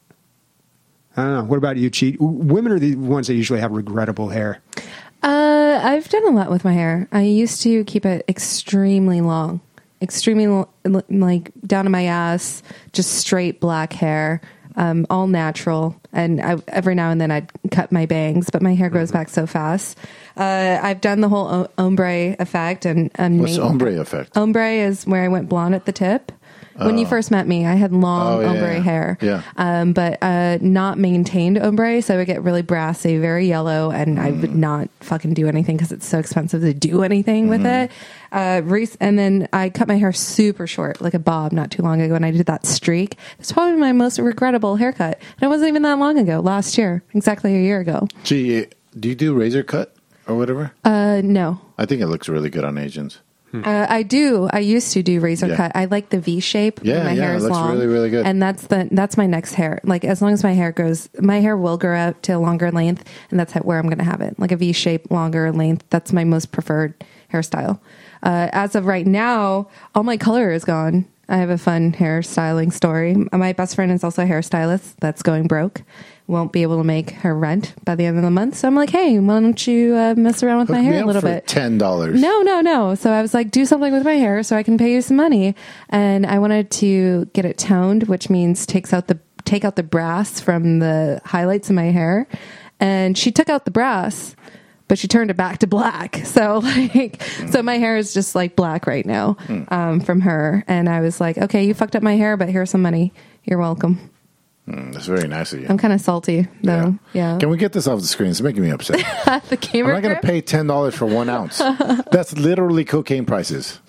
I don't know. What about you, Cheat? Women are the ones that usually have regrettable hair. Uh, I've done a lot with my hair. I used to keep it extremely long, extremely lo- like down to my ass, just straight black hair, um, all natural. And I, every now and then I'd cut my bangs, but my hair grows back so fast. Uh, I've done the whole o- ombre effect, and, and What's the ma- ombre effect? Ombre is where I went blonde at the tip. When you first met me, I had long Oh, yeah, ombre yeah. hair, Yeah. um, but uh, not maintained ombre, so I would get really brassy, very yellow, and I Mm. would not fucking do anything because it's so expensive to do anything with Mm-hmm. it. Uh, rec- and then I cut my hair super short, like a bob, not too long ago, and I did that streak. It's probably my most regrettable haircut, and it wasn't even that long ago. Last year, exactly a year ago. Gee, do you do razor cut or whatever? Uh, no. I think it looks really good on Asians. Uh, I do. I used to do razor Yeah. cut. I like the V shape. Yeah, when my yeah, hair it is looks long, really, really good. And that's the that's my next hair. Like as long as my hair grows, my hair will grow out to a longer length, and that's how, where I'm going to have it, like a V shape, longer length. That's my most preferred hairstyle. Uh, as of right now, all my color is gone. I have a fun hairstyling story. My best friend is also a hairstylist that's going broke. Won't be able to make her rent by the end of the month. So I'm like, hey, why don't you uh, mess around with Hook my me hair a up little for bit? ten dollars. No, no, no. So I was like, do something with my hair so I can pay you some money. And I wanted to get it toned, which means takes out the take out the brass from the highlights in my hair. And she took out the brass, but she turned it back to black. So like, so my hair is just like black right now um, from her. And I was like, okay, you fucked up my hair, but here's some money. You're welcome. Mm, that's very nice of you. I'm kind of salty though. Yeah. Can we get this off the screen? It's making me upset. the I'm camera not going to grip? pay ten dollars for one ounce. That's literally cocaine prices.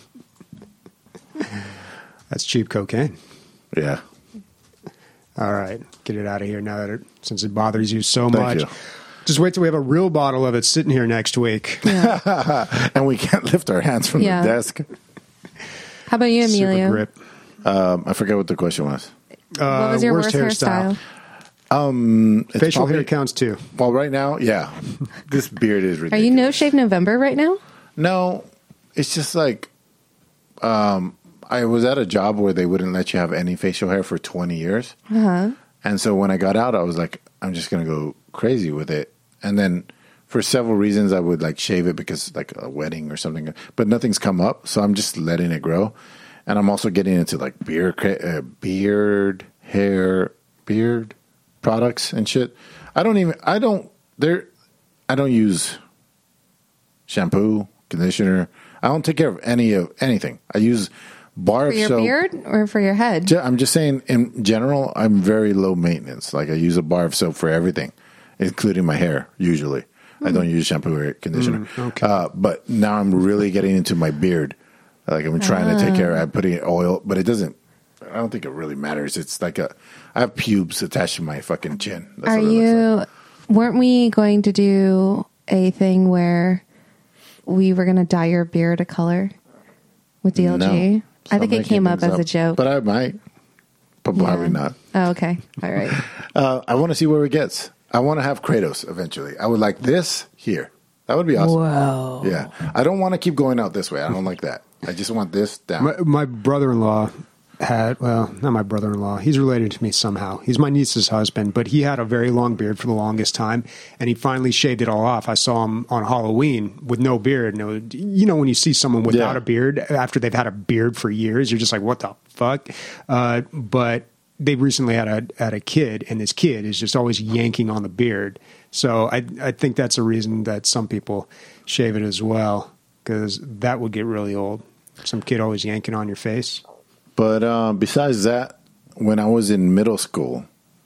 That's cheap cocaine. Yeah. All right, get it out of here now that it, since it bothers you so Thank much. you. Just wait till we have a real bottle of it sitting here next week. And we can't lift our hands from Yeah. the desk. How about you, Super Emilio? grip. Um, I forget what the question was. Uh, What was your worst, worst hairstyle? Um, it's Facial probably- hair counts too. Well, right now, yeah. This beard is Are ridiculous. you No Shave November right now? No, it's just like um, I was at a job where they wouldn't let you have any facial hair for twenty years. Uh-huh. And so when I got out, I was like, I'm just going to go crazy with it. And then for several reasons, I would like shave it because like a wedding or something, but nothing's come up. So I'm just letting it grow. And I'm also getting into like beard, uh, beard, hair, beard products and shit. I don't even, I don't, there, I don't use shampoo, conditioner. I don't take care of any of anything. I use bar For of your soap. beard or for your head? Ju- I'm just saying, in general, I'm very low maintenance. Like I use a bar of soap for everything, including my hair. Usually, I don't use shampoo or conditioner. Mm, okay. Uh, but now I'm really getting into my beard. Like I'm trying to take care. I'm putting oil, but it doesn't. I don't think it really matters. It's like a. I have pubes attached to my fucking chin. That's Are what it looks you, like. weren't we going to do a thing where we were going to dye your beard a color with D L G? No. I Stop think it making came up things as a joke. but I might. But Yeah. probably not. Oh, okay. All right. Uh, I want to see where it gets. I want to have Kratos eventually. I would like this here. That would be awesome. Whoa. Yeah. I don't want to keep going out this way. I don't like that. I just want this down. My, my brother-in-law had, well, not my brother-in-law. He's related to me somehow. He's my niece's husband, but he had a very long beard for the longest time, and he finally shaved it all off. I saw him on Halloween with no beard. And it was, you know, when you see someone without Yeah. a beard after they've had a beard for years, you're just like, what the fuck? Uh, but they recently had a had a kid, and this kid is just always yanking on the beard. So I I think that's a reason that some people shave it as well. because that would get really old. Some kid always yanking on your face. But uh, besides that, when I was in middle school,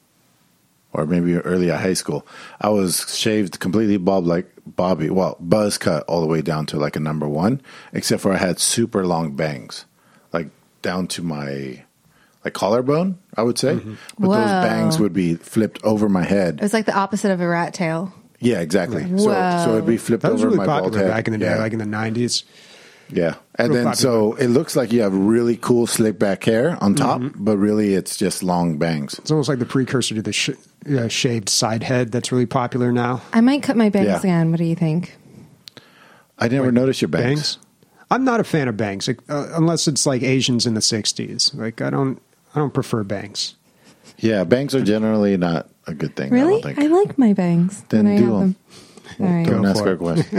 or maybe early high school, I was shaved completely bald like Bobby. Well, buzz cut all the way down to like a number one, except for I had super long bangs, like down to my like collarbone, I would say. Mm-hmm. But Whoa. those bangs would be flipped over my head. It was like the opposite of a rat tail. Yeah, exactly. Whoa. So, so it'd be flipped That was over really my bald popular head. back in the day, yeah. like in the nineties. Yeah. And Real then popular. so it looks like you have really cool slick back hair on top, Mm-hmm. but really it's just long bangs. It's almost like the precursor to the sh- uh, shaved side head that's really popular now. I might cut my bangs Yeah. again. What do you think? I never Wait, noticed your bangs. Bangs? I'm not a fan of bangs, like, uh, unless it's like Asians in the sixties. Like I don't, I don't prefer bangs. Yeah, bangs are generally not a good thing. I Really? don't think. I like my bangs. Then when I do have them. them. All right. Don't Go ask for her it. question.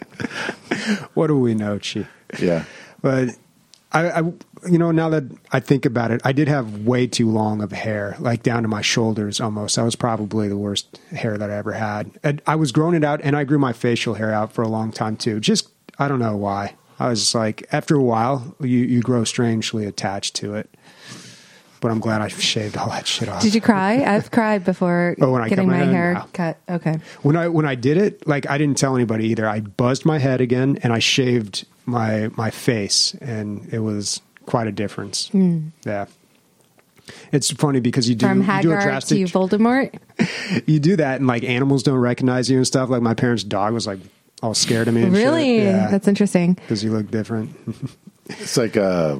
What do we know, Chi? Yeah. But I, I, you know, now that I think about it, I did have way too long of hair, like down to my shoulders almost. That was probably the worst hair that I ever had. And I was growing it out, and I grew my facial hair out for a long time too. Just, I don't know why. I was like, after a while, you, you grow strangely attached to it. But I'm glad I shaved all that shit off. Did you cry? I've cried before Oh, when I getting cut my my head? hair No. cut. Okay. When I when I did it, like I didn't tell anybody either. I buzzed my head again, and I shaved my my face, and it was quite a difference. Mm. Yeah, it's funny because you do From you do a Hagar drastic to Voldemort. you do that, and like animals don't recognize you and stuff. Like my parents' dog was like all scared of me. And Really? shit. Yeah, That's interesting. because you look different. It's like uh,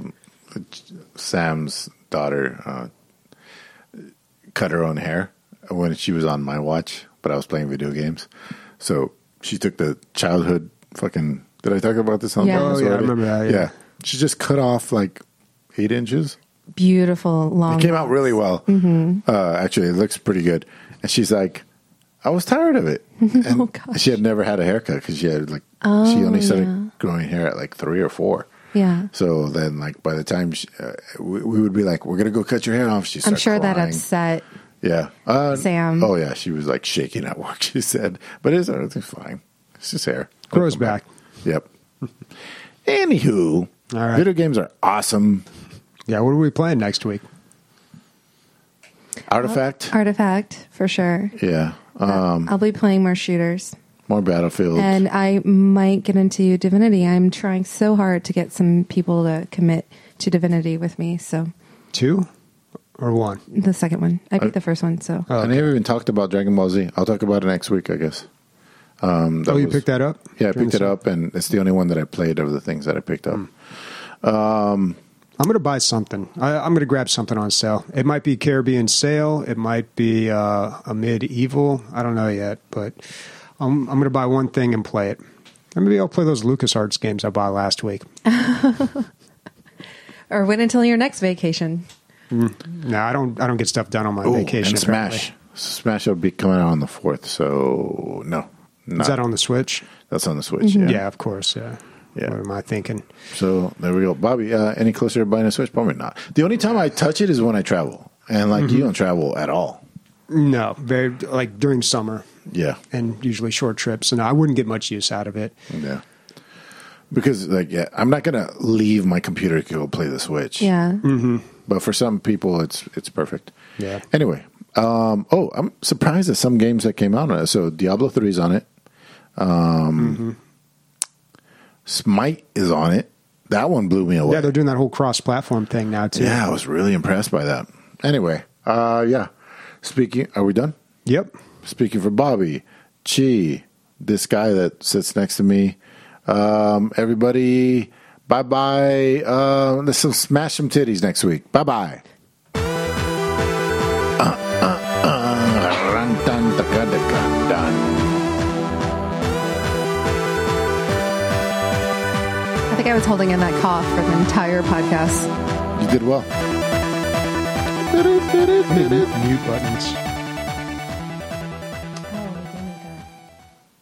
Sam's daughter uh, cut her own hair when she was on my watch, but I was playing video games. So she took the childhood fucking. Did I talk about this on Yeah. the Oh, podcast yeah, I already? remember that, yeah. She just cut off like eight inches. Beautiful, long. It came out really well. Mm-hmm. Uh, actually, it looks pretty good. And she's like, I was tired of it. And Oh, gosh. she had never had a haircut because she had like Oh, she only started yeah. growing hair at like three or four. Yeah. So then, like by the time she, uh, we, we would be like, "We're gonna go cut your hair off," she I'm started sure that crying. upset. Yeah, uh, Sam. Oh yeah, she was like shaking at work. She said, "But it's everything's fine. It's just hair. Grows Welcome back. Yep. Anywho, All right. video games are awesome. Yeah, what are we playing next week? Artifact. Artifact, for sure. yeah. Um, I'll be playing more shooters. more Battlefield. And I might get into Divinity. I'm trying so hard to get some people to commit to Divinity with me. So Two or one? the second one. I beat Uh, the first one. So Oh, I never even talked about Dragon Ball Z. I'll talk about it next week, I guess. Um, that Oh, you was- picked that up? Yeah, I During picked it the- up, and it's the only one that I played of the things that I picked up. I'm going to buy something. I, I'm going to grab something on sale. It might be Caribbean Sale. It might be uh, a medieval. I don't know yet, but I'm, I'm going to buy one thing and play it. And maybe I'll play those LucasArts games I bought last week. or wait until your next vacation. No, I don't. I don't get stuff done on my Ooh, vacation. and Smash. Smash will be coming out on the fourth, so no. apparently. not- Is that on the Switch? That's on the Switch, Mm-hmm. yeah. Yeah, of course. Yeah. Yeah. What am I thinking? So there we go. Bobby, uh, any closer to buying a Switch? Probably not. The only time I touch it is when I travel. And like Mm-hmm. you don't travel at all. No, very like during summer Yeah. and usually short trips, and I wouldn't get much use out of it. Yeah. Because like yeah, I'm not gonna leave my computer to go play the Switch. Yeah. But for some people it's it's perfect. Yeah. Anyway. Um, oh, I'm surprised at some games that came out on it. So Diablo three is on it. Um, Smite is on it. That one blew me away. Yeah, they're doing that whole cross-platform thing now too. Yeah, I was really impressed by that. Anyway, uh, yeah. Speaking, are we done? Yep. Speaking for Bobby, Chi, this guy that sits next to me, um, everybody, bye bye. Uh, let's smash some titties next week. Bye bye. I think I was holding in that cough for the entire podcast. You did well. Mute buttons.